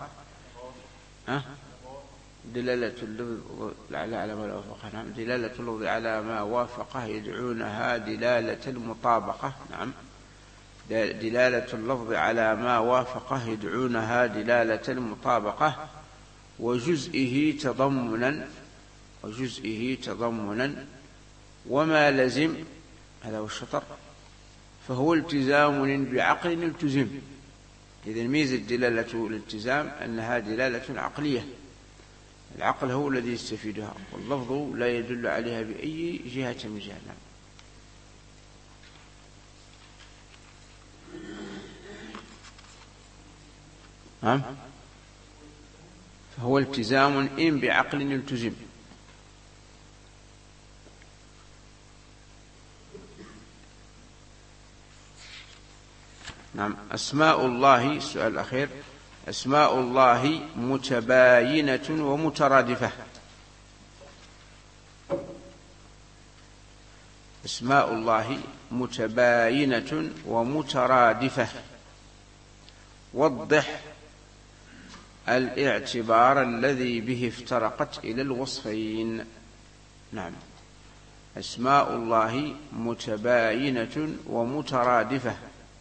[SPEAKER 1] دلالة اللفظ على ما وافقه. نعم. دلالة اللفظ على ما وافقه يدعونها دلالة المطابقة. نعم. دلالة اللفظ على ما وافقه يدعونها دلالة المطابقة، وجزئه تضمنا وما لزم، هذا هو الشطر، فهو التزام بعقل التزم. إذن ميزة دلالة الالتزام أنها دلالة عقلية، العقل هو الذي يستفيدها، واللفظ لا يدل عليها بأي جهة من جهة. نعم. فهو التزام إن بعقل يلتزم. نعم. أسماء الله، السؤال الأخير، أسماء الله متباينة ومترادفة. أسماء الله متباينة ومترادفة. وضح الاعتبار الذي به افترقت إلى الوصفين. نعم. أسماء الله متباينة ومترادفة.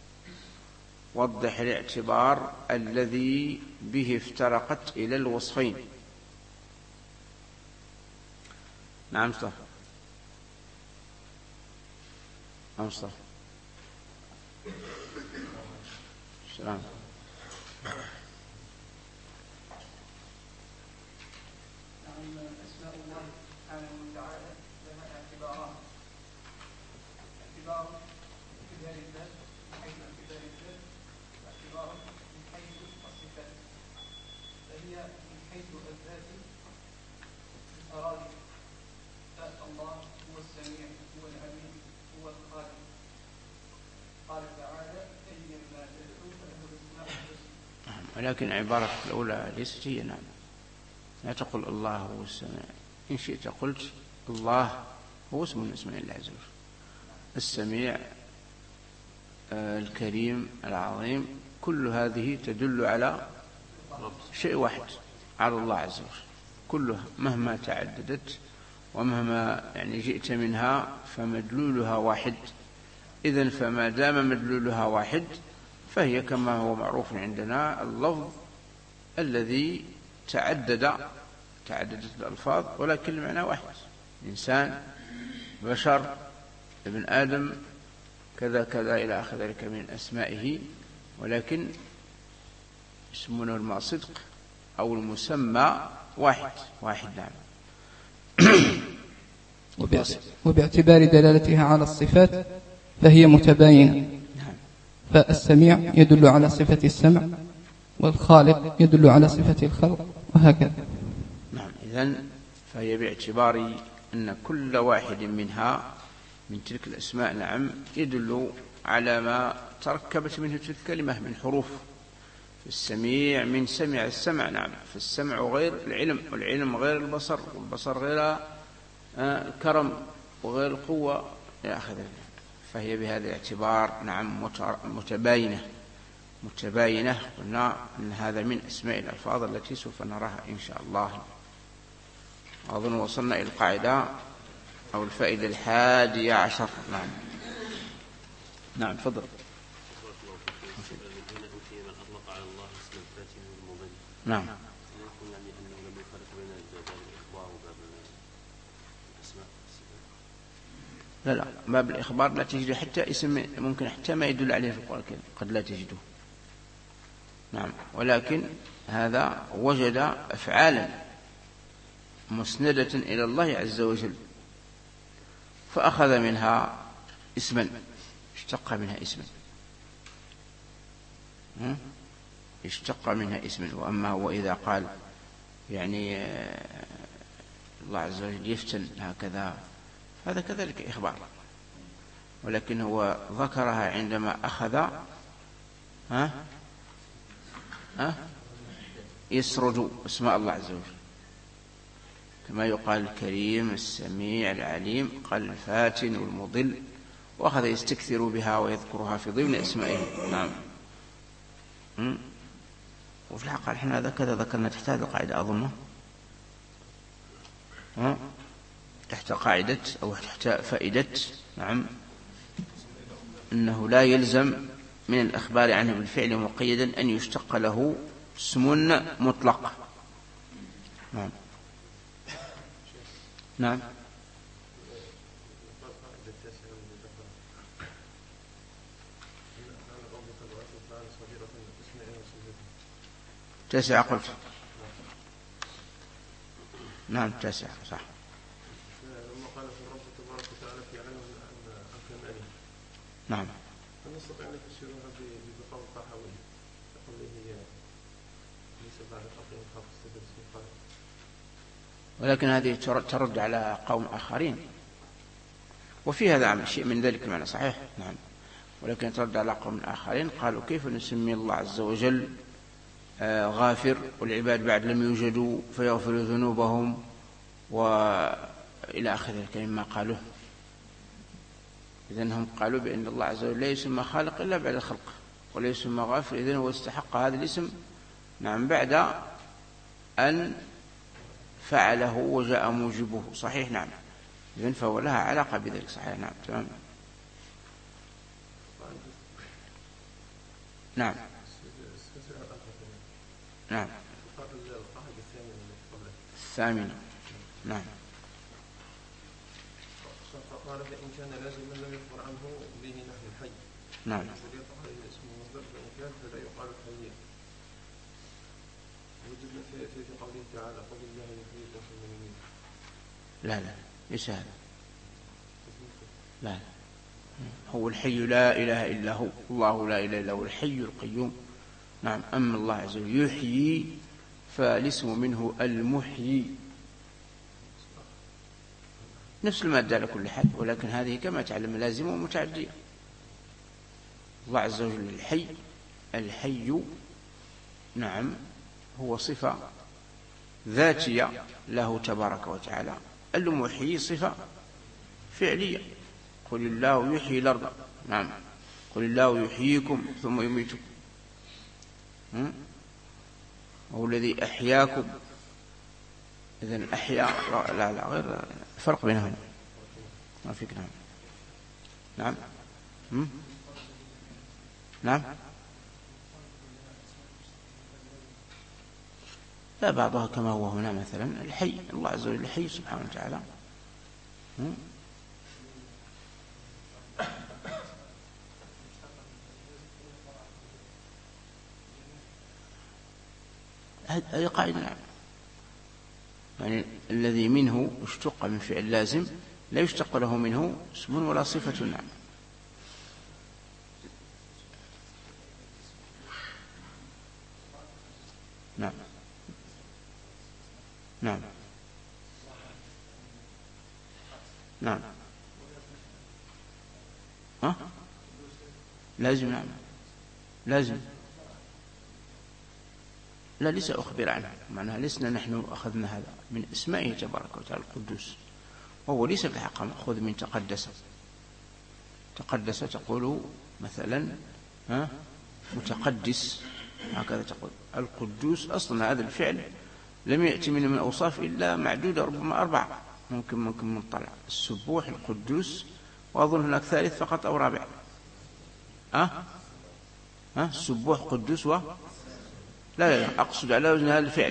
[SPEAKER 1] وضح الاعتبار الذي به افترقت إلى الوصفين. نعم مصطفى. مصطفى. السلام.
[SPEAKER 6] أسماء الله سبحانه وتعالى لها اعتبارات. اعتبار اعتبار الذات من حيث اعتبار الذات، واعتبار من حيث الصفات. فهي من حيث الذات مترادفة. فالله هو السميع، هو العليم، هو الخالق. قال تعالى: أيما تدعو فله الأسماء الحسنى.
[SPEAKER 1] ولكن عبارة الأولى ليست هي. نعم. لا تقل الله هو السميع، إن شئت قلت الله هو اسم من اسماء الله عز وجل. السميع، الكريم، العظيم، كل هذه تدل على شيء واحد، على الله عز وجل. كلها مهما تعددت ومهما جئت منها فمدلولها واحد. إذن فما دام مدلولها واحد فهي كما هو معروف عندنا اللفظ الذي تعددت الألفاظ ولكن المعنى واحد. إنسان، بشر، ابن آدم، كذا كذا إلى آخر ذلك من أسمائه، ولكن يسمونه الماء صدق أو المسمى واحد. نعم.
[SPEAKER 13] وباعتبار دلالتها على الصفات فهي متباينة. فالسميع يدل على صفة السمع، والخالق يدل على صفة الخلق، وهكذا.
[SPEAKER 1] نعم. إذن فهي باعتبار أن كل واحد منها من تلك الأسماء نعم يدل على ما تركبت منه تلك الكلمة من حروف. السميع من سمع السمع. نعم. فالسمع غير العلم، والعلم غير البصر، والبصر غير الكرم وغير القوة إلى آخر ذلك. فهي بهذا الاعتبار نعم متباينة. قلنا أن هذا من أسماء الألفاظ التي سوف نراها إن شاء الله. أظن وصلنا إلى القاعدة أو الفائدة 11. نعم تفضل. نعم. لا باب الإخبار لا تجد حتى اسم، ممكن حتى ما يدل عليه في القرآن قد لا تجده. نعم. ولكن هذا وجد أفعالا مسندة إلى الله عز وجل فأخذ منها اسما، اشتق منها اسما. وأما هو إذا قال الله عز وجل يفتن هكذا، هذا كذلك إخبار. ولكن هو ذكرها عندما أخذ يسرد اسماء الله عز وجل، كما يقال الكريم السميع العليم قال الفاتن والمضل، وأخذ يستكثر بها ويذكرها في ضمن أسمائه. نعم. وفي الحقيقة احنا هكذا ذكرنا تحت هذه القاعدة أظنه، تحت قاعدة أو تحت فائدة نعم أنه لا يلزم من الأخبار عنه بالفعل مقيدا أن يشتق له اسم مطلق. نعم. نعم. تسعة قلت. نعم تسعة صح. نعم.
[SPEAKER 7] نستطيع أن نفسرها بقول الطحاوي يقول هي ليس بعد تقييم خاص الصفات،
[SPEAKER 1] ولكن هذه ترد على قوم آخرين، وفي هذا شيء من ذلك المعنى صحيح. نعم. ولكن ترد على قوم آخرين قالوا كيف نسمي الله عز وجل غافر والعباد بعد لم يوجدوا فيغفر ذنوبهم وإلى آخر الكلمة قالوه. إذن هم قالوا بأن الله عز وجل لا يسمى خالق إلا بعد الخلق، ولا يسمى غافر، إذن هو استحق هذا الاسم نعم بعد أن فعله وجاء موجبه. صحيح. نعم. إذن فهو لها علاقة بذلك. صحيح. نعم. تمام. نعم. نعم. الثامنة. نعم.
[SPEAKER 7] قال فإن كان لازما لم يخبر عنه به نحو الحي.
[SPEAKER 1] نعم.
[SPEAKER 7] فليطلق عليه اسم المصدر فإن كان فلا يقال حي. وجدنا في قوله تعالى قل الله يحييكم ثم يميتكم.
[SPEAKER 1] لا ليس هذا. لا هو الحي لا إله إلا هو، الله لا إله إلا هو الحي القيوم. نعم. أما الله عز وجل يحيي فالاسم منه المحيي، نفس المادة على كل حال، ولكن هذه كما تعلم لازمة ومتعدية. الله عز وجل الحي، الحي نعم هو صفة ذاتية له تبارك وتعالى، المحيي صفة فعلية. قل الله يحيي الأرض. نعم. قل الله يحييكم ثم يميتكم، هو الذي أحياكم. إذن أحيا لا غير فرق بينهم. ما فيك. نعم. نعم. نعم. لا بعضها كما هو هنا مثلا الحي، الله عز وجل الحي سبحانه وتعالى. هذه قاعدة. نعم. يعني الذي منه اشتق من فعل لازم لا يشتق له منه اسم ولا صفة. نعم. نعم. نعم. نعم. لازم. نعم لازم. لا ليس أخبر عنه، معناها لسنا نحن أخذنا هذا من اسمائه تبارك وتعالى القدوس، وهو ليس في الحقيقة مأخوذ من تقدس. تقدس تقول مثلا متقدس، هكذا تقول. القدوس أصلا هذا الفعل لم يأتي من أوصاف إلا معدودة، ربما 4 ممكن نطلع. السبوح، القدوس، وأظن هناك ثالث فقط أو رابع. السبوح قدوس لا أقصد على وزن هذا الفعل.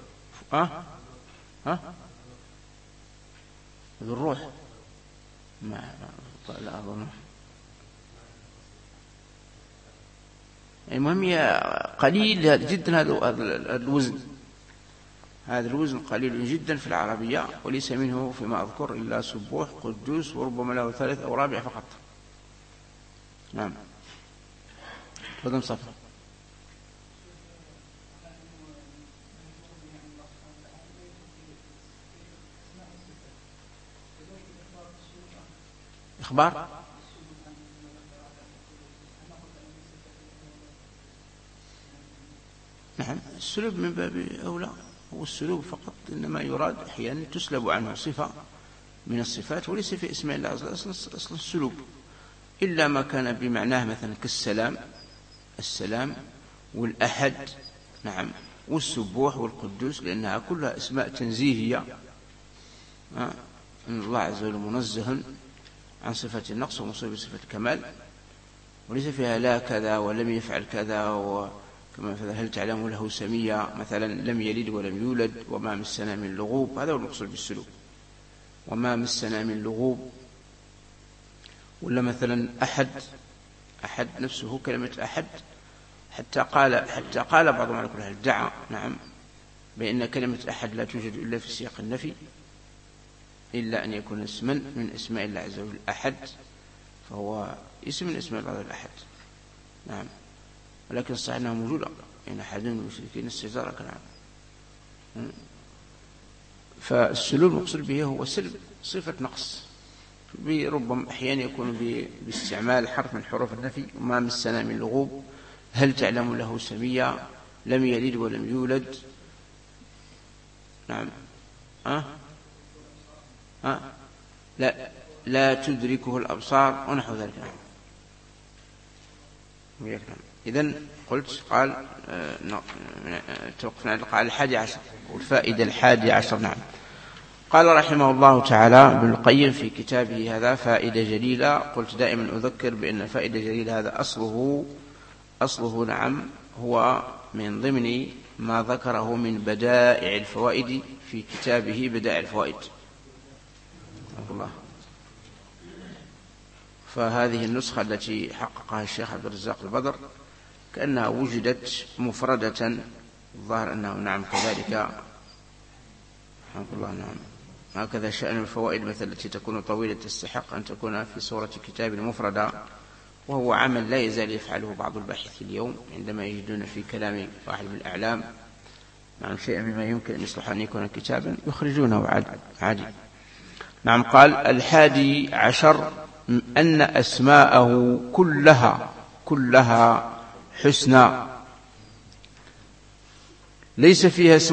[SPEAKER 1] بالروح لا أظن. المهم هي قليل جدا هذا الوزن. هذا الوزن قليل جدا في العربية، وليس منه فيما أذكر إلا سبوح قدوس، وربما له ثالث أو رابع فقط. نعم. وذن صفر. إخبار نعم السلوب من باب أولى، والسلوب فقط إنما يراد أحيانا تسلب عنه صفة من الصفات وليس في اسم الله أصل السلوب، إلا ما كان بمعناه مثلا كالسلام، السلام والأحد، نعم، والسبوح والقدوس، لأنها كلها اسماء تنزيهية، أن الله عز وجل منزه عن صفة النقص ومصيب صفة الكمال، وليس فيها لا كذا ولم يفعل كذا، وكما مثلا هل تعلم له سمية، مثلا لم يلد ولم يولد، وما مسنا من لغوب، هذا هو المقصود بالسلوك، وما مسنا من لغوب. ولا مثلا أحد نفسه كلمة أحد، حتى قال بعضهم على كل حال ادعى، نعم، بأن كلمة أحد لا توجد إلا في سياق النفي، إلا أن يكون اسما من اسماء الله عز وجل. أحد فهو اسم من اسماء الله الأحد، نعم، ولكن الصحيح أنه موجود، إن أحد من المشركين استجارك، نعم. فالسلوب المقصود به هو سلب صفة نقص، ربما أحيانا يكون باستعمال حرف من حروف النفي، وما مسنا من لغوب، هل تعلم له سمية، لم يلد ولم يولد، نعم، لا تدركه الأبصار ونحو ذلك، نعم. إذن قلت قال توقفنا على القاعدة 11 والفائدة 11، نعم. قال رحمه الله تعالى ابن القيم في كتابه هذا فائدة جليلة، قلت دائما أذكر بأن فائدة جليلة هذا أصله نعم هو من ضمن ما ذكره من بدائع الفوائد في كتابه بدائع الفوائد، الله. فهذه النسخة التي حققها الشيخ عبد الرزاق البدر كأنها وجدت مفردة، الظاهر أنه نعم كذلك، الله، نعم. هكذا شأن الفوائد مثل التي تكون طويلة تستحق أن تكون في صورة كتاب مفردة، وهو عمل لا يزال يفعله بعض الباحثين اليوم عندما يجدون في كلام واحد من الأعلام نعم شيئا مما يمكن أن يصلح أن يكون كتابا يخرجونه عادي. نعم. قال 11 أن أسماءه كلها حسنى، ليس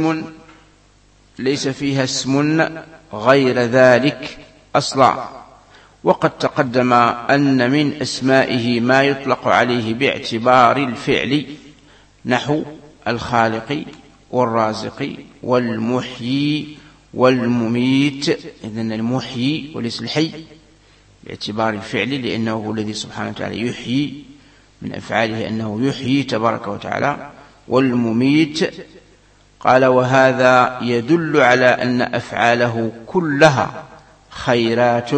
[SPEAKER 1] فيها اسم غير ذلك أصلا. وقد تقدم أن من أسمائه ما يطلق عليه باعتبار الفعل، نحو الخالق والرازق والمحيي والمميت. إذن المحيي وليس الحي باعتبار الفعل، لأنه هو الذي سبحانه وتعالى يحيي، من أفعاله أنه يحيي تبارك وتعالى. والمميت قال وهذا يدل على أن أفعاله كلها خيرات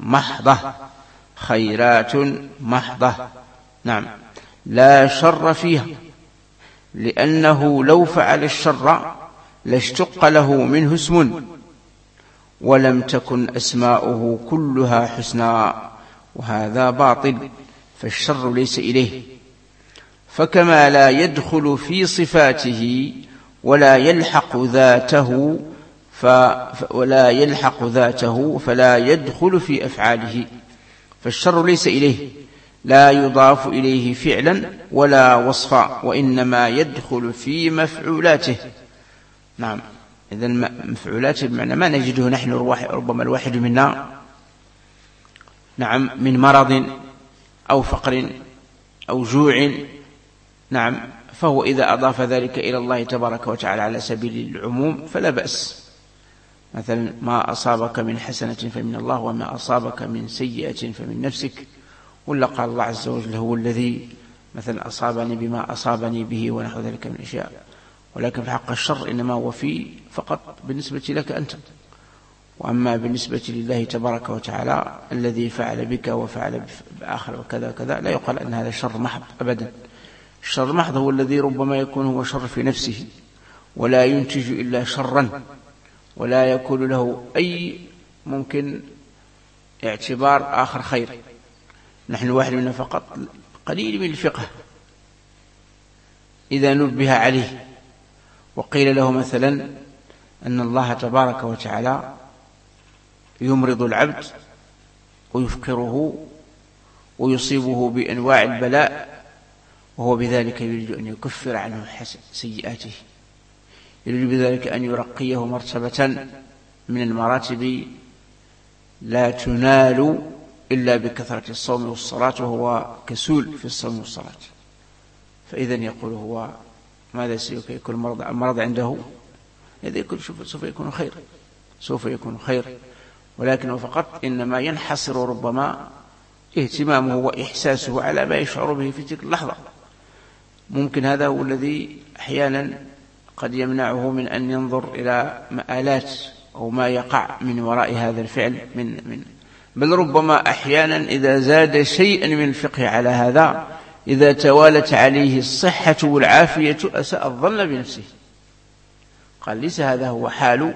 [SPEAKER 1] محضة، نعم، لا شر فيها، لأنه لو فعل الشر لاشتق له منه اسم، ولم تكن أسماؤه كلها حسنى، وهذا باطل، فالشر ليس إليه. فكما لا يدخل في صفاته ولا يلحق ذاته فلا يدخل في أفعاله، فالشر ليس إليه، لا يضاف إليه فعلا ولا وصفا، وإنما يدخل في مفعولاته. نعم. إذن مفعولاته بمعنى ما نجده نحن ربما الواحد منا، نعم، من مرض أو فقر أو جوع، نعم، فهو إذا أضاف ذلك إلى الله تبارك وتعالى على سبيل العموم فلا بأس. مثلا ما أصابك من حسنة فمن الله، وما أصابك من سيئة فمن نفسك. ولا قال الله عز وجل هو الذي مثلا أصابني بما أصابني به ونحو ذلك من أشياء. ولكن في حق الشر إنما هو فقط بالنسبة لك أنت، وأما بالنسبة لله تبارك وتعالى الذي فعل بك وفعل بآخر وكذا كذا، لا يقال أن هذا شر محض أبدا. الشر محض هو الذي ربما يكون هو شر في نفسه ولا ينتج إلا شرا، ولا يكون له أي ممكن اعتبار آخر خير. نحن واحد منا فقط قليل من الفقه إذا نبه عليه وقيل له مثلا أن الله تبارك وتعالى يمرض العبد ويفقره ويصيبه بأنواع البلاء وهو بذلك يريد أن يكفر عنه سيئاته، يريد بذلك أن يرقيه مرتبة من المراتب لا تنال إلا بكثرة الصوم والصلاة، وهو كسول في الصوم والصلاة. فإذا يقول هو ماذا سيكون المرض عنده؟ إذا يكون سوف يكون خير، سوف يكون خير، ولكنه فقط إنما ينحصر ربما اهتمامه وإحساسه على ما يشعر به في تلك اللحظة. ممكن هذا هو الذي أحيانا قد يمنعه من أن ينظر إلى مآلات أو ما يقع من وراء هذا الفعل بل ربما أحيانا إذا زاد شيئا من الفقه على هذا، إذا توالت عليه الصحة والعافية أساء الظن بنفسه. قال ليس هذا هو حال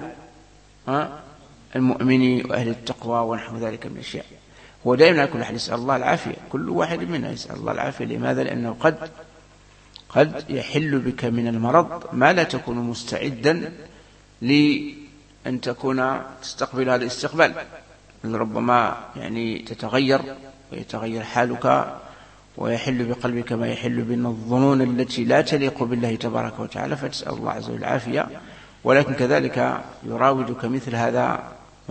[SPEAKER 1] المؤمن وأهل التقوى ونحو ذلك من الأشياء. هو دائما كل أحد يسأل الله العافية، كل واحد منا يسأل الله العافية. لماذا؟ لأنه قد يحل بك من المرض ما لا تكون مستعدا لأن تكون تستقبل هذا الاستقبال. ربما يعني تتغير ويتغير حالك ويحل بقلبك ما يحل بين الظنون التي لا تليق بالله تبارك وتعالى، فتسأل الله عز وجل العافية. ولكن كذلك يراودك مثل هذا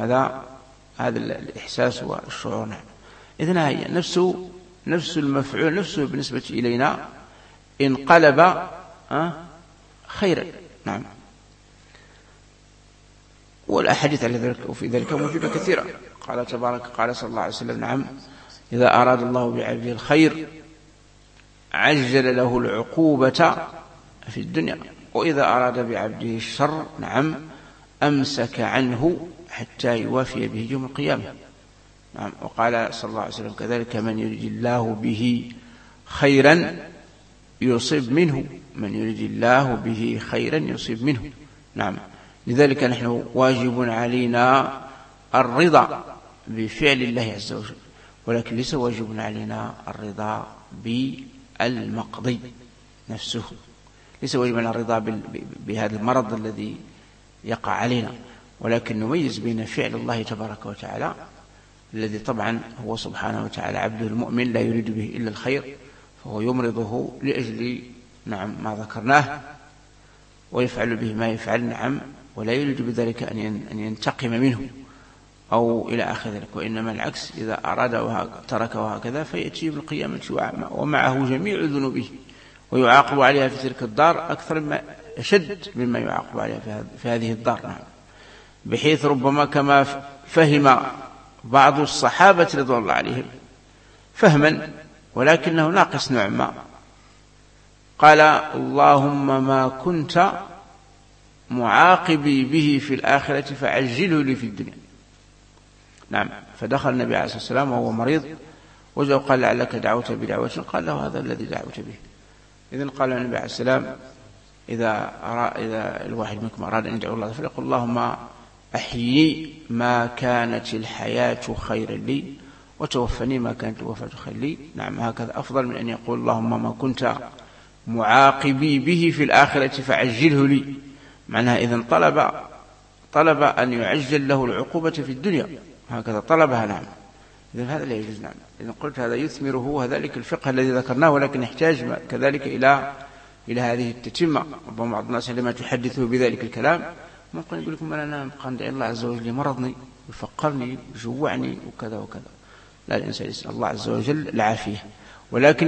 [SPEAKER 1] الإحساس والشعور. إذن هي نفس المفعول نفسه بالنسبة إلينا انقلب خيرا. نعم. والأحاديث على ذلك وفي ذلك موجودة كثيرة. قال صلى الله عليه وسلم: نعم، إذا أراد الله بعبده الخير عجل له العقوبة في الدنيا، وإذا أراد بعبده الشر نعم أمسك عنه حتى يوافي به يوم القيامة. نعم. وقال صلى الله عليه وسلم كذلك: من يريد الله به خيرا يصيب منه، من يريد الله به خيرا يصيب منه. نعم. لذلك نحن واجب علينا الرضا بفعل الله عز وجل، ولكن ليس واجب علينا الرضا بالمقضي نفسه. ليس واجب علينا الرضا بهذا المرض الذي يقع علينا، ولكن نميز بين فعل الله تبارك وتعالى الذي طبعا هو سبحانه وتعالى عبده المؤمن لا يريد به إلا الخير، فهو يمرضه لأجل نعم ما ذكرناه، ويفعل به ما يفعل نعم، ولا يريد بذلك أن ينتقم منه أو إلى آخر ذلك. وإنما العكس، إذا أراد تركه هكذا فيأتي يوم القيامة ومعه جميع ذنوبه، ويعاقب عليها في تلك الدار أكثر أشد مما يعاقب عليها في هذه الدار. نعم. بحيث ربما كما فهم بعض الصحابة رضوان الله عليهم فهما ولكنه ناقص نوعا ما، قال: اللهم ما كنت معاقبي به في الآخرة فعجله لي في الدنيا. نعم. فدخل النبي عليه الصلاة والسلام وهو مريض، وجاء قال: لعلك دعوت بدعوة؟ قال له: هذا الذي دعوت به. إذن قال النبي عليه السلام: إذا الواحد منكم أراد أن يدعو الله فليقل: اللهم أحيي ما كانت الحياة خيرا لي، وتوفني ما كانت الوفاة خيرا لي. نعم. هكذا أفضل من أن يقول: اللهم ما كنت معاقبي به في الآخرة فعجله لي. معناها إذن طلب أن يعجل له العقوبة في الدنيا، هكذا طلبها. نعم. إذن هذا لا يجوز. نعم. إذن قلت هذا يثمره ذلك الفقه الذي ذكرناه، ولكن يحتاج كذلك إلى هذه التتمة. ربما بعض الناس لما تحدثه بذلك الكلام ممكن يقول لكم: أنا ندعي الله عز وجل مرضني يفقرني يجوعني وكذا وكذا. لا، الإنسان يسأل الله عز وجل العافية. ولكن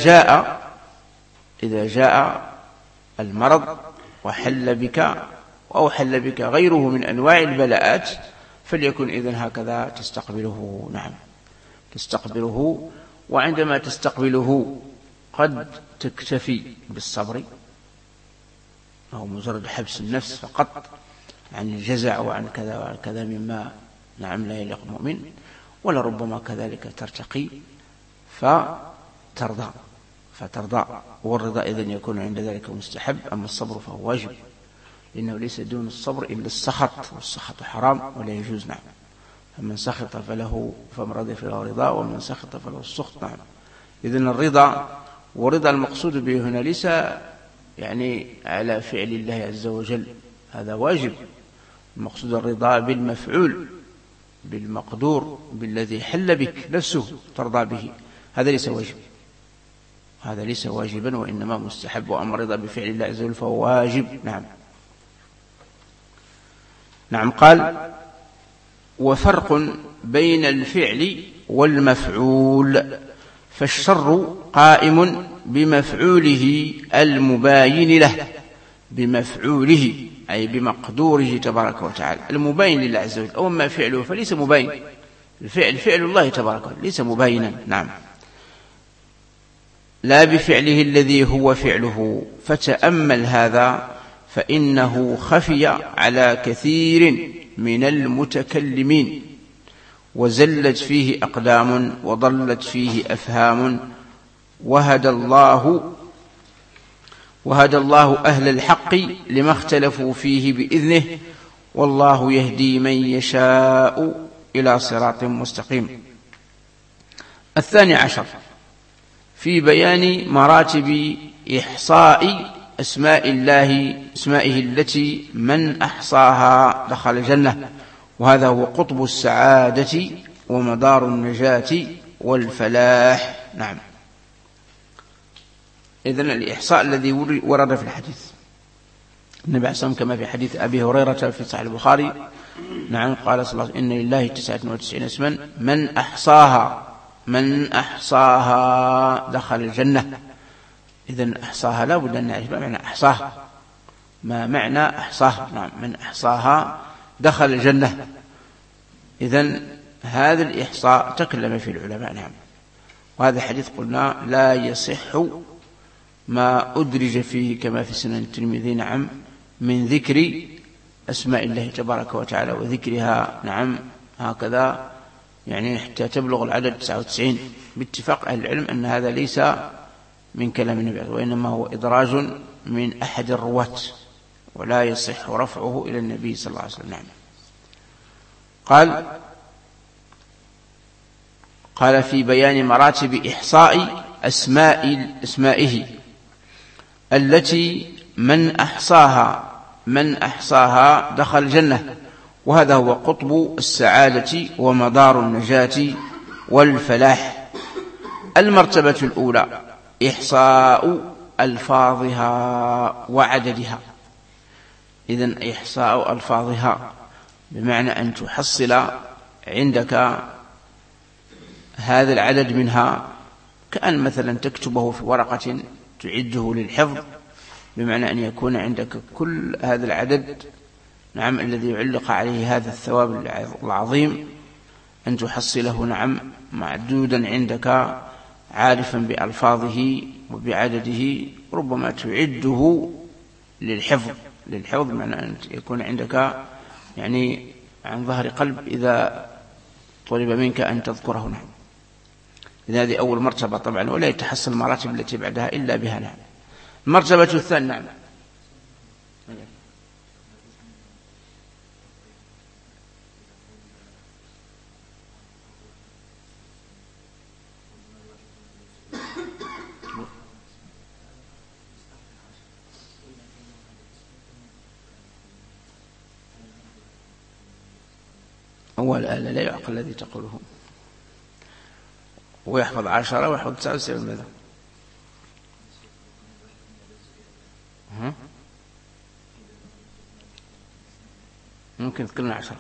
[SPEAKER 1] إذا جاء المرض وحل بك أو حل بك غيره من أنواع البلاءات فليكن إذن هكذا تستقبله. نعم. تستقبله. وعندما تستقبله قد تكتفي بالصبر أو مجرد حبس النفس فقط عن الجزع وعن كذا وعن كذا مما نعم لا يليق المؤمن، ولربما كذلك ترتقي فترضى. والرضا إذن يكون عند ذلك مستحب. أما الصبر فهو واجب، لأنه ليس دون الصبر إلا السخط، والسخط حرام ولا يجوز. نعم. فمن سخط فمن رضي فله رضا، ومن سخط فله السخط. نعم. إذن الرضا ورضا المقصود به هنا ليس يعني على فعل الله عز وجل، هذا واجب. المقصود الرضا بالمفعول، بالمقدور، بالذي حل بك نفسه ترضى به، هذا ليس واجب. هذا ليس واجبا وإنما مستحب، وأما الرضا بفعل الله عز وجل فهو واجب. نعم. قال: وفرق بين الفعل والمفعول، فالشر قائم بمفعوله المباين له، بمفعوله أي بمقدوره تبارك وتعالى المباين لله عز وجل. أما فعله فليس مباين، الفعل فعل الله تبارك وتعالى ليس مباينا. نعم. لا بفعله الذي هو فعله، فتأمل هذا فإنه خفي على كثير من المتكلمين، وزلت فيه أقدام وضلت فيه أفهام، وهدى الله أهل الحق لما اختلفوا فيه بإذنه، والله يهدي من يشاء إلى صراط مستقيم. 12 في بيان مراتب إحصاء أسمائه التي من أحصاها دخل الجنة، وهذا هو قطب السعادة ومدار النجاة والفلاح. نعم. إذن الإحصاء الذي ورد في الحديث، النبي عليه الصلاة والسلام كما في حديث أبي هريرة في صحيح البخاري، نعم، قال صلى الله عليه وسلم: إن لله 99 اسما من أحصاها دخل الجنة. إذن أحصاها لا بد أن نعرف ما معنى أحصاها، ما معنى أحصاها. نعم. من أحصاها دخل الجنة. إذن هذا الإحصاء تكلم فيه العلماء. نعم. وهذا الحديث قلنا لا يصح ما أدرج فيه كما في سنن الترمذي، نعم، من ذكر أسماء الله تبارك وتعالى وذكرها، نعم، هكذا يعني حتى تبلغ العدد 99 باتفاق أهل العلم أن هذا ليس من كلام النبي، وإنما هو إدراج من أحد الرواة، ولا يصح رفعه إلى النبي صلى الله عليه وسلم. نعم. قال في بيان مراتب إحصاء أسمائه التي من أحصاها دخل الجنة، وهذا هو قطب السعادة ومدار النجاة والفلاح. المرتبة الأولى إحصاء ألفاظها وعددها. إذن إحصاء ألفاظها بمعنى أن تحصل عندك هذا العدد منها، كأن مثلا تكتبه في ورقة تعده للحفظ، بمعنى أن يكون عندك كل هذا العدد، نعم، الذي يعلق عليه هذا الثواب العظيم، أن تحصله، نعم، معدودا عندك عارفا بألفاظه وبعدده، ربما تعده للحفظ، معنى أن يكون عندك يعني عن ظهر قلب إذا طلب منك أن تذكره. نعم. إذا هذه أول مرتبة طبعا، ولا يتحصل المراتب التي بعدها إلا بها. نعم. المرتبة الثانية، نعم، أول آلة لا يعقل الذي تقوله، ويحفظ 10 ويحفظ 99 ماذا؟ ممكن تقلنا 10.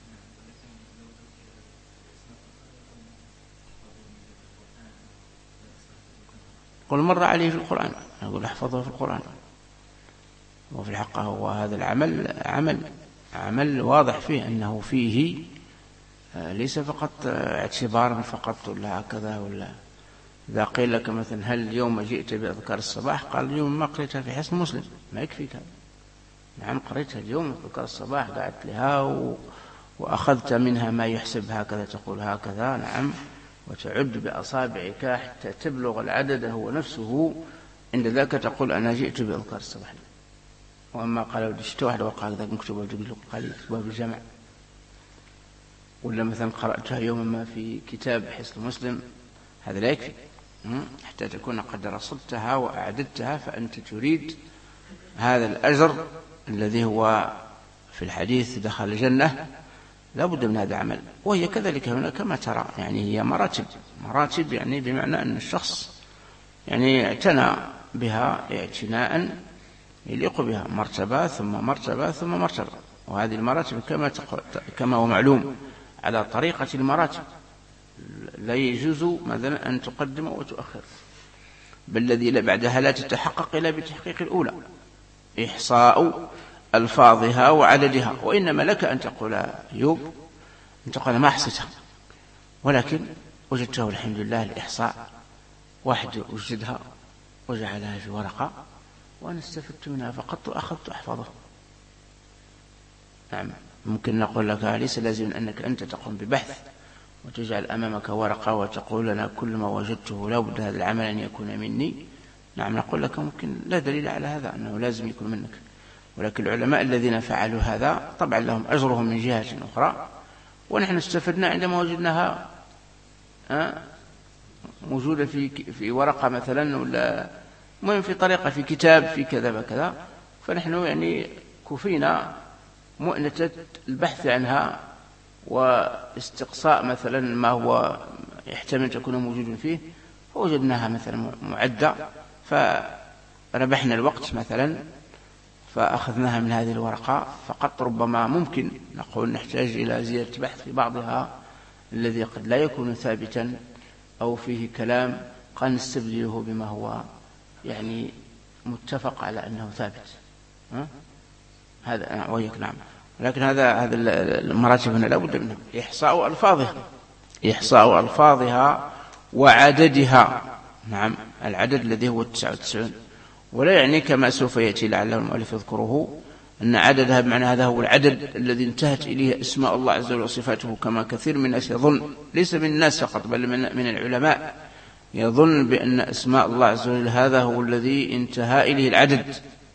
[SPEAKER 1] قل مر عليه في القرآن، أقول احفظه في القرآن. وفي الحق هو هذا العمل عمل واضح فيه أنه فيه ليس فقط اعتبارا فقط ولا هكذا، ولا إذا قيل لك مثلا هل اليوم جئت بأذكار الصباح، قال اليوم ما قريتها في حسن مسلم، ما يكفيك هذا. نعم، قريتها اليوم أذكار الصباح، قعدت لها وأخذت منها ما يحسب هكذا، تقول هكذا، نعم، وتعد بأصابعك حتى تبلغ العدد هو نفسه، عند ذاك تقول أنا جئت بأذكار الصباح. وأما قالوا دشت واحد وقال ذاك مكتوب الجبل قال باب الجمع، ولا مثلا قرأتها يوما ما في كتاب حسن مسلم، هذا لا يكفي حتى تكون قد رصدتها وأعددتها، فأنت تريد هذا الأجر الذي هو في الحديث دخل الجنة، لا بد من هذا العمل. وهي كذلك هنا كما ترى، يعني هي مراتب، يعني بمعنى أن الشخص يعني اعتنى بها اعتناء يليق بها، مرتبة ثم مرتبة ثم مرتبة. وهذه المراتب كما هو معلوم على طريقة المراتب، لا يجوز مثلا أن تقدم وتؤخر، بل الذي بعدها لا تتحقق إلا بتحقيق الأولى، إحصاء ألفاظها وعددها. وإنما لك أن تقول أيوب، أن تقول ما أحصيتها، ولكن وجدته الحمد لله الإحصاء، واحد وجدها وجعلها في ورقة وأنا استفدت منها فقط وأخذت أحفظه. نعم، ممكن نقول لك ليس لازم أنك أنت تقوم ببحث وتجعل أمامك ورقة وتقول لنا كل ما وجدته لا بد هذا العمل أن يكون مني. نعم، نقول لك ممكن لا دليل على هذا أنه لازم يكون منك، ولكن العلماء الذين فعلوا هذا طبعا لهم أجرهم من جهة أخرى، ونحن استفدنا عندما وجدناها موجودة في ورقة مثلا، ولا مهم في طريقة في كتاب في كذا وكذا، فنحن يعني كفينا مؤنة البحث عنها واستقصاء مثلا ما هو يحتمل تكون موجود فيه، فوجدناها مثلا معدة فربحنا الوقت مثلا فأخذناها من هذه الورقة فقط. ربما ممكن نقول نحتاج إلى زيادة بحث في بعضها الذي قد لا يكون ثابتا أو فيه كلام، قد نستبدله بما هو يعني متفق على أنه ثابت. هذا وياك. نعم، لكن هذا المراتب هنا لا بد منها. إحصاء ألفاظها وعددها. نعم، العدد الذي هو 99، ولا يعني كما سوف يأتي لعله المؤلف يذكره أن عددها بمعنى هذا هو العدد الذي انتهت إليه أسماء الله عز وجل وصفاته، كما كثير من الناس يظن، ليس من الناس فقط بل من العلماء، يظن بأن أسماء الله عز وجل هذا هو الذي انتهى إليه العدد.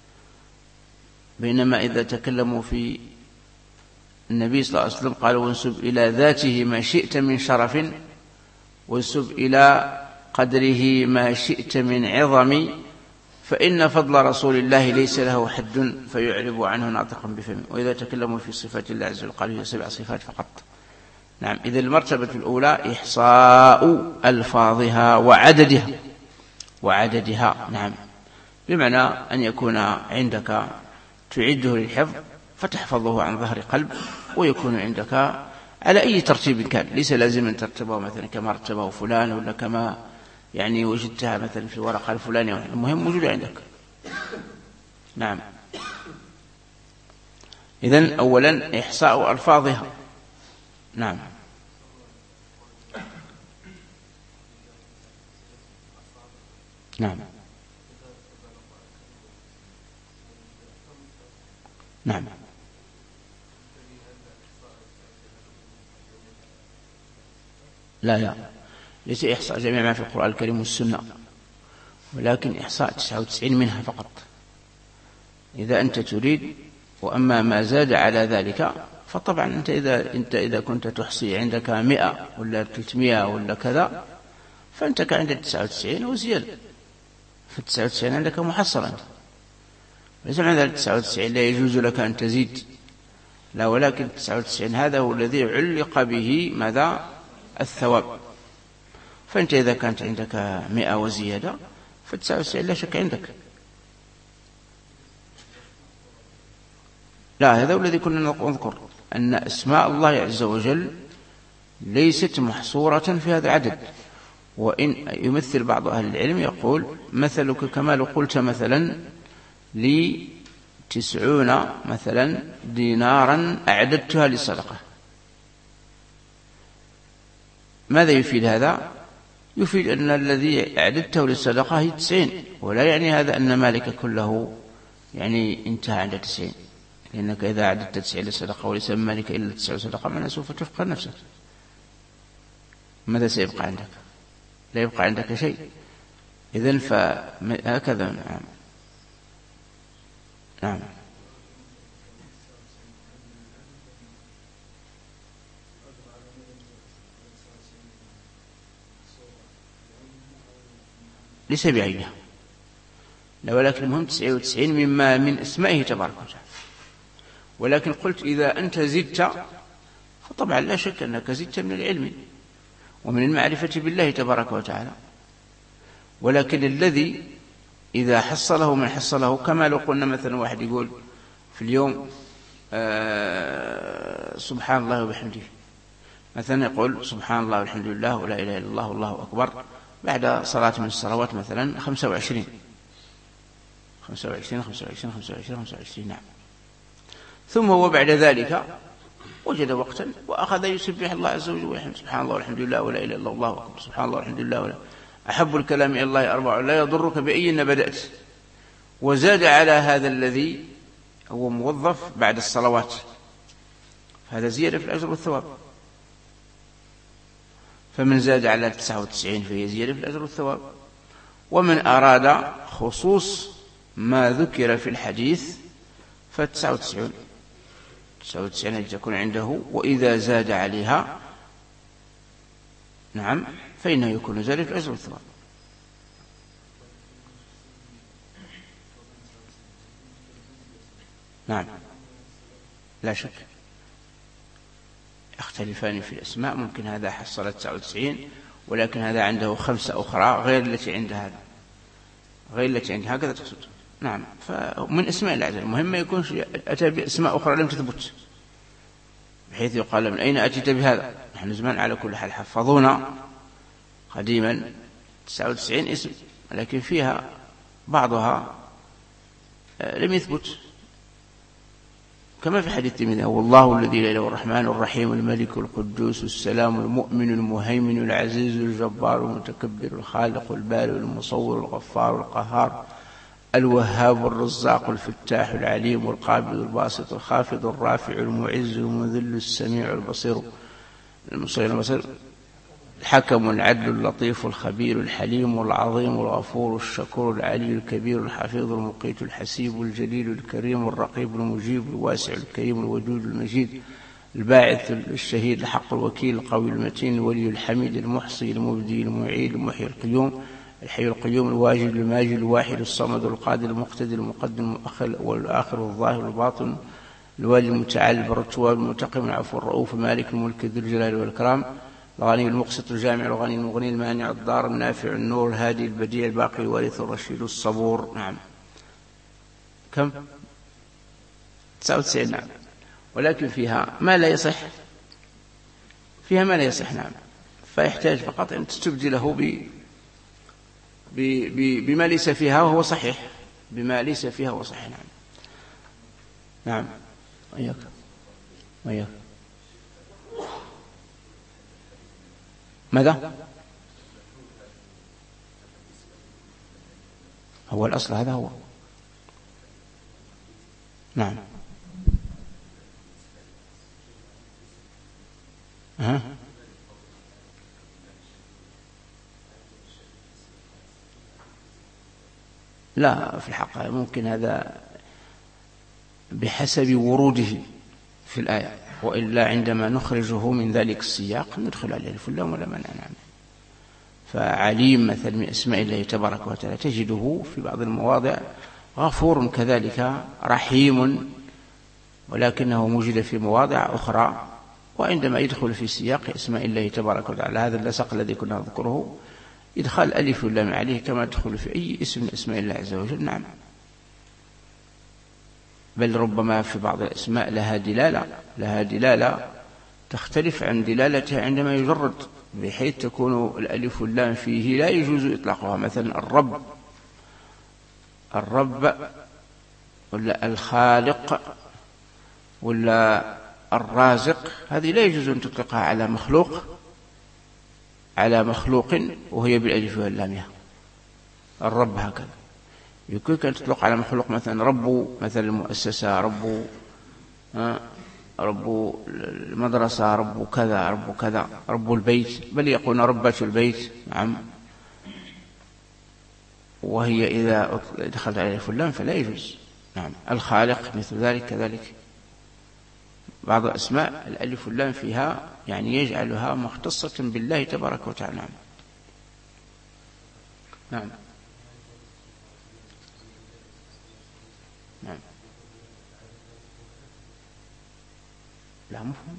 [SPEAKER 1] بينما إذا تكلموا في النبي صلى الله عليه وسلم قالوا وانسب إلى ذاته ما شئت من شرف، وانسب إلى قدره ما شئت من عظم، فإن فضل رسول الله ليس له حد فيعرب عنه ناطقا بفمه. وإذا تكلموا في صفات الله عز وجل قالوا هي 7 صفات فقط. نعم، إذا المرتبة الأولى إحصاء ألفاظها وعددها. نعم، بمعنى أن يكون عندك تعده للحفظ فتحفظه عن ظهر قلب، ويكون عندك على أي ترتيب كان، ليس لازم أن ترتبه مثلا كما رتبه فلان ولا كما يعني وجدتها مثلا في الورقة الفلانية، المهم موجود عندك. نعم، إذن أولا إحصاء ألفاظها. نعم، نعم، نعم، لا ليس إحصاء جميع ما في القرآن الكريم والسنة، ولكن إحصاء 99 منها فقط إذا أنت تريد. وأما ما زاد على ذلك فطبعا أنت إذا كنت تحصي عندك 100 ولا 300 ولا كذا، فأنت عندك 99 وزيادة، في 99 عندك محصرة أنت، ليس عندك 99 لا يجوز لك أن تزيد، لا، ولكن 99 هذا هو الذي علق به ماذا؟ الثواب. فأنت إذا كانت عندك 100 وزيادة ف99 لا شك عندك. لا، هذا هو الذي كنا نذكر، أن أسماء الله عز وجل ليست محصورة في هذا العدد. وإن يمثل بعض أهل العلم يقول مثلك كما لو قلت مثلا لي 90 مثلا دينارا أعددتها للصدقة. ماذا يفيد هذا؟ يفيد أن الذي أعددته للصدقة هي 90، ولا يعني هذا أن مالك كله يعني انتهى عند 90، لأنك إذا أعددت 90 للصدقة وليس من مالك إلا 90 صدقة معنى سوف تفقر نفسك. ماذا سيبقى عندك؟ لا يبقى عندك شيء. إذن فهكذا. نعم، نعم، ليس بعينها، لا، ولكن المهم 99 مما من اسمائه تبارك وتعالى. ولكن قلت إذا أنت زدت فطبعا لا شك أنك زدت من العلم ومن المعرفة بالله تبارك وتعالى. ولكن الذي إذا حصله من حصله، كما لو قلنا مثلا واحد يقول في اليوم سبحان الله وبحمده، مثلا يقول سبحان الله والحمد لله ولا إله إلا الله والله أكبر بعد صلاة من الصلوات مثلا 25 نعم. ثم هو بعد ذلك وجد وقتا وأخذ يسبح الله عز وجل ويحمد سبحان الله والحمد لله ولا إله إلا الله والله أكبر سبحان الله والحمد لله ولا أحب الكلام إلى الله 4 لا يضرك بأي بدأت، وزاد على هذا الذي هو موظف بعد الصلوات، هذا زيادة في الأجر والثواب. فمن زاد على 99 فهي زيادة في الأجر والثواب. ومن أراد خصوص ما ذكر في الحديث ف99 تكون عنده، وإذا زاد عليها نعم فإنه يكون زاد في الأجر والثواب. نعم لا شك يختلفان في الأسماء، ممكن هذا حصل 99 ولكن هذا عنده 5 أخرى غير التي عند هذا، غير التي عند هكذا تقصد. نعم. فمن اسماء الله عز وجل المهم يكون أتى بأسماء أخرى لم تثبت، بحيث يقال من أين أتيت بهذا. نحن زمان على كل حال حفظونا قديما 99 اسم، لكن فيها بعضها لم يثبت، كما في حديث الترمذي والله الذي لا إله إلا هو الرحمن الرحيم الملك القدوس السلام المؤمن المهيمن العزيز الجبار المتكبر الخالق البارئ المصور الغفار القهار الوهاب الرزاق الفتاح العليم القابض الباسط الخافض الرافع المعز المذل السميع البصير البصير الحكم العدل اللطيف الخبير الحليم العظيم الغفور الشكور العلي الكبير الحفيظ المقيت الحسيب الجليل الكريم الرقيب المجيب الواسع الكريم الودود المجيد الباعث الشهيد الحق الوكيل القوي المتين الولي الحميد المحصي المبدي المعيد المحيي القيوم الحي القيوم الواجد الماجد الواحد الصمد القادر المقتدر المقدم المؤخر والآخر الظاهر الباطن الوالي المتعال البر التواب المنتقم العفو الرؤوف مالك الملك ذو الجلال والإكرام الغني المقسط الجامع الغني المغني المانع الضار النافع النور الهادي البديع الباقي الوارث الرشيد الصبور. نعم. كم 99. نعم. ولكن فيها ما لا يصح، فيها ما لا يصح. نعم. فيحتاج فقط أن تستبدله بما ليس فيها وهو صحيح، بما ليس فيها وهو صحيح. نعم. نعم. وياك ماذا؟ هو الأصل هذا هو. نعم. لا في الحقيقة ممكن هذا بحسب وروده في الآية، وإلا عندما نخرجه من ذلك السياق ندخل عليه الفلام ولا منع. نعم. فعليم مثل من اسماء الله تبارك وتعالى تجده في بعض المواضع غفور كذلك رحيم، ولكنه موجود في مواضع أخرى، وعندما يدخل في سياق اسماء الله تبارك وتعالى هذا اللصق الذي كنا نذكره إدخال ألف واللام عليه كما تدخل في أي اسم من اسماء الله عز وجل. نعم. بل ربما في بعض الأسماء لها دلالة تختلف عن دلالتها عندما يجرد، بحيث تكون الألف واللام فيه لا يجوز إطلاقها. مثلا الرب ولا الخالق ولا الرازق، هذه لا يجوز أن تطلقها على مخلوق وهي بالألف واللام. الرب هكذا يمكن أن تطلق على مخلوق، مثلا رب مثل المؤسسة، رب المدرسة، رب كذا، رب البيت، بل يقول ربة البيت. نعم. وهي إذا دخلت على الألف واللام فلا يجوز. نعم. الخالق مثل ذلك كذلك. بعض الأسماء الألف واللام فيها يعني يجعلها مختصة بالله تبارك وتعالى. نعم. نعم. نعم. لا مفهوم.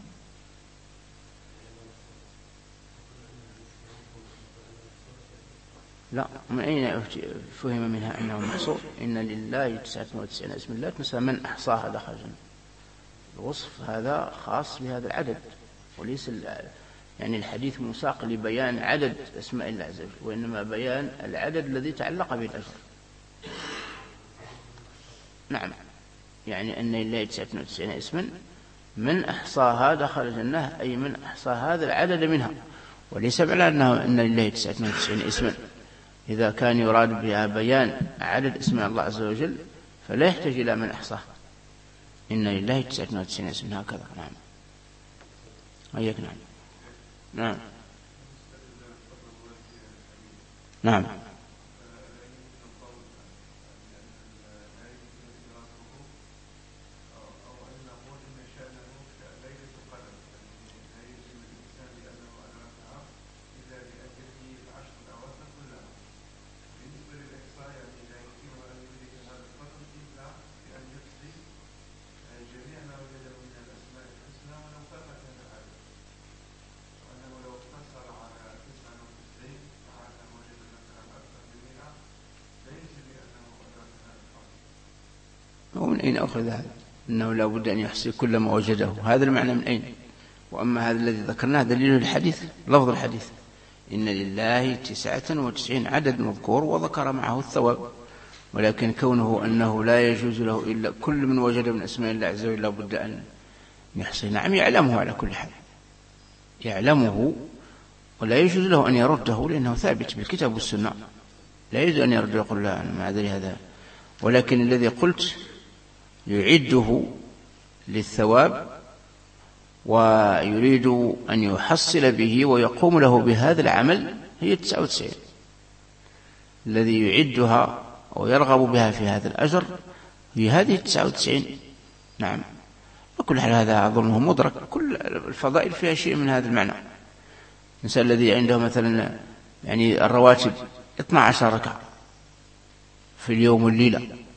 [SPEAKER 1] لا، من أين فهم منها أنه محصور؟ إن لله 99 اسم لا تنسى من أحصاها دخل الجنة. الوصف هذا خاص بهذا العدد، وليس يعني الحديث مساق لبيان عدد أسماء الله عز وجل، وإنما بيان العدد الذي تعلق به الأجر. نعم، يعني أن لله 99 اسما من أحصاها دخل الجنة، أي من أحصى هذا العدد منها، وليس معنى أن لله 99 اسما. إذا كان يراد بها بيان عدد اسماء الله عز وجل فلا يحتاج إلى من أحصاه. إن لله 99 اسما هكذا. نعم، أيك. نعم، نعم، نعم. ومن أين أخذ هذا؟ أنه لا بد أن يحصي كل ما وجده، هذا المعنى من أين؟ وأما هذا الذي ذكرناه دليل الحديث، لفظ الحديث إن لله 99 عدد مذكور وذكر معه الثواب. ولكن كونه أنه لا يجوز له إلا كل من وجد من أسماء الله عز وجل لا بد أن يحصي. نعم، يعلمه على كل حال، يعلمه، ولا يجوز له أن يرده لأنه ثابت بالكتاب والسنة. لا يجوز أن يرده يقول لا أنا ما أدري هذا. ولكن الذي قلت يعده للثواب ويريد أن يحصل به ويقوم له بهذا العمل هي 99 الذي يعدها ويرغب بها في هذا الأجر هي هذه 99. نعم، وكل حال هذا أظنه مدرك، كل الفضائل فيها شيء من هذا المعنى. الإنسان الذي عنده مثلا يعني الرواتب 12 ركعة في اليوم والليلة،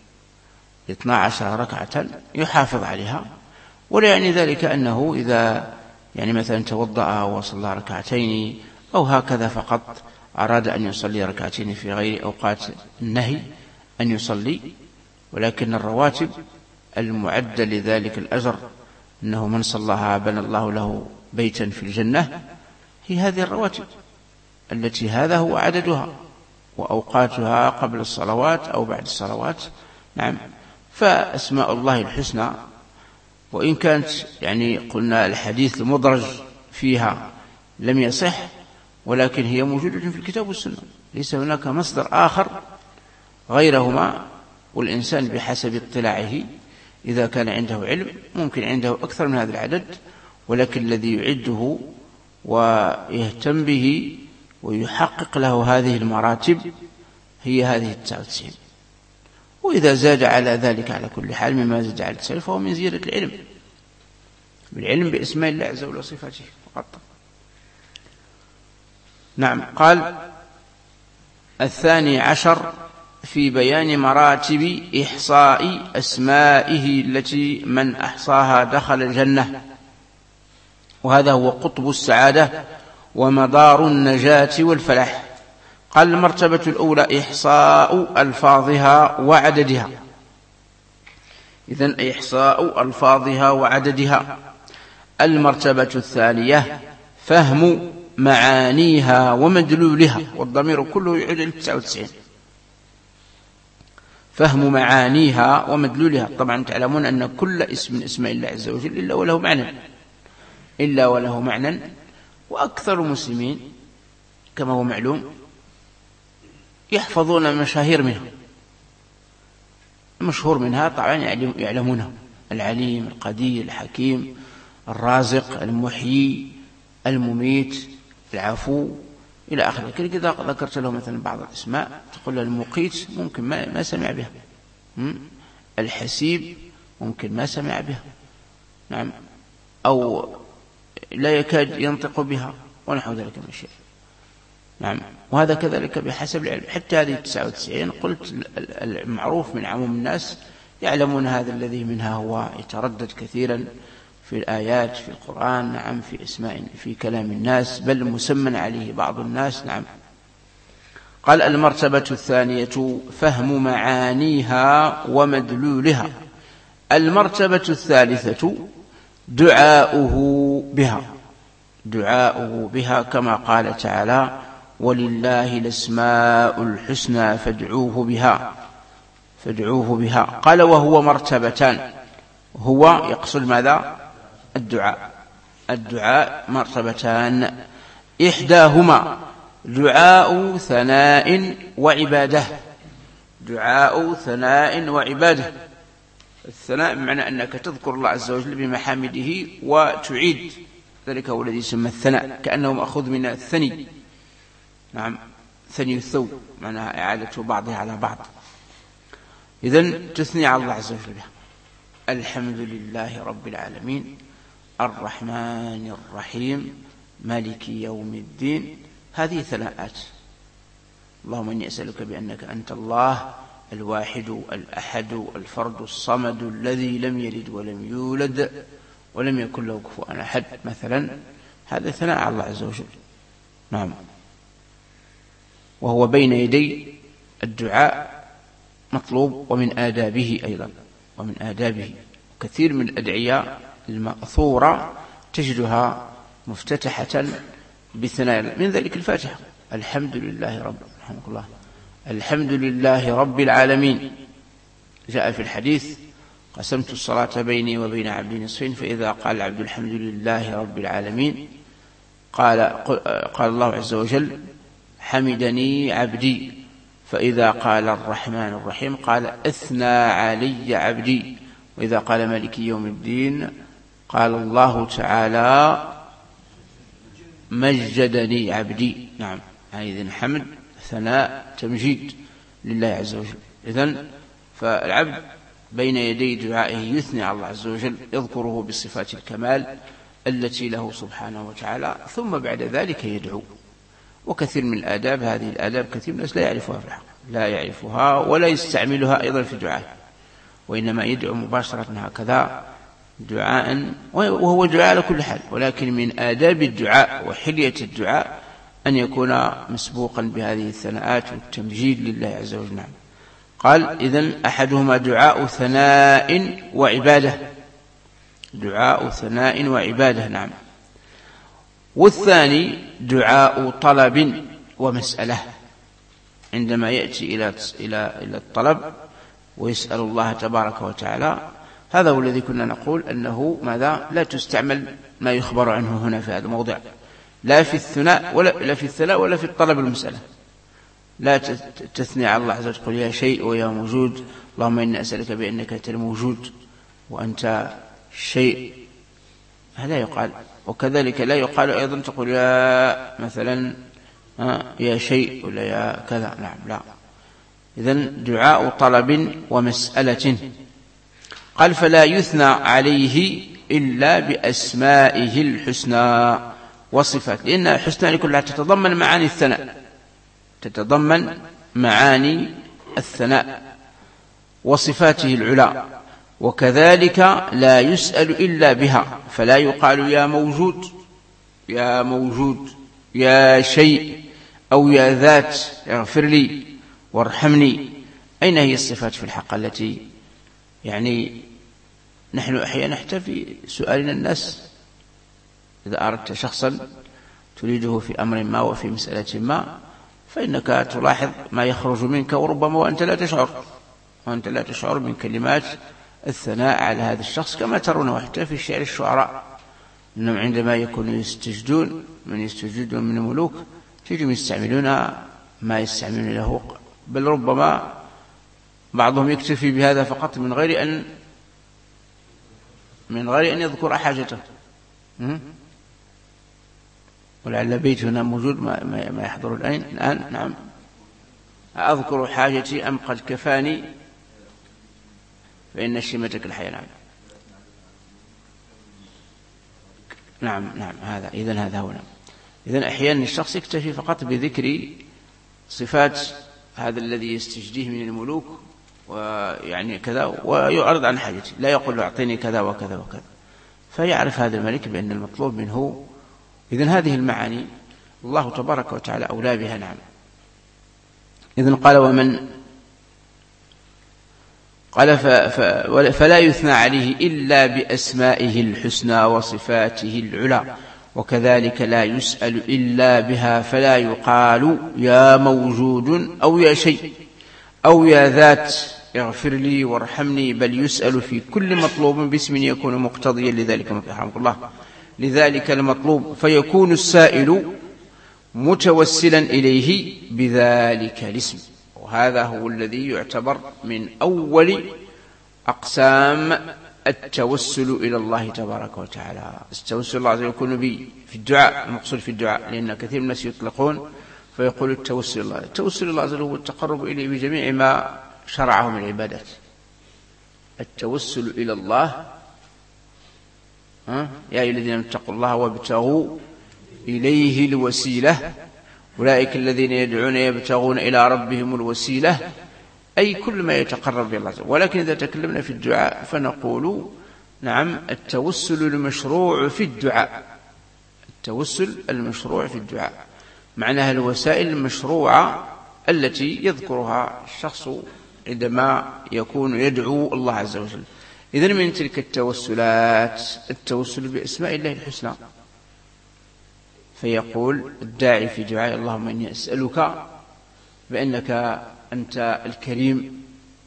[SPEAKER 1] 12 ركعة يحافظ عليها، ولا يعني ذلك أنه إذا يعني مثلا توضأ وصلى ركعتين أو هكذا فقط أراد أن يصلي ركعتين في غير أوقات النهي أن يصلي. ولكن الرواتب المعدة لذلك الأجر أنه من صلىها بنى الله له بيتا في الجنة هي هذه الرواتب التي هذا هو عددها وأوقاتها قبل الصلوات أو بعد الصلوات. نعم، فأسماء الله الحسنى وإن كانت يعني قلنا الحديث المدرج فيها لم يصح، ولكن هي موجودة في الكتاب والسنة، ليس هناك مصدر آخر غيرهما. والإنسان بحسب اطلاعه إذا كان عنده علم ممكن عنده أكثر من هذا العدد، ولكن الذي يعده ويهتم به ويحقق له هذه المراتب هي هذه 99. وإذا زاد على ذلك على كل حال مما زاد على 99 فهو من زيادة العلم بالعلم باسماء الله عز وجل وصفاته فقط. نعم. قال 12 في بيان مراتب إحصاء أسمائه التي من أحصاها دخل الجنة، وهذا هو قطب السعادة ومدار النجاة والفلاح. قال المرتبة الأولى إحصاء ألفاظها وعددها، إذن إحصاء ألفاظها وعددها. المرتبة الثانية فهم معانيها ومدلولها، والضمير كله يعود إلى 99. فهم معانيها ومدلولها. طبعا تعلمون أن كل اسم من اسماء الله عز وجل إلا وله معنى، وأكثر المسلمين كما هو معلوم يحفظون مشاهير منها. المشهور منها طبعا يعلمونها: العليم، القدير، الحكيم، الرازق، المحيي، المميت، العفو إلى آخره. إذا ذكرت له مثلا بعض الأسماء تقول له المقيت ممكن ما سمع بها، الحسيب ممكن ما سمع بها، نعم، أو لا يكاد ينطق بها ونحو ذلك من الشيء. نعم، وهذا كذلك بحسب العلم. حتى هذه 99 قلت المعروف من عموم الناس يعلمون هذا الذي منها هو يتردد كثيرا في الآيات في القرآن، نعم، في اسماء في كلام الناس، بل مسمى عليه بعض الناس. نعم. قال المرتبة الثانية فهم معانيها ومدلولها. المرتبة الثالثة دعاؤه بها كما قال تعالى ولله الأسماء الحسنى فادعوه بها. قال وهو مرتبتان، هو يقصد ماذا؟ الدعاء مرتبتان، إحداهما دعاء ثناء وعبادة. الثناء بمعنى أنك تذكر الله عز وجل بمحامده وتعيد، ذلك هو الذي يسمى الثناء، كأنه مأخوذ من الثني. نعم، ثني الثوب معناها إعادة بعضها على بعض. إذن تثني على الله عز وجل بها. الحمد لله رب العالمين الرحمن الرحيم مالك يوم الدين. هذه ثناءات. اللهم إني أسألك بأنك أنت الله الواحد الأحد الفرد الصمد الذي لم يلد ولم يولد ولم يكن له كفوا أحد مثلا. هذا ثناء على الله عز وجل. نعم. وهو بين يدي الدعاء مطلوب، ومن آدابه أيضا، ومن آدابه كثير من الأدعية المأثورة تجدها مفتتحة بثناء، من ذلك الفاتحة الحمد لله رب العالمين. جاء في الحديث قسمت الصلاة بيني وبين عبدي نصفين، فإذا قال العبد الحمد لله رب العالمين قال الله عز وجل حمدني عبدي، فإذا قال الرحمن الرحيم قال أثنى علي عبدي، وإذا قال مالك يوم الدين قال الله تعالى مجدني عبدي. نعم، إذن حمد ثناء تمجيد لله عز وجل. إذن فالعبد بين يدي دعائه يثني على الله عز وجل، يذكره بصفات الكمال التي له سبحانه وتعالى، ثم بعد ذلك يدعو. وكثير من الآداب، هذه الآداب كثير من الناس لا يعرفها في الحق، لا يعرفها ولا يستعملها أيضا في الدعاء، وإنما يدعو مباشرة هكذا دعاء، وهو دعاء على كل حال. ولكن من آداب الدعاء وحلية الدعاء أن يكون مسبوقا بهذه الثناءات والتمجيد لله عز وجل. نعم. قال إذن أحدهما دعاء ثناء وعبادة. نعم. والثاني دعاء طلب ومسألة، عندما يأتي إلى الطلب ويسأل الله تبارك وتعالى. هذا هو الذي كنا نقول أنه ماذا؟ لا تستعمل ما يخبر عنه هنا في هذا الموضع، لا في الثناء ولا في الطلب المسألة. لا تثني على الله عز وجل، تقول يا شيء ويا موجود، اللهم إني أسألك بأنك أنت الموجود وأنت شيء، هذا يقال. وكذلك لا يقال أيضا تقول يا مثلا يا شيء ولا يا كذا. نعم، لا. إذن دعاء طلب ومسألة. قال فلا يثنى عليه إلا بأسمائه الحسنى وصفات، لأن الحسنى كلها تتضمن معاني الثناء، وصفاته العلا. وكذلك لا يسأل إلا بها، فلا يقال يا موجود يا شيء أو يا ذات اغفر لي وارحمني. أين هي الصفات في الحق التي يعني نحن أحيانا حتى في سؤالنا الناس، إذا أردت شخصا تريده في أمر ما وفي مسألة ما، فإنك تلاحظ ما يخرج منك، وربما وأنت لا تشعر من كلمات الثناء على هذا الشخص، كما ترون حتى في شعر الشعراء أنهم عندما يكونوا يستجدون من الملوك تجدهم يستعملون ما يستعملون له، بل ربما بعضهم يكتفي بهذا فقط من غير أن يذكر حاجته. ولعل بيت هنا موجود ما يحضر الآن. نعم. أذكر حاجتي أم قد كفاني فإن شمتك الحياة. نعم هذا. هذا هنا. إذن أحيانا الشخص يكتفي فقط بذكر صفات هذا الذي يستجديه من الملوك ويعني كذا، ويعرض عن حاجته، لا يقول أعطيني كذا وكذا وكذا، فيعرف هذا الملك بأن المطلوب منه. إذن هذه المعاني الله تبارك وتعالى أولى بها. نعم. إذن قال ومن قال فلا يثنى عليه إلا بأسمائه الحسنى وصفاته العلى، وكذلك لا يسأل إلا بها، فلا يقال يا موجود أو يا شيء أو يا ذات اغفر لي وارحمني، بل يسأل في كل مطلوب باسم يكون مقتضيا لذلك رحمه الله لذلك المطلوب، فيكون السائل متوسلا إليه بذلك الاسم. وهذا هو الذي يعتبر من أول أقسام التوسل إلى الله تبارك وتعالى. التوسل الله عز وجل يكون في الدعاء، المقصود في الدعاء، لأن كثير من الناس يطلقون فيقول التوسل الله. التوسل الله عز وجل هو التقرب إليه بجميع ما شرعه من العبادات. التوسل إلى الله يا أيها الذين اتقوا الله وابتغوا إليه الوسيلة، أولئك الذين يدعون يبتغون إلى ربهم الوسيلة، أي كل ما يتقرب إلى الله. ولكن إذا تكلمنا في الدعاء فنقول نعم التوسل المشروع في الدعاء، التوسل المشروع في الدعاء معناها الوسائل المشروعة التي يذكرها الشخص عندما يكون يدعو الله عز وجل. إذن من تلك التوسلات التوسل بأسماء الله الحسنى، فيقول الداعي في دعاء اللهم إني أسألك بأنك أنت الكريم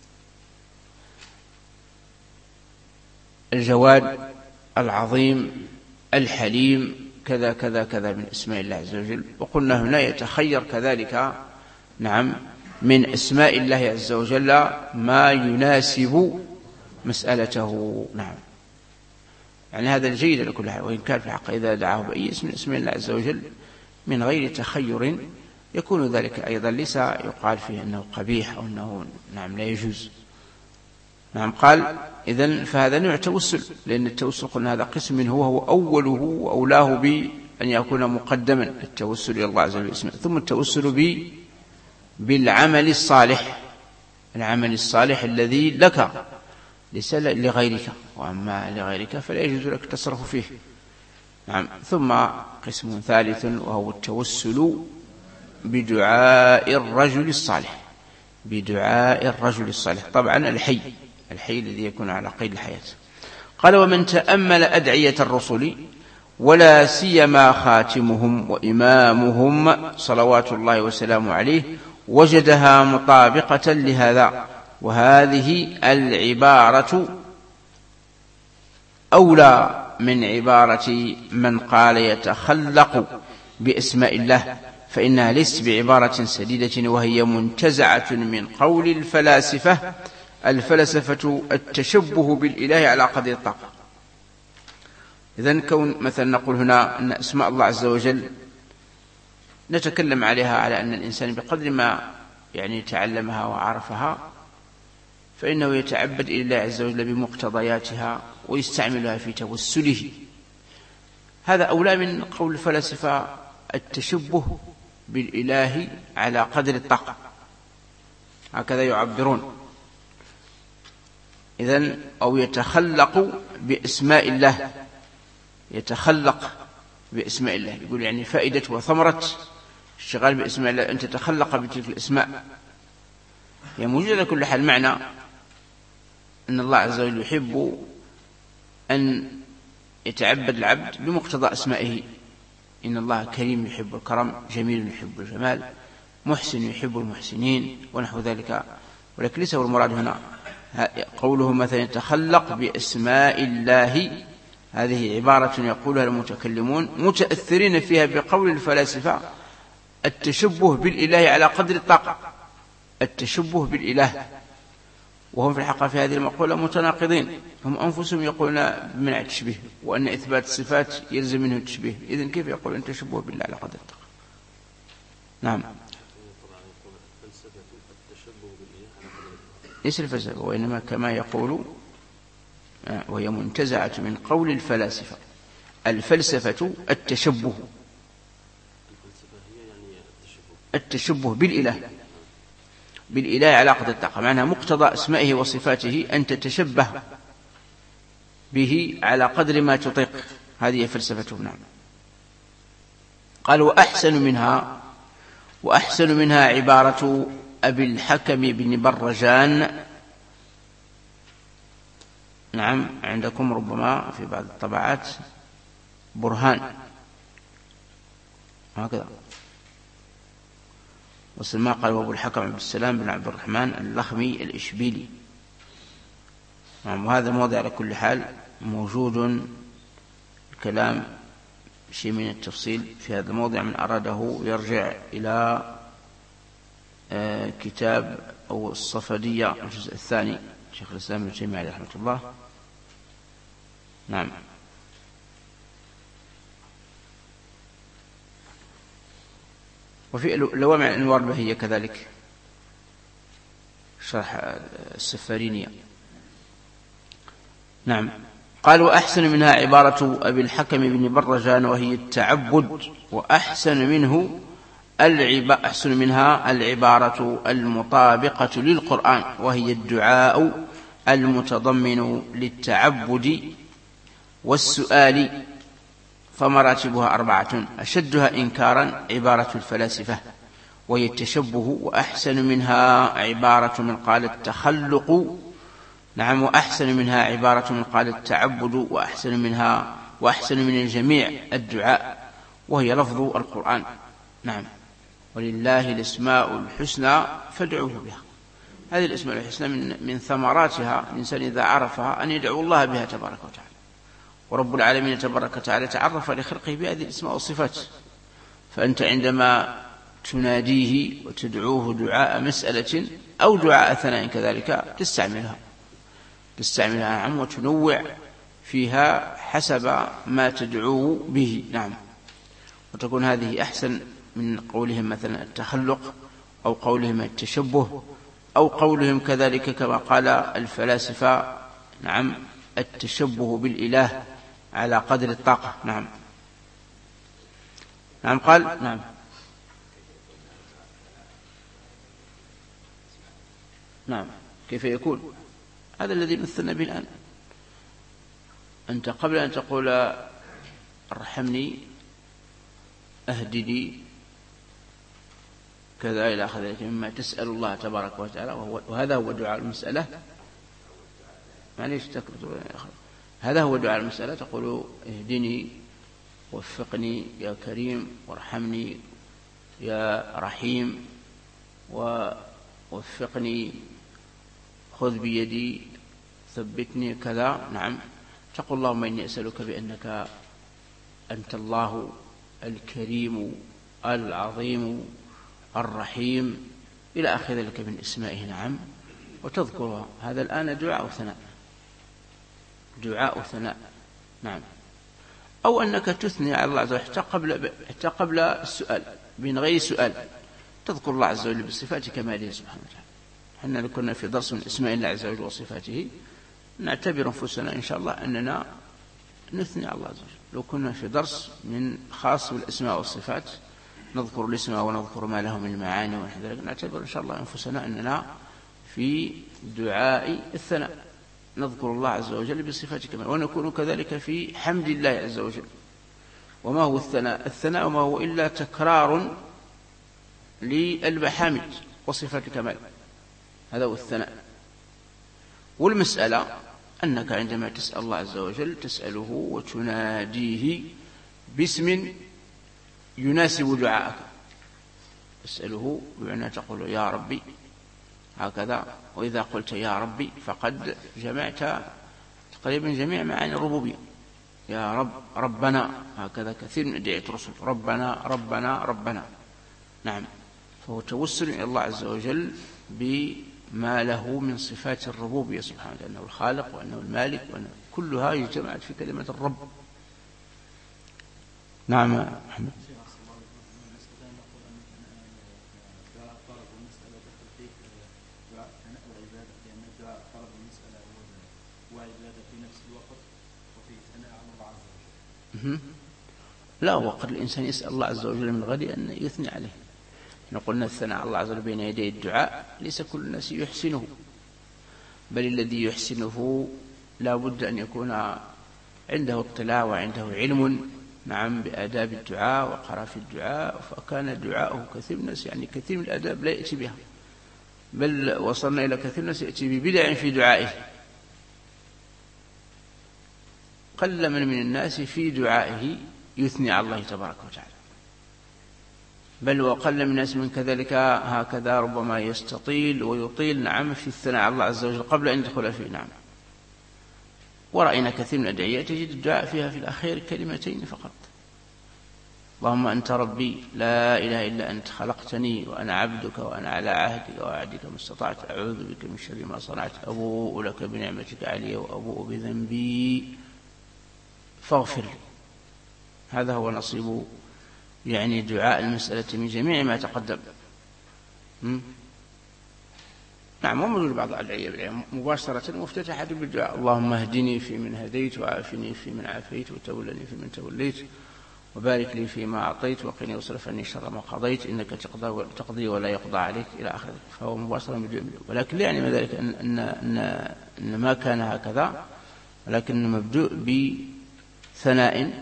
[SPEAKER 1] الجواد العظيم الحليم كذا كذا كذا من اسماء الله عز وجل. وقلنا هنا يتخير كذلك نعم من اسماء الله عز وجل ما يناسب مسألته. نعم يعني هذا الجيد لكل حال، وإن كان في الحق إذا دعاه بأي اسم من اسماء الله عز وجل من غير تخير يكون ذلك أيضا ليس يقال فيه أنه قبيح أو أنه نعم لا يجوز. نعم قال إذن فهذا نوع توسل، لأن التوسل قلنا هذا قسم هو أوله وأولاه بأن يكون مقدما التوسل إلى الله عز وجل باسمه، ثم التوسل بالعمل الصالح، العمل الصالح الذي لك ليس لغيرك، وأما لغيرك فلا يجوز لك التصرف فيه. نعم ثم قسم ثالث وهو التوسل بدعاء الرجل الصالح، بدعاء الرجل الصالح، طبعا الحي الذي يكون على قيد الحياة. قال ومن تأمل أدعية الرسل ولا سيما خاتمهم وإمامهم صلوات الله وسلامه عليه وجدها مطابقة لهذا، وهذه العبارة أولى من عبارة من قال يتخلق بأسماء الله، فإنها ليست بعبارة سديدة، وهي منتزعة من قول الفلاسفة. الفلسفة التشبه بالإله على قدر الطاقة. إذن كون مثلا نقول هنا أن أسماء الله عز وجل نتكلم عليها على أن الإنسان بقدر ما يعني تعلمها وعرفها فإنه يتعبد إلى الله عز وجل بمقتضياتها ويستعملها في توسله. هذا أولى من قول الفلاسفة التشبه بالإله على قدر الطاقة، هكذا يعبرون. إذن أو يتخلق بأسماء الله، يتخلق بأسماء الله، يقول يعني فائدة وثمرة الشغال بأسماء الله أن تتخلق بتلك الأسماء. هي موجودة لكل حال، معنى أن الله عز وجل يحب أن يتعبد العبد بمقتضى أسمائه. إن الله كريم يحب الكرم، جميل يحب الجمال، محسن يحب المحسنين ونحو ذلك. ولكن ليس هو المراد هنا قوله مثلا يتخلق بأسماء الله، هذه عبارة يقولها المتكلمون متأثرين فيها بقول الفلاسفة التشبه بالإله على قدر الطاقة، التشبه بالإله، وهم في الحقيقة في هذه المقولة متناقضين. هم أنفسهم يقولون بمنع التشبيه وأن إثبات الصفات يلزم منه التشبيه، إذن كيف يقول أن تشبه بالله على قدر الطاقة؟ نعم ليس الفلسفة، وإنما كما يقول وهي منتزعة من قول الفلاسفة. الفلسفة التشبه، التشبه بالإله على قدر الطاقة، معناها مقتضى أسمائه وصفاته أن تتشبه به على قدر ما تطيق، هذه فلسفته. نعم قال وأحسن منها عبارة أبي الحكم بن برجان. نعم، عندكم ربما في بعض الطبعات برهان هكذا، وسلمان قال وأبو الحكم عبد السلام بن عبد الرحمن اللخمي الإشبيلي. نعم، وهذا الموضع على كل حال موجود الكلام شيء من التفصيل في هذا الموضع، من أراده يرجع إلى كتاب أو الصفدية الجزء الثاني شيخ الإسلام ابن تيمية عليه رحمة الله. نعم. وفي لوامع الأنوار البهية كذلك شرح السفارينية. نعم. قال وأحسن منها عبارة أبي الحكم بن برجان وهي التعبد، وأحسن منها العبارة المطابقة للقرآن وهي الدعاء المتضمن للتعبد والسؤال، فمراتبها 4: أشدها إنكارا عبارة الفلاسفة وهي التشبه، وأحسن منها عبارة من قال التخلق. نعم، وأحسن منها عبارة من قال التعبد، وأحسن من الجميع الدعاء وهي لفظ القرآن. نعم، ولله الأسماء الحسنى فادعوه بها. هذه الأسماء الحسنى من ثمراتها الإنسان إذا عرفها أن يدعو الله بها تبارك وتعالى. ورب العالمين تبارك وتعالى تعرف لخلقه بهذه الأسماء والصفات، فأنت عندما تناديه وتدعوه دعاء مسألة أو دعاء ثناء كذلك تستعملها نعم، وتنوع فيها حسب ما تدعوه به. نعم، وتكون هذه أحسن من قولهم مثلا التخلق أو قولهم التشبه أو قولهم كذلك كما قال الفلاسفة نعم التشبه بالإله على قدر الطاقة. نعم. نعم قال نعم كيف يكون؟ هذا الذي مثلنا به الآن. أنت قبل أن تقول ارحمني أهدني كذا إلى آخره مما تسأل الله تبارك وتعالى، وهذا هو دعاء المسألة. معليش هذا هو دعاء المسألة، تقول اهدني وفقني يا كريم وارحمني يا رحيم ووفقني خذ بيدي ثبتني كذا. نعم، تقول اللهم إني أسألك بأنك أنت الله الكريم العظيم الرحيم إلى آخر ذلك من اسمائه. نعم، وتذكرها. هذا الآن دعاء ثناء. نعم، أو أنك تثني على الله عز وجل حتى قبل السؤال من غير سؤال، تذكر الله عز وجل بصفات كماله سبحانه وتعالى. حنا كنا في درس من اسماء الله عز وجل وصفاته، نعتبر أنفسنا إن شاء الله أننا نثني على الله عز وجل. لو كنا في درس من خاص بالاسماء والصفات نذكر الاسم ونذكر ما له من المعاني ونحن ذلك، نعتبر إن شاء الله أنفسنا أننا في دعاء الثناء نذكر الله عز وجل بصفات كماله، ونكون كذلك في حمد الله عز وجل. وما هو الثناء؟ الثناء وما هو إلا تكرار للمحامد وصفات الكمال، هذا هو الثناء. والمسألة أنك عندما تسأل الله عز وجل تسأله وتناديه باسم يناسب دعاءك، تسأله بمعنى تقول يا ربي هكذا. وإذا قلت يا ربي فقد جمعت تقريبا جميع معاني الربوبية. يا رب ربنا، هكذا كثير من أدعية الرسل ربنا ربنا ربنا. نعم، فهو توسل إلى الله عز وجل بما له من صفات الربوبية سبحانه وتعالى، أنه الخالق وأنه المالك، وأنه كلها اجتمعت في كلمة الرب. نعم يا محمد. لا، وقد الإنسان يسأل الله عز وجل من غير أن يثني عليه. قلنا الثناء على الله عز وجل بين يدي الدعاء ليس كل الناس يحسنه، بل الذي يحسنه لا بد أن يكون عنده اطلاع وعنده علم نعم بآداب الدعاء وقرا في الدعاء، فكان دعاءه كثير من الناس يعني كثير من الآداب لا يأتي بها، بل وصلنا إلى كثير ناس يأتي ببدع في دعائه، قل من الناس في دعائه يثني على الله تبارك وتعالى، بل وقل من الناس من كذلك هكذا ربما يستطيل ويطيل نعم في الثناء على الله عز وجل قبل أن يدخل فيه. نعم. ورأينا كثير من الأدعية تجد الدعاء فيها في الأخير كلمتين فقط: اللهم أنت ربي لا إله إلا أنت خلقتني وأنا عبدك وأنا على عهدك ووعدك ما استطعت أعوذ بك من شر ما صنعت أبوء لك بنعمتك علي وأبوء بذنبي فاغفر لي. هذا هو نصيب يعني دعاء المسألة من جميع ما تقدم. نعم. ومن بعض الأدعية مباشرة مفتتحة بالدعاء: اللهم اهدني في من هديت وعافني في من عافيت وتولني في من توليت وبارك لي فيما أعطيت وقني واصرف عني شر ما قضيت إنك تقضي ولا يقضى عليك إلى آخره. فهو مباشرة بالدعاء، ولكن لا يعني ذلك أن ما كان هكذا، ولكن مبدوء بثناء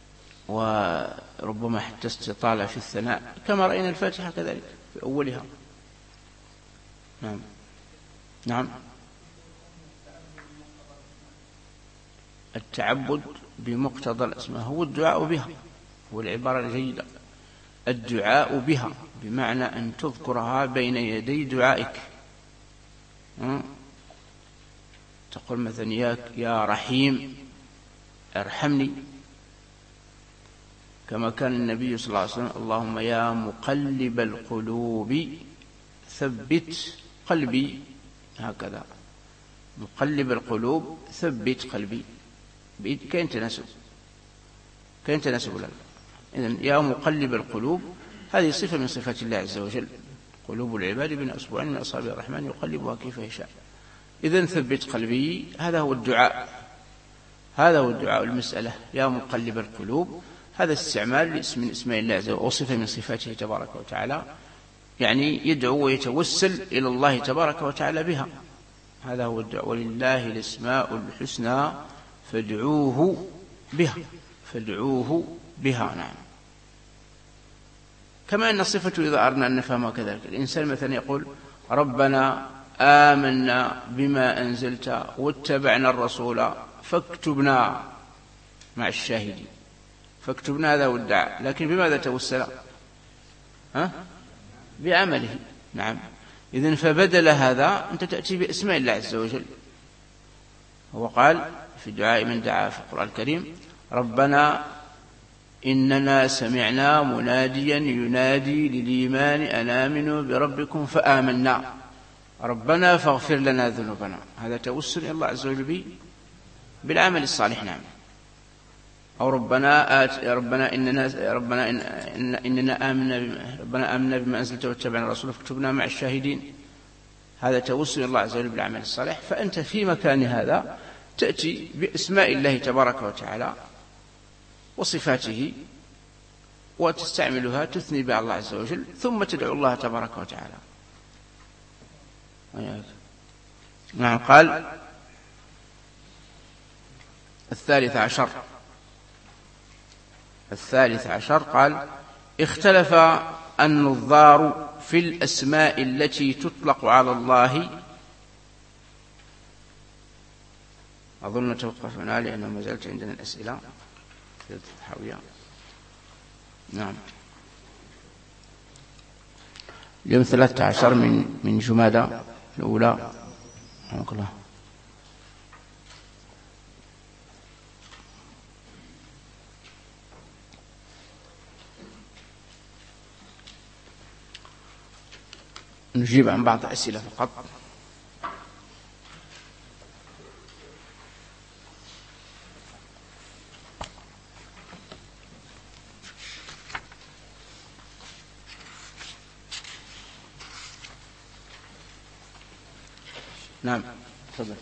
[SPEAKER 1] وربما حتى استطالة في الثناء، كما رأينا الفاتحة كذلك في أولها. نعم. نعم. التعبد بمقتضى الأسماء هو الدعاء بها، هو العبارة الجيدة. الدعاء بها بمعنى أن تذكرها بين يدي دعائك. تقول مثلا يا رحيم ارحمني، كما كان النبي صلى الله عليه وسلم: اللهم يا مقلب القلوب ثبت قلبي، هكذا مقلب القلوب ثبت قلبي. كاين تناسب لنا. إذن يا مقلب القلوب هذه صفة من صفات الله عز وجل: قلوب العباد بين أصبعين من أصابع الرحمن يقلبها كيف يشاء. إذن ثبت قلبي، هذا هو الدعاء، هذا هو الدعاء. المسألة يا مقلب القلوب، هذا استعمال اسم من اسماء الله عز وجل وصفة من صفاته تبارك وتعالى، يعني يدعو ويتوسل إلى الله تبارك وتعالى بها. هذا هو الدعاء: ولله الأسماء الحسنى فادعوه بها، فادعوه بها. نعم. كما أن الصفة إذا أردنا أن نفهمها كذلك، الإنسان مثلا يقول: ربنا آمنا بما أنزلت واتبعنا الرسول فاكتبنا مع الشاهدين. فاكتبنا، هذا هو الدعاء، لكن بماذا توسل؟ بعمله. نعم. إذن فبدل هذا أنت تأتي باسماء الله عز وجل. هو قال في دعاء من دعا في القرآن الكريم: ربنا إننا سمعنا مناديا ينادي للإيمان أن آمنوا بربكم فآمنا ربنا فاغفر لنا ذنوبنا. هذا توسل إلى الله عز وجل بالعمل الصالح. نعم. أو ربنا إننا آمنا بما أنزلت واتبعنا الرسول فاكتبنا مع الشاهدين. هذا توسل الله عز وجل بالعمل الصالح. فأنت في مكان هذا تأتي بأسماء الله تبارك وتعالى وصفاته وتستعملها تثني بها الله عز وجل، ثم تدعو الله تبارك وتعالى. نعم. قال: الثالث عشر قال: اختلف النظار في الأسماء التي تطلق على الله. أظن توقفنا لأنه ما زالت عندنا الأسئلة في الحاوية. نعم. اليوم 13 من جمادى الأولى. رحمك الله. نجيب عن بعض الأسئلة فقط. نعم. تفضل.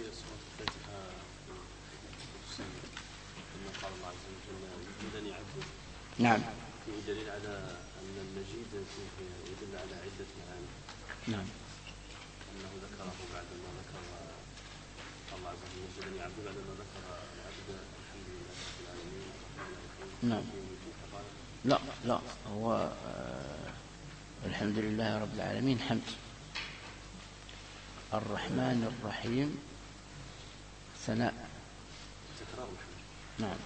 [SPEAKER 1] نعم.
[SPEAKER 8] فيه دليل على أن المجيد يدل على عدة معاني.
[SPEAKER 1] نعم.
[SPEAKER 8] أنه ذكره بعد ما ذكر الله عز وجل يعبد بعد ما ذكر العبد الحمد لله رب العالمين.
[SPEAKER 1] نعم. لا هو الحمد لله رب العالمين حمد. الرحمن الرحيم ثناء. نعم.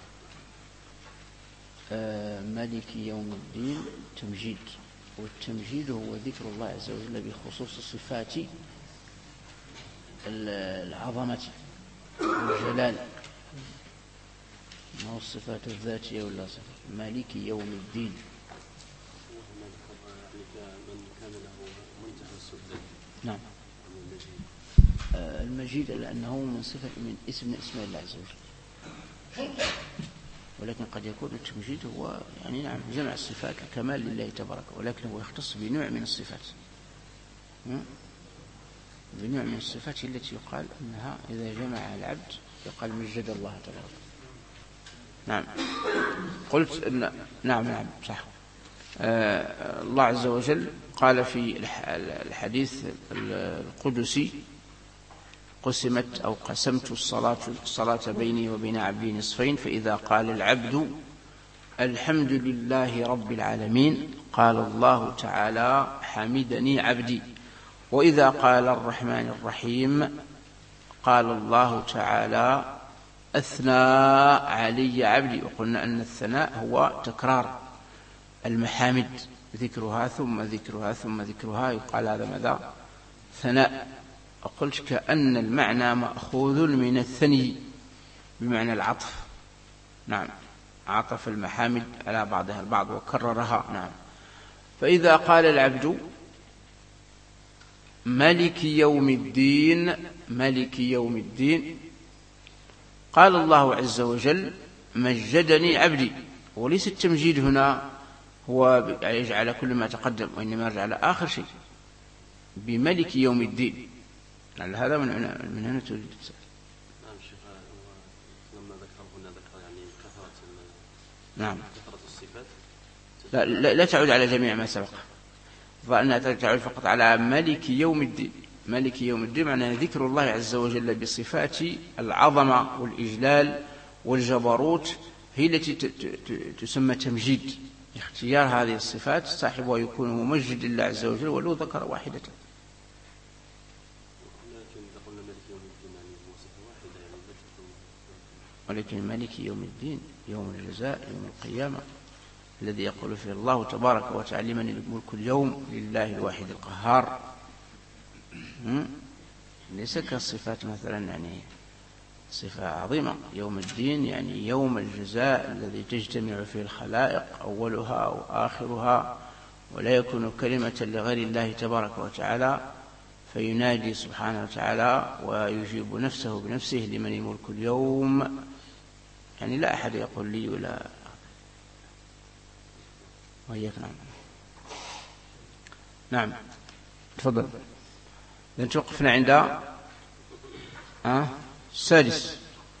[SPEAKER 1] مالك يوم الدين تمجيد، والتمجيد هو ذكر الله عز وجل بخصوص صفات العظمة والجلال، ما هو الصفات الذاتية ولا صفات. مالك يوم الدين. نعم. المجيد لأنه من صفة من اسم اسماء الله عز وجل، ولكن قد يكون التمجيد هو يعني نعم جمع الصفات الكمال لله تبارك، ولكن هو يختص بنوع من الصفات، بنوع من الصفات التي يقال أنها إذا جمعها العبد يقال مجد الله تبارك. نعم. قلت نعم صح. الله عز وجل قال في الحديث القدسي: قسمت أو قسمت الصلاة بيني وبين عبدي نصفين، فإذا قال العبد الحمد لله رب العالمين قال الله تعالى حمدني عبدي، وإذا قال الرحمن الرحيم قال الله تعالى أثنى علي عبدي. وقلنا أن الثناء هو تكرار المحامد، ذكرها ثم ذكرها ثم ذكرها، يقال هذا ماذا؟ ثناء. قلت كأن المعنى مأخوذ من الثني بمعنى العطف. نعم، عطف المحامد على بعضها البعض وكررها. نعم. فإذا قال العبد ملك يوم الدين، ملك يوم الدين، قال الله عز وجل مجدني عبدي. وليس التمجيد هنا هو يجعل كل ما تقدم، وإنما يرجع على آخر شيء بملك يوم الدين. يعني هذا من هنا تريد تسأل.
[SPEAKER 8] نعم شيخ، لما ذكر هنا ذكر يعني كثرة
[SPEAKER 1] نعم
[SPEAKER 8] كثرة الصفات.
[SPEAKER 1] لا تعود على جميع ما سبق، فأنها تعود فقط على ملك يوم الدين. ملك يوم الدين معناه ذكر الله عز وجل بصفات العظمة والإجلال والجبروت، هي التي تسمى تمجيد. اختيار هذه الصفات صاحبها يكون ممجد لله عز وجل ولو ذكر واحدة. ولكن مالك يوم الدين يوم الجزاء يوم القيامة الذي يقول فيه الله تبارك وتعالى من الملك اليوم لله الواحد القهار. ليس كالصفات مثلا يعني صفة عظيمة. يوم الدين يعني يوم الجزاء الذي تجتمع فيه الخلائق أولها وآخرها، ولا يكون كلمة لغير الله تبارك وتعالى، فينادي سبحانه وتعالى ويجيب نفسه بنفسه لمن الملك اليوم. يعني لا أحد يقول لي ولا وإياك. نعم نعم تفضل. لن توقفنا عند السادس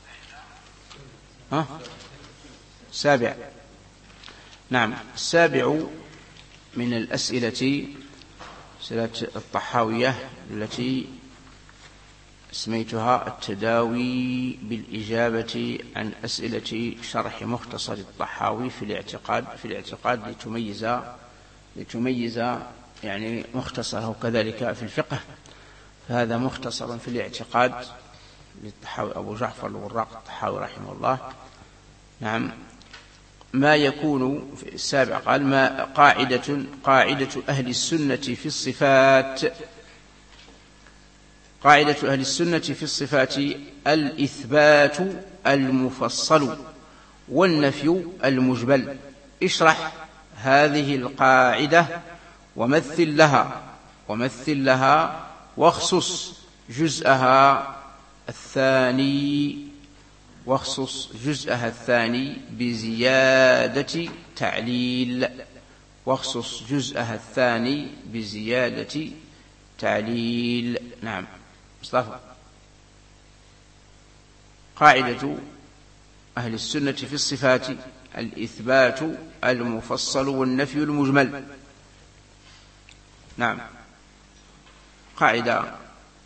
[SPEAKER 1] السابع. نعم السابع من الأسئلة أسئلة الطحاوية التي سميتها التداوي بالإجابة عن أسئلة شرح مختصر الطحاوي في الاعتقاد لتميز يعني مختصره كذلك في الفقه. فهذا مختصر في الاعتقاد للطحاوي أبو جعفر الوراق الطحاوي رحمه الله. نعم. ما يكون في السابع قال ما قاعدة أهل السنة في الصفات. قاعدة أهل السنة في الصفات الإثبات المفصل والنفي المجمل. اشرح هذه القاعدة ومثل لها واخصص جزءها الثاني بزيادة تعليل. نعم مصطفى. قاعدة أهل السنة في الصفات الإثبات المفصل والنفي المجمل. نعم قاعدة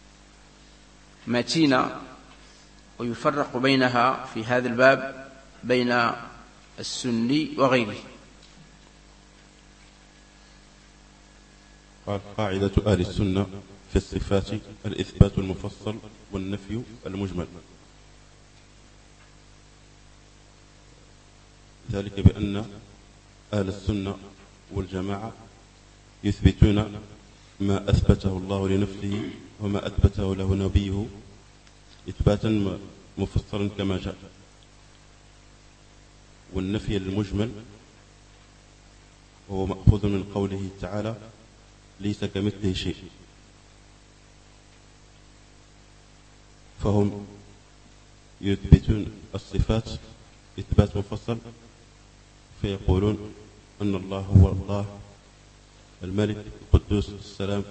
[SPEAKER 1] متينة، ويفرق بينها في هذا الباب بين السني وغيره.
[SPEAKER 9] قال قاعدة أهل السنة في الصفات الإثبات المفصل والنفي المجمل، ذلك بأن أهل السنة والجماعة يثبتون ما أثبته الله لنفسه وما أثبته له نبيه إثباتا مفصلا كما جاء، والنفي المجمل وهو مأخوذ من قوله تعالى ليس كمثله شيء، فهم يثبتون الصفات إثبات مفصل فيقولون أن الله هو الله الملك القدوس السلام.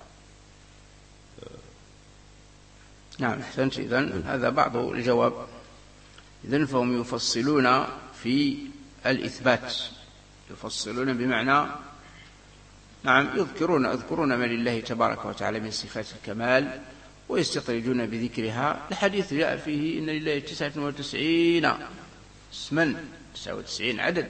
[SPEAKER 1] نعم أحسنت. إذن هذا بعض الجواب. إذن فهم يفصلون في الإثبات، يفصلون بمعنى نعم يذكرون ما لله تبارك وتعالى من صفات الكمال ويستطردون بذكرها. الحديث جاء فيه إن لله 99 اسما، 99 عدد،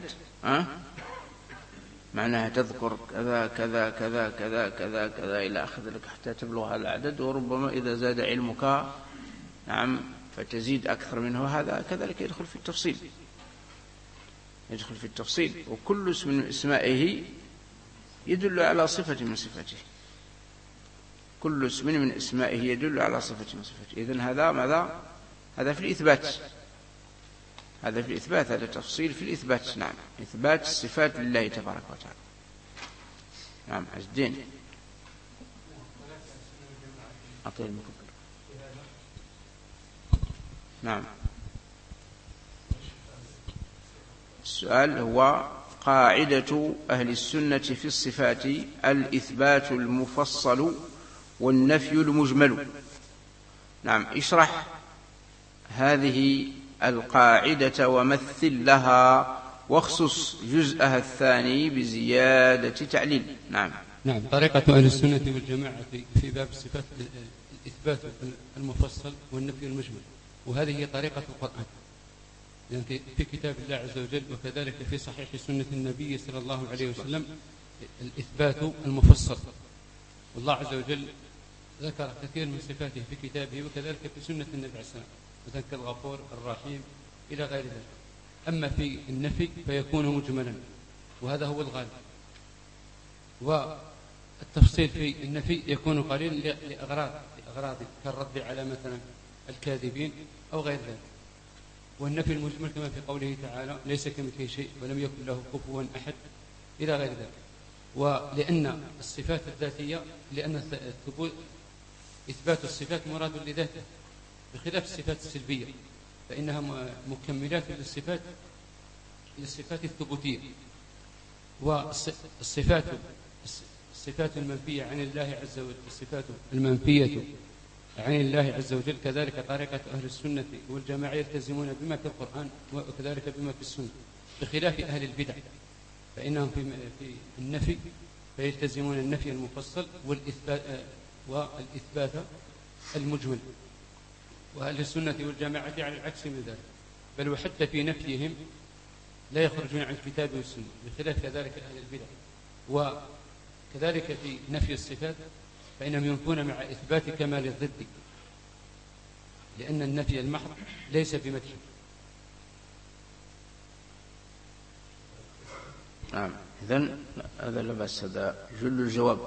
[SPEAKER 1] معناها تذكر كذا كذا كذا كذا كذا كذا إلى آخر ذلك حتى تبلغ هذا العدد، وربما إذا زاد علمك نعم فتزيد أكثر منه، هذا كذلك يدخل في التفصيل، يدخل في التفصيل. وكل اسم من اسمائه يدل على صفة من صفاته، كل اسم من اسمائه يدل على صفة من صفاته. إذن هذا ماذا؟ هذا في الإثبات، هذا في الإثبات، هذا تفصيل في الإثبات. نعم إثبات الصفات لله تبارك وتعالى. نعم عز الدين أعطيه الميكروفون. نعم السؤال هو قاعدة أهل السنة في الصفات الإثبات المفصل والنفي المجمل. نعم اشرح هذه القاعدة ومثل لها واخصص جزءها الثاني بزيادة تعليل. نعم
[SPEAKER 10] طريقة أهل السنة والجماعة في باب الصفات الإثبات المفصل والنفي المجمل، وهذه هي طريقة القرآن، يعني في كتاب الله عز وجل وكذلك في صحيح سنة النبي صلى الله عليه وسلم الإثبات المفصل. والله عز وجل ذكر كثير من صفاته في كتابه وكذلك في سنة النبي عليه السلام، مثلا كالغفور الرحيم إلى غير ذلك. أما في النفي فيكون مجملا، وهذا هو الغالب، والتفصيل في النفي يكون قليلا لأغراض كالرد على مثلا الكاذبين أو غير ذلك. والنفي المجمل كما في قوله تعالى ليس كمثله شيء ولم يكن له كفوا أحد إلى غير ذلك. ولأن الصفات الذاتية، لأن إثبات الصفات مراد لذاته بخلاف الصفات السلبية، فإنها مكملات للصفات الثبوتية. والصفات المنفية عن الله عز وجل، الصفات المنفية عن الله عز وجل كذلك طريقة أهل السنة والجماعة يلتزمون بما في القرآن وكذلك بما في السنة، بخلاف أهل البدع فإنهم في النفي فيلتزمون النفي المفصل والإثبات المجمل. وأهل السنة والجماعة على العكس من ذلك، بل وحتى في نفيهم لا يخرجون عن الكتاب والسنة، بخلاف كذلك أهل البدع. وكذلك في نفي الصفات فإنهم ينفون مع إثبات كمال الضد، لأن النفي المحض ليس بمدح.
[SPEAKER 1] نعم إذن هذا لا بأس، هذا جل الجواب.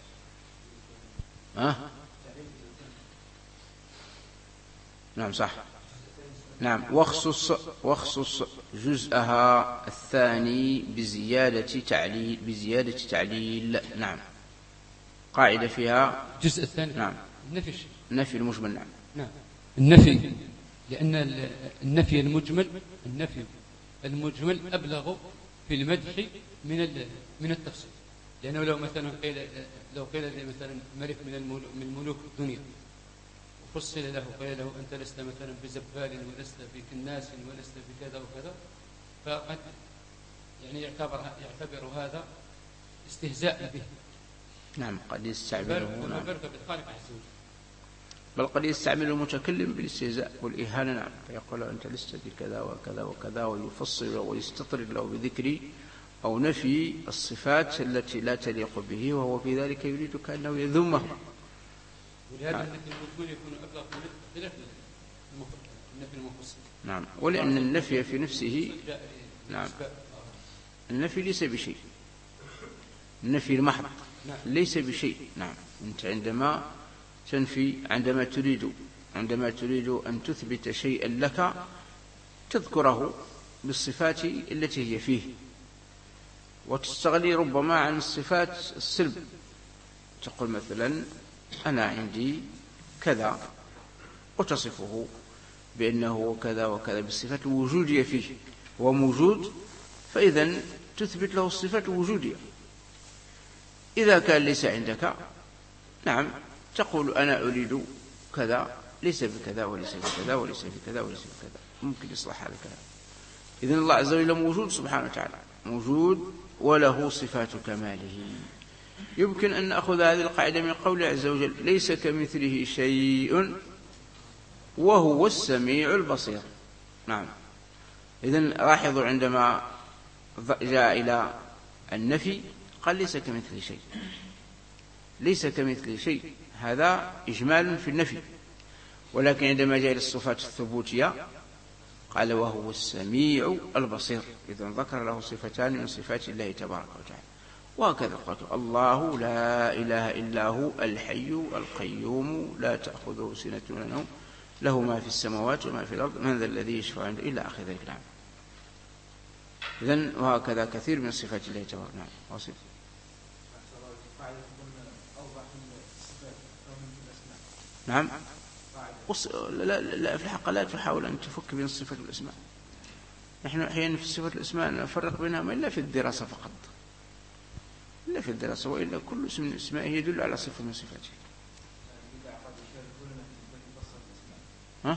[SPEAKER 1] نعم صح. نعم واخصص جزءها الثاني بزيادة تعليل. نعم قاعدة فيها
[SPEAKER 10] الجزء الثاني.
[SPEAKER 1] نعم النفي المجمل.
[SPEAKER 10] نعم النفي، لأن النفي المجمل أبلغ في المدح من التفصيل. لأنه لو قيل مثلا ملك من ملوك الدنيا وفصل له قيل له أنت لست مثلا بزبال ولست بكناس ولست بكذا وكذا، فقد يعني يعتبر هذا استهزاء به.
[SPEAKER 1] نعم قد يستعمله
[SPEAKER 10] بالخالق عز وجل،
[SPEAKER 1] بل قد يستعمل المتكلم بالاستهزاء والإهانة. نعم فيقول أنت لست بكذا وكذا وكذا، ويفصل ويستطرد له بذكر أو نفي الصفات التي لا تليق به، وهو في ذلك يريد كأنه يذمه.
[SPEAKER 10] ولهذا النفي المذكور يكون أبلغ خلاف النفي المفصل.
[SPEAKER 1] نعم، ولأن النفي في نفسه نعم النفي ليس بشيء، النفي المحض ليس بشيء. نعم، أنت عندما تنفي، عندما تريد أن تثبت شيئا لك تذكره بالصفات التي هي فيه، وتستغني ربما عن الصفات السلب. تقول مثلا أنا عندي كذا، وتصفه بأنه كذا وكذا بالصفات الوجودية فيه، هو موجود، فإذا تثبت له الصفات الوجودية. إذا كان ليس عندك، نعم، تقول أنا أريد كذا ليس بكذا وليس بكذا وليس بكذا وليس بكذا، ممكن يصلح هذا الكلام. إذن الله عز وجل موجود سبحانه وتعالى، موجود وله صفات كماله. يمكن أن نأخذ هذه القاعدة من قوله عز وجل ليس كمثله شيء وهو السميع البصير. نعم، إذن لاحظوا عندما جاء إلى النفي قال ليس كمثله شيء، ليس كمثله شيء، هذا إجمال في النفي. ولكن عندما جاء إلى الصفات الثبوتية قال وهو السميع البصير، إذن ذكر له صفتان من صفات الله تبارك وتعالى. وهكذا قال الله لا إله إلا هو الحي القيوم لا تأخذه سنة ولا نوم له ما في السماوات وما في الأرض من ذا الذي يشفع عنده إلى آخر ذلك. نعم، إذن وهكذا كثير من صفات الله تبارك وتعالى. نعم، وصف. نعم، لا في الحق لا تحاول أن تفك بين الصفات والأسماء. نحن أحيانا في الصفات والأسماء نفرق بينهم إلا في الدراسة فقط، إلا في الدراسة، وإلا كل اسم من اسمائه يدل على صفة من صفاته. ها؟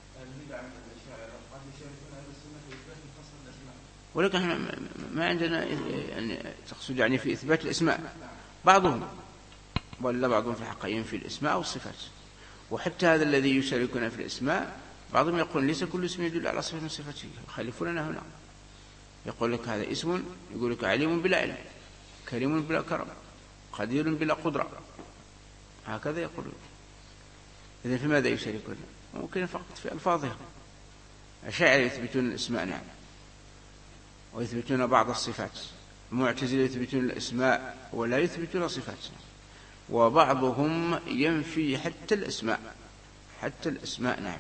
[SPEAKER 1] ولكن ما عندنا يعني تقصد يعني في إثبات الأسماء، بعضهم ولا بعضهم في الحق ينفي الأسماء والصفات. وحتى هذا الذي يشاركنا في الأسماء بعضهم يقول ليس كل اسم يدل على صفة من صفاته، يخالفوننا هنا. يقول لك هذا اسم، يقول لك عليم بلا علم، كريم بلا كرم، قدير بلا قدرة، هكذا يقولون. إذن في ماذا يشاركون؟ ممكن فقط في ألفاظها. الأشاعرة يثبتون الأسماء نعم، ويثبتون بعض الصفات. المعتزلة يثبتون الأسماء ولا يثبتون صفات، وبعضهم ينفي حتى الأسماء، حتى الأسماء. نعم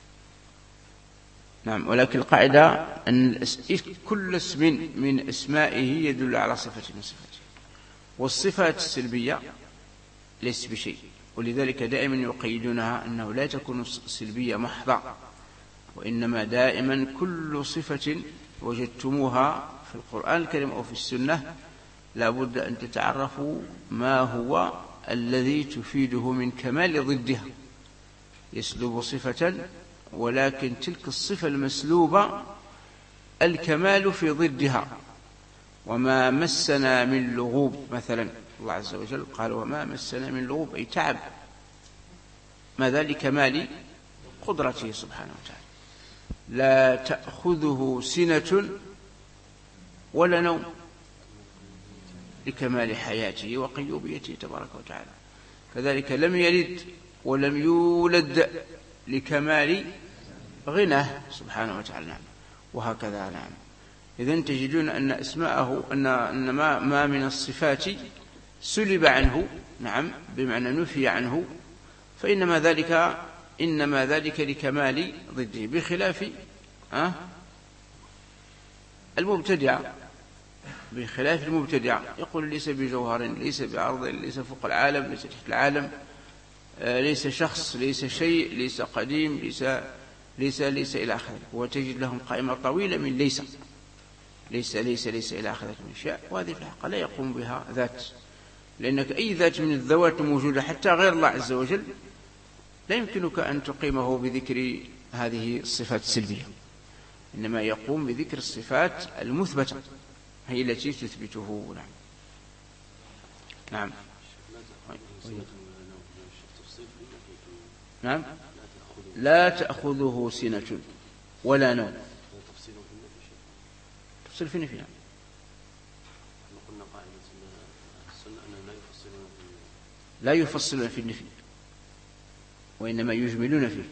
[SPEAKER 1] نعم، ولكن القاعدة أن كل اسم من أسمائه يدل على صفة من صفاته، والصفات السلبية ليس بشيء. ولذلك دائما يقيدونها أنه لا تكون سلبية محضة، وإنما دائما كل صفة وجدتموها في القرآن الكريم أو في السنة لا بد أن تتعرفوا ما هو الذي تفيده من كمال ضدها. يسلب صفة، ولكن تلك الصفة المسلوبة الكمال في ضدها. وما مسنا من لغوب مثلا، الله عز وجل قال وما مسنا من لغوب، أي تعب. ماذا؟ لكمال قدرته سبحانه وتعالى. لا تأخذه سنة ولا نوم، لكمال حياته وقيوميته تبارك وتعالى. كذلك لم يلد ولم يولد، لكمال غناه سبحانه وتعالى. نعم، وهكذا. نعم، إذن تجدون أن أسماءه أن ما من الصفات سلب عنه، نعم، بمعنى نفي عنه، فإنما ذلك لكمال ضده، بخلاف المبتدع. بخلاف المبتدع يقول ليس بجوهر، ليس بعرض، ليس فوق العالم، ليس تحت العالم، ليس شخص، ليس شيء، ليس قديم، ليس إلى آخره. وتجد لهم قائمة طويلة من ليس إلى آخره من أشياء، وهذه في الحقيقة لا يقوم بها ذات، لأنك أي ذات من الذوات موجودة حتى غير الله عز وجل لا يمكنك أن تقيمه بذكر هذه الصفات السلبية، إنما يقوم بذكر الصفات المثبتة هي التي تثبته. نعم نعم نعم، لا تأخذه سنة ولا نوم. تفصيل في نفي. لا يفصلون في النفي وإنما يجملون فيه.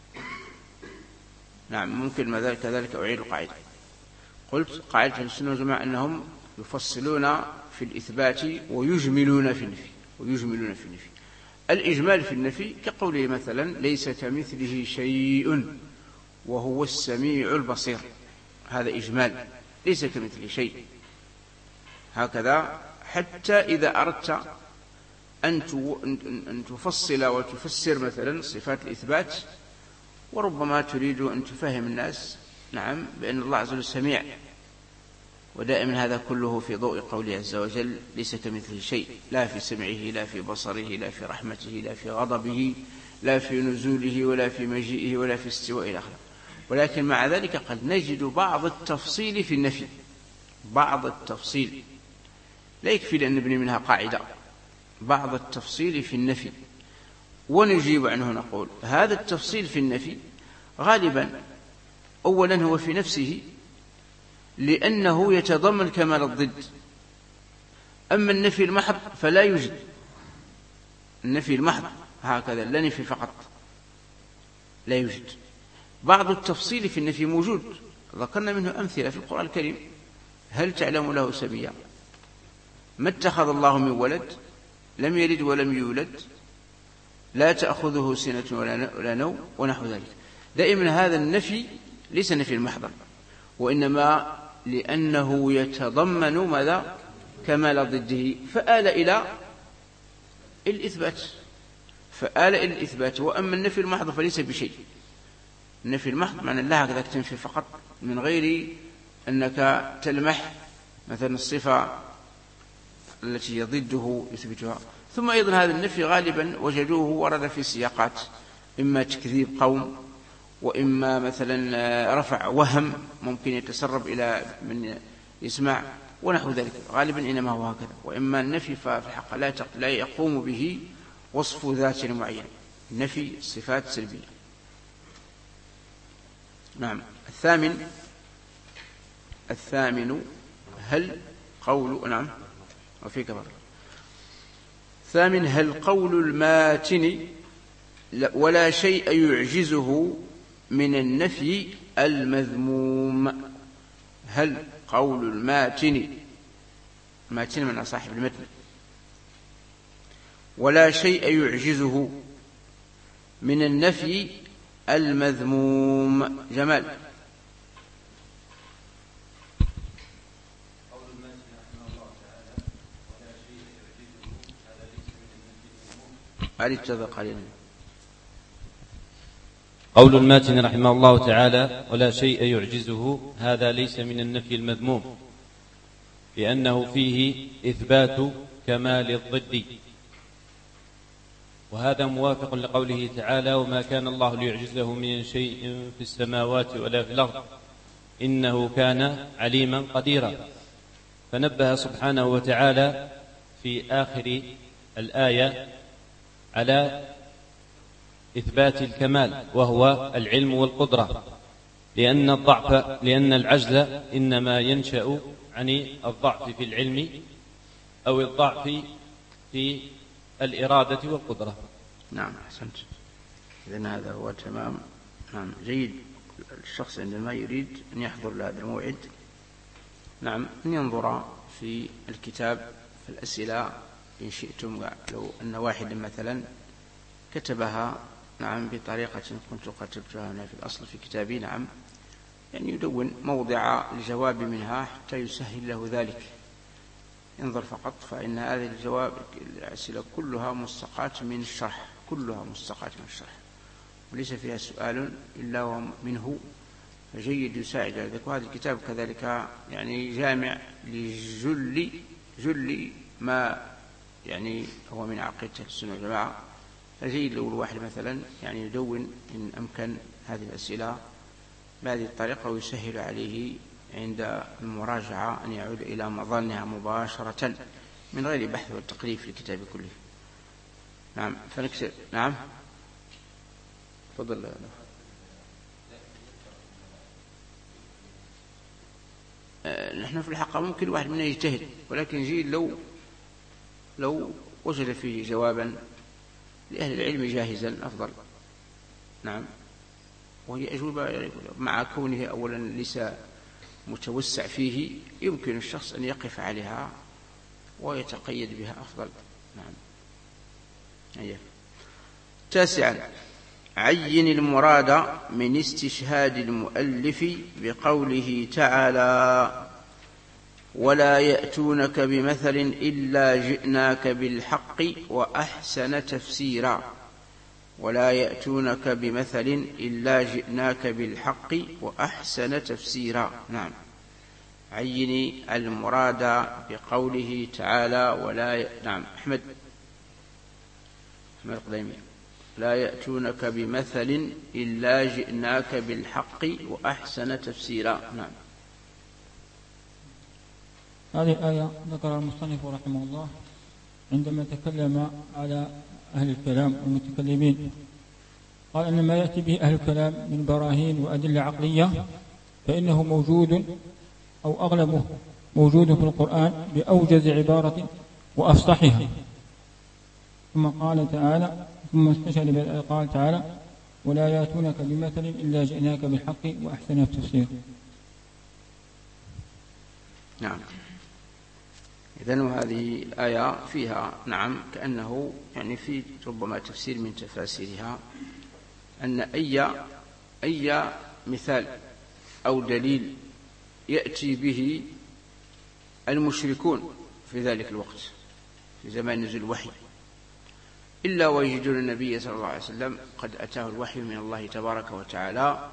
[SPEAKER 1] نعم ممكن كذلك أعيد القاعدة. قلت قاعدة السنة والجماعة أنهم يفصلون في الإثبات ويجملون في النفي. الإجمال في النفي كقوله مثلا ليس كمثله شيء وهو السميع البصير، هذا إجمال، ليس كمثله شيء. هكذا حتى إذا أردت أن تفصل وتفسر مثلا صفات الإثبات، وربما تريد أن تفهم الناس نعم بأن الله عز وجل سميع، ودائما هذا كله في ضوء قوله عز وجل ليس كمثله شيء، لا في سمعه لا في بصره لا في رحمته لا في غضبه لا في نزوله ولا في مجيئه ولا في استوائه إلى آخره. ولكن مع ذلك قد نجد بعض التفصيل في النفي، بعض التفصيل لا يكفي لأن نبني منها قاعدة، بعض التفصيل في النفي، ونجيب عنه نقول هذا التفصيل في النفي غالبا أولا هو في نفسه لأنه يتضمن كمال الضد. أما النفي المحض فلا يوجد، النفي المحض هكذا لا نفي فقط لا يوجد. بعض التفصيل في النفي موجود، ذكرنا منه أمثلة في القرآن الكريم. هل تعلم له سميا؟ ما اتخذ الله من ولد، لم يلد ولم يولد، لا تأخذه سنة ولا نوم، ونحو ذلك. دائما هذا النفي ليس نفي المحض، وإنما لأنه يتضمن ماذا؟ كمال ضده، فآل إلى الإثبات. وأما النفي المحض فليس بشيء. النفي المحض معنى الله هكذا تنفي فقط من غير أنك تلمح مثلا الصفة التي ضده يثبتها. ثم أيضا هذا النفي غالبا وجدوه ورد في سياقات، إما تكذيب قوم، وإما مثلا رفع وهم ممكن يتسرب إلى من يسمع ونحو ذلك، غالبا إنما هو هكذا. وإما النفي ففي الحق لا يقوم به وصف ذات معين، نفي صفات سلبية. نعم. الثامن هل قول نعم وفيك بارك. الثامن هل قول الماتن ولا شيء يعجزه من النفي المذموم. هل قول الماتن من صاحب المتن ولا شيء يعجزه من النفي المذموم. جمال.
[SPEAKER 5] قول الماتن رحمه الله تعالى ولا شيء يعجزه، هذا ليس من النفي المذموم، لأنه فيه إثبات كمال الضد، وهذا موافق لقوله تعالى وما كان الله ليعجزه من شيء في السماوات ولا في الأرض إنه كان عليما قديرا. فنبه سبحانه وتعالى في آخر الآية على إثبات الكمال وهو العلم والقدرة، لأن العجز إنما ينشأ عن الضعف في العلم أو الضعف في الإرادة والقدرة.
[SPEAKER 1] نعم أحسنت. إذن هذا هو تمام. نعم جيد. الشخص عندما يريد أن يحضر لهذا الموعد نعم أن ينظر في الكتاب في الأسئلة إن شئتم، لو أن واحد مثلا كتبها نعم بطريقة كنت كتبتها هنا في الأصل في كتابي نعم، يعني يدون موضع الجواب منها حتى يسهل له ذلك، انظر فقط. فإن هذه الجواب الأسئلة كلها مستقاة من الشرح، كلها مستقاة من الشرح، وليس فيها سؤال إلا ومنه، فجيد يساعد ذلك. وهذا الكتاب كذلك يعني جامع لجل ما يعني هو من عقيدة السنة والجماعة، فجيد لو الواحد مثلا يعني يدون إن أمكن هذه الأسئلة بهذه الطريقة، ويسهل عليه عند المراجعة أن يعود إلى مظانها مباشرة من غير بحث والتقريب في الكتاب كله. نعم فنكسر. نعم تفضل. نحن في الحقيقة ممكن واحد منا يجتهد، ولكن جيد لو وجد فيه جوابا لأهل العلم جاهزا أفضل. نعم. وهي أجوبة مع كونه أولا ليس متوسع فيه، يمكن الشخص أن يقف عليها ويتقيد بها أفضل. نعم. أيه. تاسعا، عين المراد من استشهاد المؤلف بقوله تعالى: ولا يأتونك بمثل إلا جئناك بالحق وأحسن تفسيرا. ولا يأتونك بمثل إلا جئناك بالحق وأحسن تفسيرا. نعم. عين المراد بقوله تعالى نعم. أحمد القديمي: لا يأتونك بمثل إلا جئناك بالحق وأحسن تفسيرا. نعم.
[SPEAKER 11] هذه الآية ذكرها المصنف رحمه الله عندما تكلم على أهل الكلام والمتكلمين، قال أن ما يأتي به أهل الكلام من براهين وأدلة عقلية فإنه موجود أو أغلبه موجود في القرآن بأوجز عبارة وأفصحها. ثم قال تعالى، ثم استشهد قال تعالى: ولا يأتونك بمثل إلا جئناك بالحق وأحسن التفسير.
[SPEAKER 1] نعم. إذن هذه الآية فيها نعم كأنه يعني في ربما تفسير من تفاسيرها أن أي مثال أو دليل يأتي به المشركون في ذلك الوقت في زمان نزول الوحي إلا ويجدون النبي صلى الله عليه وسلم قد أتاه الوحي من الله تبارك وتعالى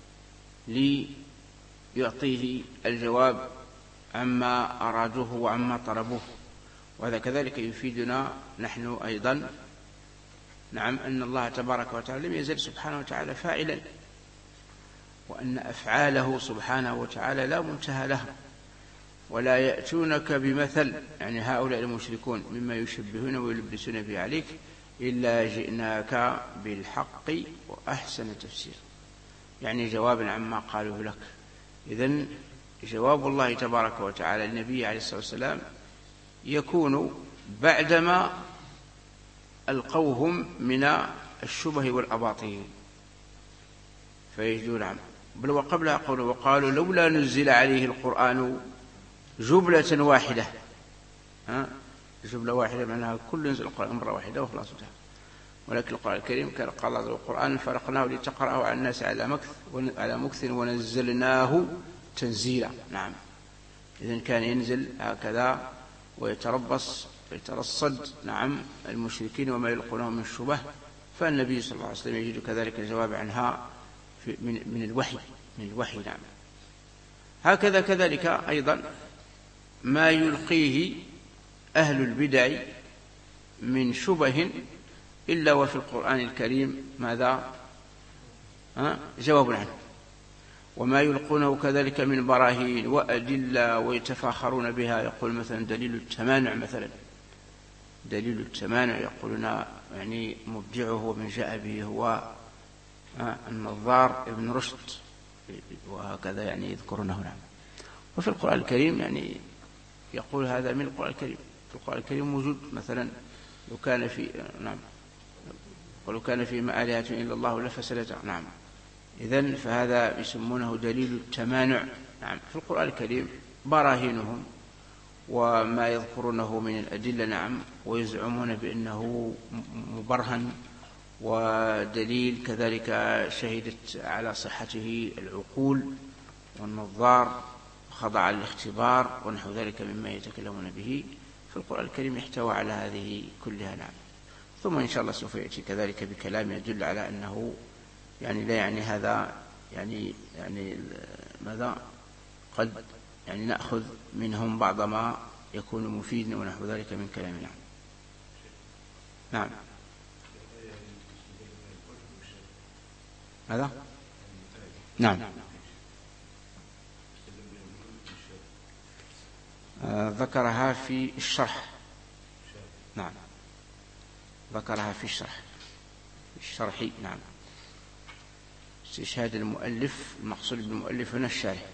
[SPEAKER 1] ليعطيه الجواب عما أرادوه وعما طلبوه. وهذا كذلك يفيدنا نحن أيضا نعم أن الله تبارك وتعالى لم يزل سبحانه وتعالى فاعلا، وأن أفعاله سبحانه وتعالى لا منتهى لها. ولا يأتونك بمثل يعني هؤلاء المشركون مما يشبهون ويلبسون به عليك إلا جئناك بالحق وأحسن تفسير، يعني جوابا عما قالوه لك. إذن جواب الله تبارك وتعالى للنبي عليه الصلاة والسلام يكون بعدما ألقوهم من الشبه والأباطيل فيجدون عنه. بل وقبلها قوله: وقالوا لولا نزل عليه القرآن جملة واحدة. جملة واحدة معناها كل ينزل القرآن مرة واحدة وخلاص انتهى. ولكن القرآن الكريم كان قال الله: القرآن فرقناه لتقرأه على الناس على مكث ونزلناه تنزيلا. نعم. إذن كان ينزل هكذا ويترصد نعم المشركين وما يلقونه من الشبه، فالنبي صلى الله عليه وسلم يجد كذلك الجواب عنها من الوحي. نعم. هكذا كذلك أيضا ما يلقيه أهل البدع من شبه إلا وفي القرآن الكريم ماذا؟ جواب عنه. وما يلقونه كذلك من براهين وأدلة ويتفاخرون بها، يقول مثلا دليل التمانع، مثلا دليل التمانع يقولون يعني مبدعه ومن جاء به هو النظار ابن رشد، وهكذا يعني يذكرونه. نعم. وفي القرآن الكريم يعني يقول هذا من القرآن الكريم. في القرآن الكريم موجود مثلا لو كان في نعم ولو كان في آلهة إلا الله لفسدتا. نعم. إذن فهذا يسمونه دليل التمانع. نعم. في القرآن الكريم براهينهم وما يذكرونه من الأدلة. نعم. ويزعمون بأنه مبرهن ودليل كذلك شهدت على صحته العقول والنظار خضع للاختبار ونحو ذلك مما يتكلمون به. في القرآن الكريم يحتوى على هذه كلها. نعم. ثم إن شاء الله سوف يأتي كذلك بكلام يدل على أنه يعني لا يعني هذا يعني ماذا قد يعني نأخذ منهم بعض ما يكون مفيدا ونحو ذلك من كلامنا. نعم. هذا نعم. ذكرها في الشرح. نعم. ذكرها في الشرح. نعم. استشهاد المؤلف، المقصود بالمؤلف هنا الشارح،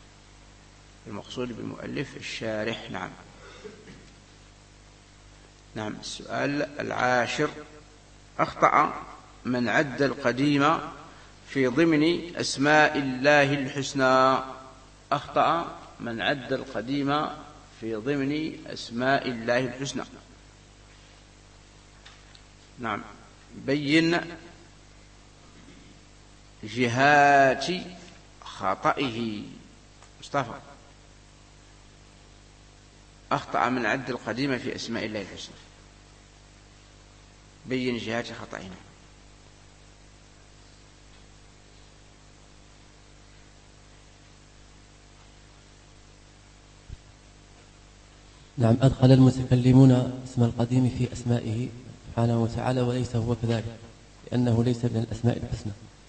[SPEAKER 1] المقصود بالمؤلف الشارح. نعم. نعم. السؤال 10: أخطأ من عد القديم في ضمن أسماء الله الحسنى. أخطأ من عد القديم في ضمن أسماء الله الحسنى. نعم. بين جهات خطئه. مصطفى. أخطأ من عد القديم في أسماء الله الحسنى. بين جهات خطئنا.
[SPEAKER 2] نعم. أدخل المتكلمون اسم القديم في أسمائه سبحانه وتعالى وليس هو كذلك، لأنه ليس من الأسماء الحسنى،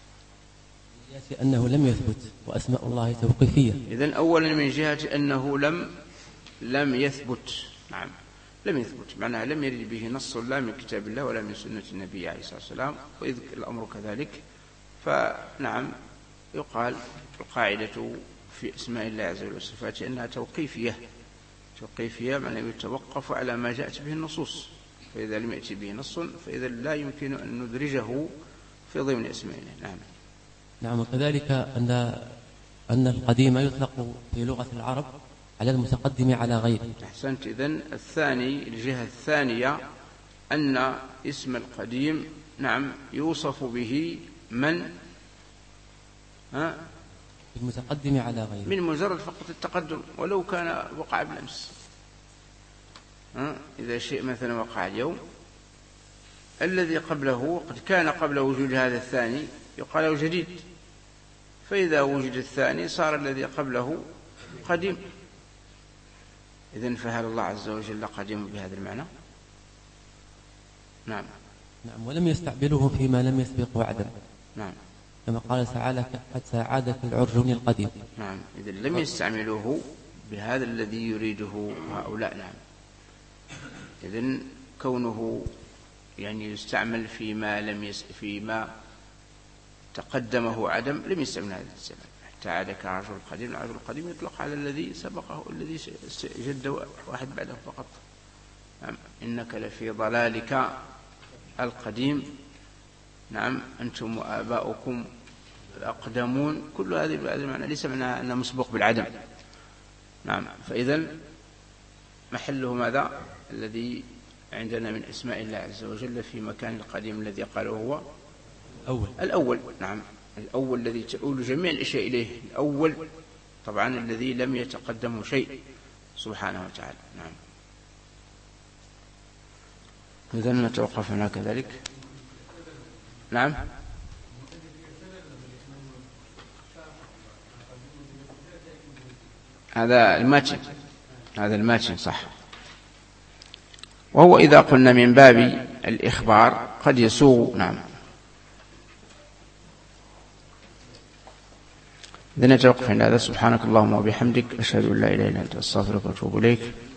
[SPEAKER 2] أنه لم يثبت، وأسماء الله توقيفية.
[SPEAKER 1] إذن أولا من جهة أنه لم يثبت. نعم، لم يثبت، معناها لم يرد به نص لا من كتاب الله ولا من سنة النبي عليه الصلاة والسلام. وإذ الأمر كذلك فنعم يقال القاعدة في أسماء الله عز وجل وصفاته أنها توقيفية. توقيفية معناه يتوقف على ما جاءت به النصوص، فإذا لم يأتي به نص فإذا لا يمكن أن ندرجه في ضمن أسماء الله. نعم.
[SPEAKER 2] نعم. وكذلك أن القديم يطلق في لغة العرب على المتقدم على غيره.
[SPEAKER 1] أحسنت. إذن الثاني، الجهة الثانية، أن اسم القديم نعم يوصف به من
[SPEAKER 2] المتقدم على غيره
[SPEAKER 1] من مجرد فقط التقدم، ولو كان وقع بالأمس. إذا شيء مثلا وقع اليوم، الذي قبله قد كان قبل وجود هذا الثاني يقال له جديد، فإذا وجد الثاني صار الذي قبله قديم. إذن فهل الله عز وجل قديم بهذا المعنى؟ نعم.
[SPEAKER 2] نعم. ولم يستعمله فيما لم يسبق وعدا.
[SPEAKER 1] نعم.
[SPEAKER 2] كما قال تعالى: حتى عاد كالعرجون القديم.
[SPEAKER 1] نعم. إذن لم يستعملوه بهذا الذي يريده هؤلاء. نعم. إذن كونه يعني يستعمل فيما تقدمه عدم، لم يستعمل هذا الزمن. حتى عاد كالعرجون القديم. العرجون القديم يطلق على الذي سبقه، الذي جد واحد بعده فقط. نعم. إنك لفي ضلالك القديم. نعم. أنتم وآباؤكم الأقدمون. كل هذه بهذا المعنى، ليس معناها أنه مسبوق بالعدم. نعم. فإذا محله ماذا؟ الذي عندنا من أسماء الله عز وجل في مكان القديم الذي قاله هو الأول. نعم. الأول الذي تؤول جميع الأشياء إليه، الأول طبعا الذي لم يتقدمه شيء سبحانه وتعالى. نعم. إذا نتوقف هنا كذلك. نعم. هذا الماتن صح. وهو إذا قلنا من باب الإخبار قد يسوغ. نعم. إذا نتوقف عند هذا. سبحانك اللهم وبحمدك، أشهد أن لا إله إلا أنت، أستغفرك وأتوب إليك.